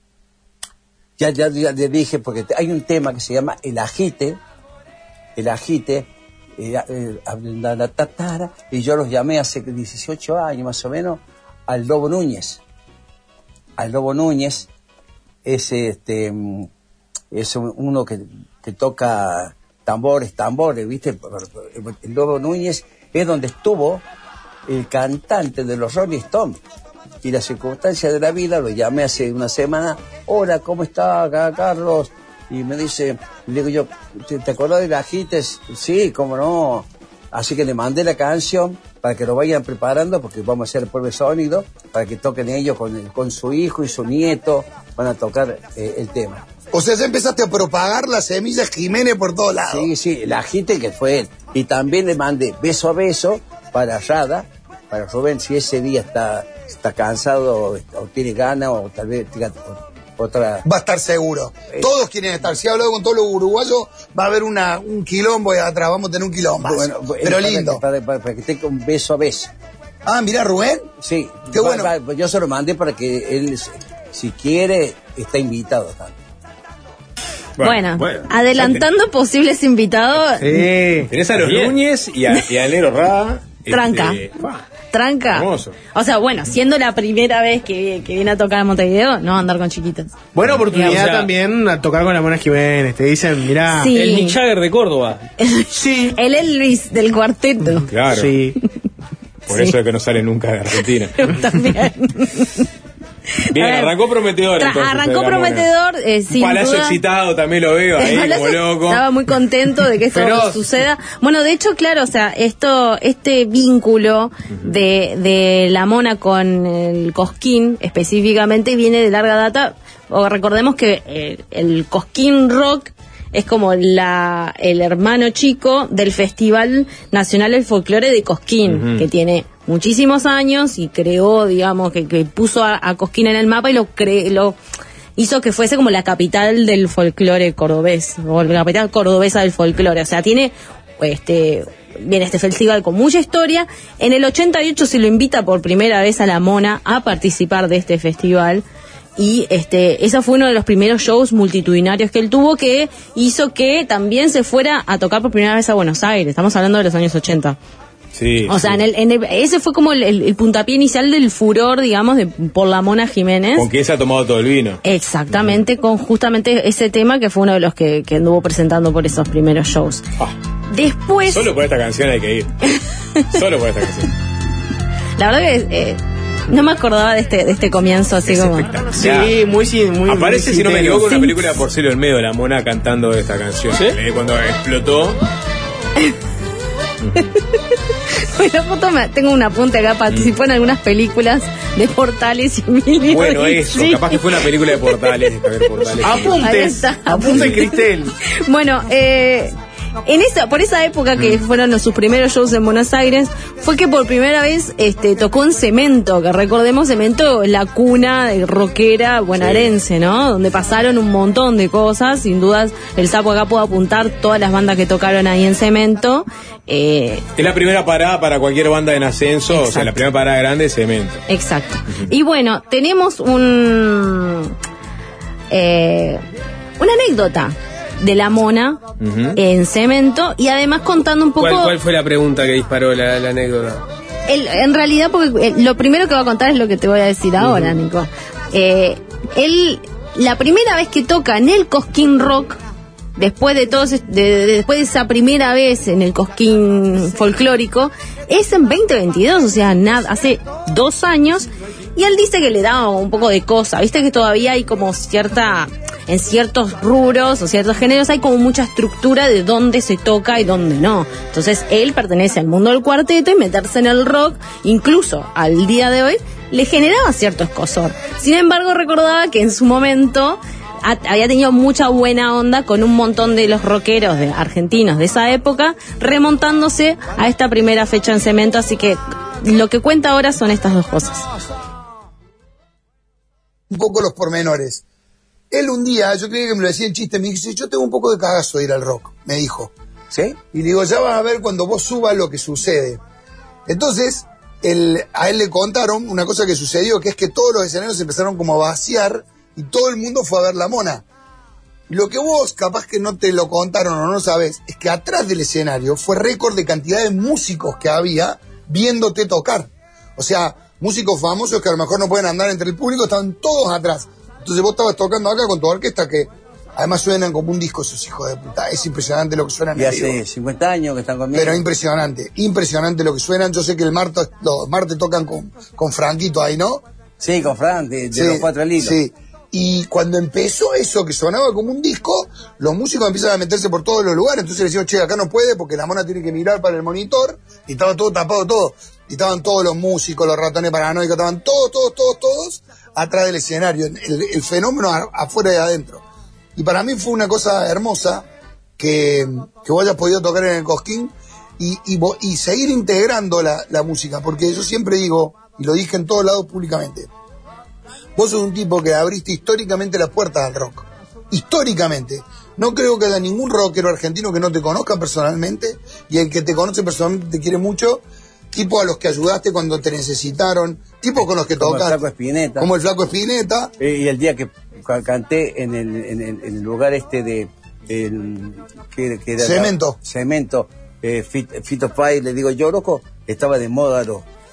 ya, ya, ya le dije, porque te- hay un tema que se llama El Agite, El Agite, eh, eh, la- la tatara, y yo los llamé hace dieciocho años más o menos al Lobo Núñez. Al Lobo Núñez es, este, mm, es un- uno que, que toca tambores, tambores, ¿viste? El Lobo Núñez es donde estuvo el cantante de los Rolling Stones. Y la circunstancia de la vida, lo llamé hace una semana. Hola, ¿cómo está acá, Carlos? Y me dice, le digo yo, ¿te, te acordás de las Agites? Sí, cómo no. Así que le mandé la canción para que lo vayan preparando, porque vamos a hacer el prueba de sonido, para que toquen ellos con, el- con su hijo y su nieto, van a tocar eh, el tema. O sea, ya empezaste a propagar las semillas Jiménez por todos lados. Sí, sí, el Agite que fue él. Y también le mandé beso a beso para Rada, para Rubén, si ese día está, está cansado o, o tiene ganas, o tal vez tenga otra... Va a estar seguro. Todos quieren estar. Si he hablado con todos los uruguayos, va a haber una, un quilombo ahí atrás. Vamos a tener un quilombo. Bueno, pero para lindo. que- Para, para- para que esté un beso a beso. Ah, mirá, Rubén. Sí. Qué Va- bueno. va- yo se lo mandé para que él, si quiere, está invitado también. Bueno, adelantando posibles invitados. Sí. Tenés a los Bien. Núñez y a, y a Nero Ra. Tranca. Este, pa. tranca. Hermoso. O sea, bueno, siendo la primera vez que, que viene a tocar en Montevideo, no andar con chiquitas. Buena oportunidad, O sea, también a tocar con la Mona Jiménez. Te dicen, mirá. Sí. El Mick Jagger de Córdoba. Sí. El Elvis del cuarteto. Claro. Sí. Por Sí. eso es que no sale nunca de Argentina. También. Bien, A ver, arrancó prometedor. Tra- entonces, arrancó de la Mona. prometedor, eh, sin Un palacio duda. excitado también lo veo ahí, El como Palacio loco. Estaba muy contento de que esto Feroz. suceda. Bueno, de hecho, claro, o sea, esto, este vínculo de, de la Mona con el Cosquín específicamente viene de larga data. O recordemos que eh, el Cosquín Rock es como la el hermano chico del Festival Nacional del Folclore de Cosquín, Ujú. que tiene muchísimos años y creó, digamos, que, que puso a, a Cosquín en el mapa y lo cre, lo hizo que fuese como la capital del folclore cordobés, o la capital cordobesa del folclore. O sea, tiene este viene este festival con mucha historia. En el ochenta y ocho se lo invita por primera vez a la Mona a participar de este festival. Y este, ese fue uno de los primeros shows multitudinarios que él tuvo, que hizo que también se fuera a tocar por primera vez a Buenos Aires. Estamos hablando de los años ochenta. Sí. O sea, en el, en el- ese fue como el, el- el puntapié inicial del furor, digamos, de, por la Mona Jiménez. Con que se ha tomado todo el vino. Exactamente, con justamente ese tema que fue uno de los que, que anduvo presentando por esos primeros shows. Después, Solo por esta canción hay que ir. Solo por esta canción. la verdad que eh, no me acordaba de este, de este comienzo así como... Sí, muy, sí, muy. Aparece, muy si no me sincero. equivoco, una Sí. película de Porcelo el Medio, la Mona cantando esta canción. Eh, Cuando explotó. Bueno, justo me- tengo un apunte acá, participó en algunas películas de Portales y Emilio. Bueno, y eso. sí. Capaz que fue una película de Portales. de Javier Portales. Ahí Apuntes. está. Apunte Cristel. Bueno, eh, en esa, por esa época que fueron los- sus primeros shows en Buenos Aires, fue que por primera vez este, tocó en Cemento, que recordemos Cemento, la cuna de rockera bonaerense, ¿no? Donde pasaron un montón de cosas, sin dudas el Sapo acá puede apuntar todas las bandas que tocaron ahí en Cemento. Eh, Es la primera parada para cualquier banda en ascenso. O sea, la primera parada grande es Cemento. Exacto. Y bueno, tenemos un eh, una anécdota de la Mona Ujú. en Cemento y además contando un poco... ¿Cuál, ¿Cuál fue la pregunta que disparó la, la anécdota? Él, en realidad, porque eh, lo primero que va a contar es lo que te voy a decir ahora, Nico. Eh, él, la primera vez que toca en el Cosquín Rock, después de todos, de, de- después de esa primera vez en el Cosquín folclórico, es en veinte veintidós, o sea, nada, hace dos años, y él dice que le da un poco de cosa, viste que todavía hay como cierta, en ciertos rubros o ciertos géneros hay como mucha estructura de dónde se toca y dónde no. Entonces él pertenece al mundo del cuarteto y meterse en el rock, incluso al día de hoy, le generaba cierto escozor. Sin embargo, recordaba que en su momento ha- había tenido mucha buena onda con un montón de los rockeros de, argentinos de esa época, remontándose a esta primera fecha en Cemento, así que lo que cuenta ahora son estas dos cosas. Un poco los pormenores. Él un día, yo creía que me lo decía en chiste, me dice, yo tengo un poco de cagazo de ir al rock, me dijo. ¿Sí? Y le digo, ya vas a ver cuando vos subas lo que sucede. Entonces, él, a él le contaron una cosa que sucedió, que es que todos los escenarios se empezaron como a vaciar y todo el mundo fue a ver la Mona. Lo que vos capaz que no te lo contaron o no sabés, es que atrás del escenario fue récord de cantidad de músicos que había viéndote tocar. O sea, músicos famosos que a lo mejor no pueden andar entre el público, estaban todos atrás. Entonces vos estabas tocando acá con tu orquesta que además suenan como un disco esos hijos de puta. Es impresionante lo que suenan. Y en hace vivo. cincuenta años que están conmigo. Pero impresionante, impresionante lo que suenan. Yo sé que el martes, los martes tocan con, con Franquito ahí, ¿no? Sí, con Fran, de, de Sí, los cuatro lilos. Sí. Y cuando empezó eso, que sonaba como un disco, los músicos empiezan a meterse por todos los lugares. Entonces le decían, che, acá no puede porque la Mona tiene que mirar para el monitor. Y estaba todo tapado, todo. Y estaban todos los músicos, los ratones paranoicos, estaban todos, todos, todos, todos atrás del escenario. El, el fenómeno a- afuera y adentro. Y para mí fue una cosa hermosa que, que vos hayas podido tocar en el Cosquín y, y, vo- y seguir integrando la, la música. Porque yo siempre digo, y lo dije en todos lados públicamente, vos sos un tipo que abriste históricamente las puertas al rock. Históricamente. No creo que haya ningún rockero argentino que no te conozca personalmente, y el que te conoce personalmente te quiere mucho, tipo a los que ayudaste cuando te necesitaron, tipo con los que Como el tocaste. Flaco Espineta. Como el Flaco Espineta. Eh, y el día que ca- canté en el, en el, en el lugar este de... El, que, que era Cemento. Cemento. Eh, Fit- Fito Páez, le digo yo, loco, estaba de moda los,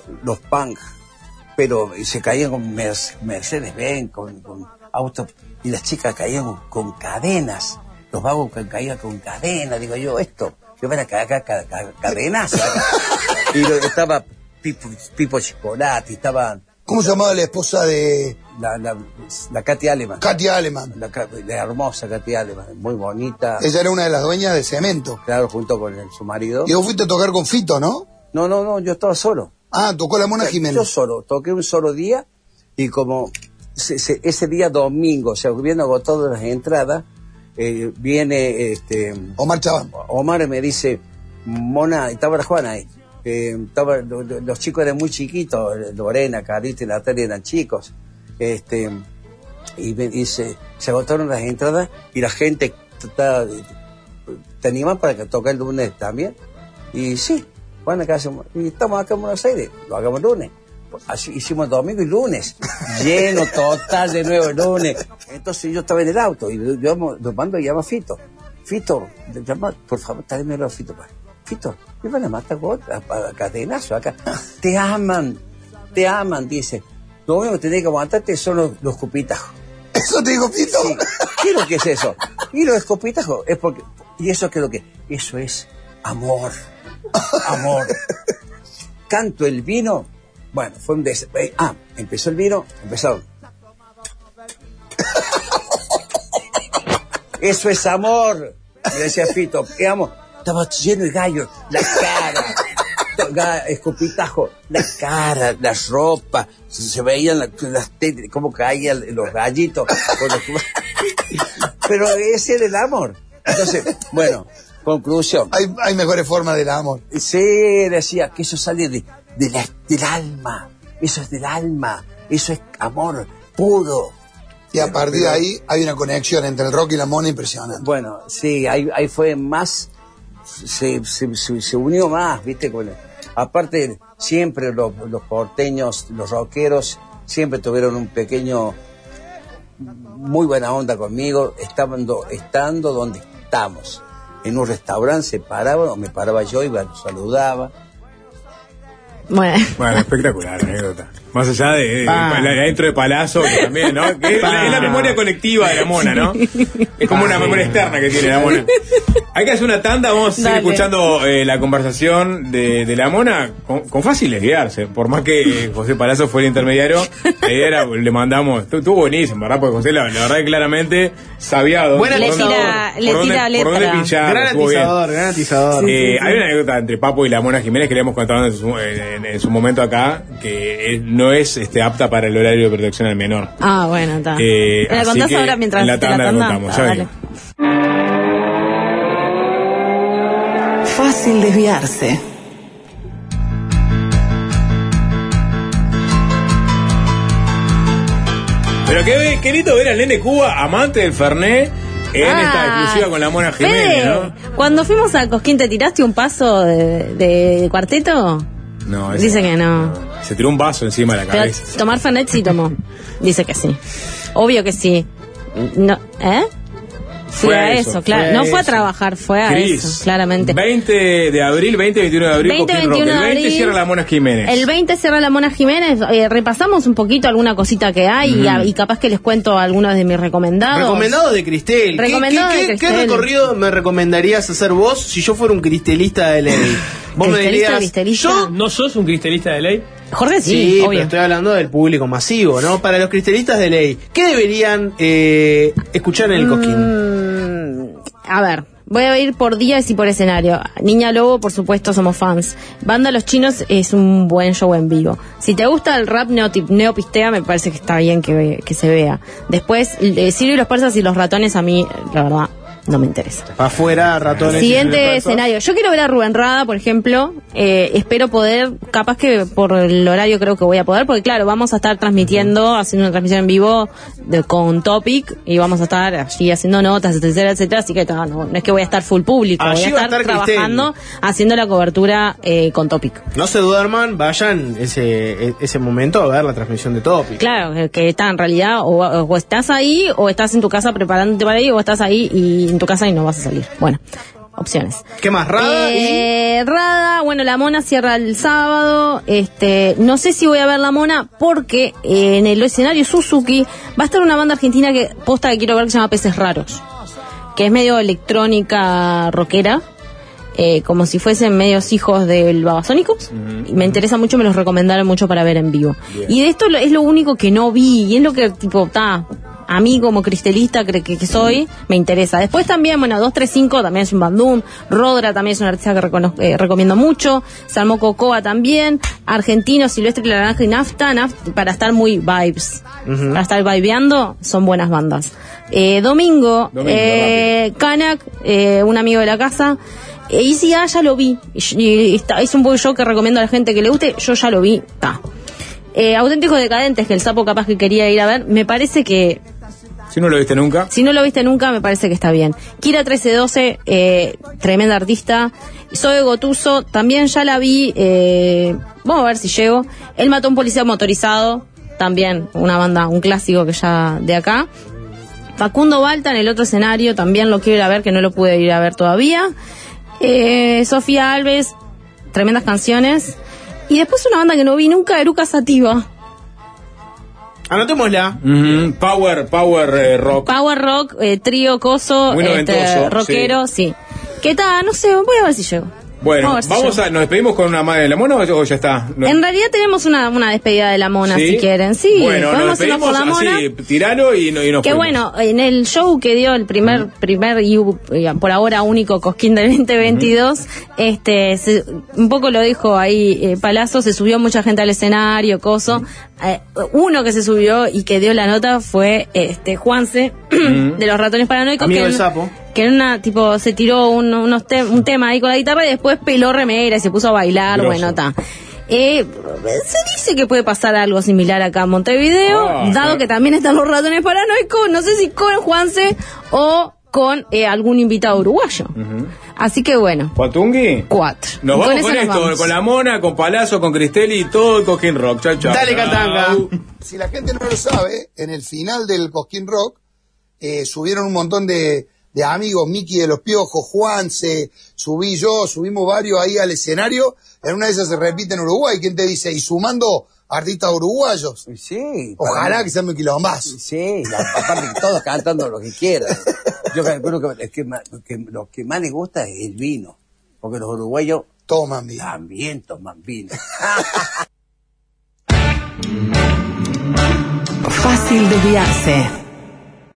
los punk, pero se caían con Mercedes-Benz, con, con autos, y las chicas caían con, con cadenas, los vagos caían con cadenas, digo yo, esto, yo ven acá, acá, acá, acá cadenas, acá. Y lo, estaba Pipo, Pipo Chocolate, estaba... ¿Cómo se llamaba la esposa de...? La, la, la Katy Aleman. Katy Aleman. La, la hermosa Katy Aleman, muy bonita. Ella era una de las dueñas de Cemento. Claro, junto con el, su marido. Y vos fuiste a tocar con Fito, ¿no? No, no, no, yo estaba solo. Ah, tocó la Mona Jiménez. Yo solo, toqué un solo día y como se, se, ese día domingo, o sea, hubiendo agotado las entradas, eh, viene este Omar Chabán. Omar me dice, Mona, estaba la Juana ahí. Eh, estaba, lo, lo, los chicos eran muy chiquitos, Lorena, Carita y Natalia eran chicos, este y me dice, se agotaron las entradas y la gente está, te animan para que toque el lunes también, y sí, bueno, acá hacemos, y estamos acá en Buenos Aires, lo hagamos lunes. Así hicimos domingo y lunes, lleno total de nuevo el lunes. Entonces yo estaba en el auto y yo lo mando y llama a Fito, Fito, llama, por favor, tráemelo a Fito, pa. Fito, me van a matar a, a, a cadenazo acá. Te aman, te aman, dice. Lo único que tenés que aguantarte son los, los escupitajos. ¿Eso te dijo Fito? Sí. ¿Qué es lo que es eso? Y los escupitajos es porque... ¿Y eso qué es lo que? Eso es amor. Amor. Canto el vino. Bueno, fue un des... Ah, empezó el vino, empezaron. Eso es amor. Me decía Fito, ¿qué amor? Estaba lleno de gallos, la cara, escupitajo, la cara, la ropa, se veían las, las tetas, cómo caían los gallitos. Con los... Pero ese era el amor. Entonces, bueno, conclusión. Hay, hay mejores formas del amor. Sí, decía que eso sale de, de la, del alma, eso es del alma, eso es amor puro. Y a partir de ahí hay una conexión entre el rock y la Mona impresionante. Bueno, sí, ahí, ahí fue más... Se, se, se, se unió más, ¿viste? Con el, aparte, siempre los, los porteños, los rockeros, siempre tuvieron un pequeño, muy buena onda conmigo, estando, estando donde estamos. En un restaurante se paraban, o me paraba yo y los saludaba. Bueno. Bueno, espectacular anécdota. Más allá de, de, ah. de dentro de Palazzo, que también, ¿no? Que es, la, es la memoria colectiva de la Mona, ¿no? Es como ah, una memoria externa que tiene la Mona. Hay que hacer una tanda, vamos a seguir escuchando eh, la conversación de, de la Mona con, con fáciles guiarse. Por más que eh, José Palazzo fue el intermediario, la idea era, le mandamos, estuvo buenísimo, ¿verdad? Porque José, la, la verdad que claramente sabía dónde, bueno, le por, tira, por, le por, tira dónde, por dónde pinchar. Granatizador, granatizador. Eh, sí, sí, hay sí. una anécdota entre Papo y la Mona Jiménez que le hemos contado en su, en, en su momento acá, que es, no es este, apta para el horario de protección al menor. Ah, bueno, está. Eh, ¿Me la contás ahora mientras en la tanda la, la tanda? contamos? Ah, Ya Fácil desviarse. Pero qué, qué lindo ver al nene Cuba, amante del Fernet, en ah, esta exclusiva con la Mona Jiménez, Fede, ¿no? Cuando fuimos a Cosquín, ¿te tiraste un paso de, de cuarteto? No, dice que no. no. Se tiró un vaso encima de la cabeza. Pero tomar Fernet sí tomó. Dice que sí. Obvio que sí. No, ¿eh? Fue, fue a eso, eso claro. Fue no fue a trabajar, fue a Chris, eso, claramente. veinte de abril, veinte, veintiuno de abril, veinte, veintiuno Rock. El veinte abril, cierra la Mona Jiménez. El veinte cierra la Mona Jiménez. Eh, repasamos un poquito alguna cosita que hay mm. y, a, y capaz que les cuento algunos de mis recomendados. Recomendados de Cristel. Recomendados ¿Qué, de qué, Cristel. ¿Qué recorrido me recomendarías hacer vos si yo fuera un cristelista de ley? Vos me dirías, cristelista. ¿yo? ¿No sos un cristelista de ley? Jorge sí, sí obvio. Pero estoy hablando del público masivo, ¿no? Para los cristelistas de ley, ¿qué deberían eh, escuchar en el Cosquín? Mm, a ver, voy a ir por días y por escenario. Niña Lobo, por supuesto, somos fans. Banda Los Chinos es un buen show en vivo. Si te gusta el rap neotip, neopistea, me parece que está bien que, que se vea. Después, eh, Ciro y los Persas y los Ratones, a mí, la verdad, no me interesa. Afuera, Ratones. Siguiente escenario. Yo quiero ver a Rubén Rada, por ejemplo. Eh, espero poder, capaz que por el horario creo que voy a poder, porque claro, vamos a estar transmitiendo, haciendo una transmisión en vivo de, con Topic, y vamos a estar allí haciendo notas, etcétera, etcétera. Así que no, no, no es que voy a estar full público, allí voy a estar, a estar trabajando, Cristel, haciendo la cobertura eh, con Topic. No se duerman, vayan ese ese momento a ver la transmisión de Topic. Claro, que está en realidad, o, o estás ahí, o estás en tu casa preparándote para ir, o estás ahí y en tu casa y no vas a salir. Bueno, opciones. ¿Qué más? ¿Rada? Eh, y... Rada, bueno, La Mona cierra el sábado. Este, no sé si voy a ver La Mona porque eh, en el escenario Suzuki va a estar una banda argentina que posta que quiero ver que se llama Peces Raros, que es medio electrónica rockera. Eh, como si fuesen medios hijos del Babasónicos. Uh-huh. Y me interesa mucho, me los recomendaron mucho para ver en vivo. Bien. Y de esto lo, es lo único que no vi, y es lo que, tipo, ta, a mí como cristelista que, que, que soy, me interesa. Después también, bueno, dos tres cinco también es un bandum, Rodra también es un artista que reconozco, eh, recomiendo mucho, Salmo Cocoa también, Argentino, Silvestre La Naranja y Nafta, Nafta, para estar muy vibes, uh-huh. para estar vibeando, son buenas bandas. Eh, domingo, domingo eh, Kanak, eh, un amigo de la casa. Y si ya, ya lo vi. Y, y está, es un buen show que recomiendo a la gente que le guste. Yo ya lo vi. Ta. Eh, Auténticos Decadentes, que el sapo capaz que quería ir a ver. Me parece que... Si no lo viste nunca. Si no lo viste nunca, me parece que está bien. Kira trece doce, eh, tremenda artista. Zoe Gotuso, también ya la vi. Eh, vamos a ver si llego. Él mató a un policía motorizado. También una banda, un clásico que ya de acá. Facundo Balta en el otro escenario. También lo quiero ir a ver, que no lo pude ir a ver todavía. Eh, Sofía Alves, tremendas canciones. Y después una banda que no vi nunca, Eruca Sativa. Anotémosla. Mm-hmm. Power, power eh, rock. Power rock, eh, trío, coso, muy este, noventoso, rockero, sí. sí. ¿Qué tal? No sé, voy a ver si llego. Bueno, vamos, vamos a, ¿nos despedimos con una madre de la mona o ya está? No. En realidad tenemos una, una despedida de la mona, ¿sí? Si quieren. Sí, bueno, podemos irnos por la mona. Así, tiralo y, no, y nos Que fuimos. Bueno, en el show que dio el primer, uh-huh. primer y por ahora único Cosquín del veinte veintidós, uh-huh. este, se, un poco lo dijo ahí eh, Palazzo, se subió mucha gente al escenario, coso. Uh-huh. Eh, uno que se subió y que dio la nota fue este Juanse, uh-huh. de los Ratones Paranoicos. Amigo que del Sapo. Que en una, tipo, se tiró un, unos te, un tema ahí con la guitarra y después peló remera y se puso a bailar, grosso. Bueno, está. Eh, se dice que puede pasar algo similar acá en Montevideo, oh, dado eh. que también están los Ratones Paranoicos, no sé si con Juanse o con eh, algún invitado uruguayo. Uh-huh. Así que bueno. ¿Cuatungui? Cuatro. Nos vamos con, con esto, vamos. Con la mona, con Palazzo, con Cristelli y todo el Cosquín Rock. Chao, chao. Dale, Catanga. Si la gente no lo sabe, en el final del Cosquín Rock eh, subieron un montón de de amigos, Miki de los Piojos, Juanse, subí yo, subimos varios ahí al escenario, en una de esas se repite en Uruguay, ¿quién te dice? Y sumando artistas uruguayos. Sí. Ojalá mí. Que sean muy quilombazos. Sí, aparte que todos cantando lo que quieran. Yo creo que, es que, que lo que más les gusta es el vino, porque los uruguayos toman vino. También toman vino. Fácil desviarse.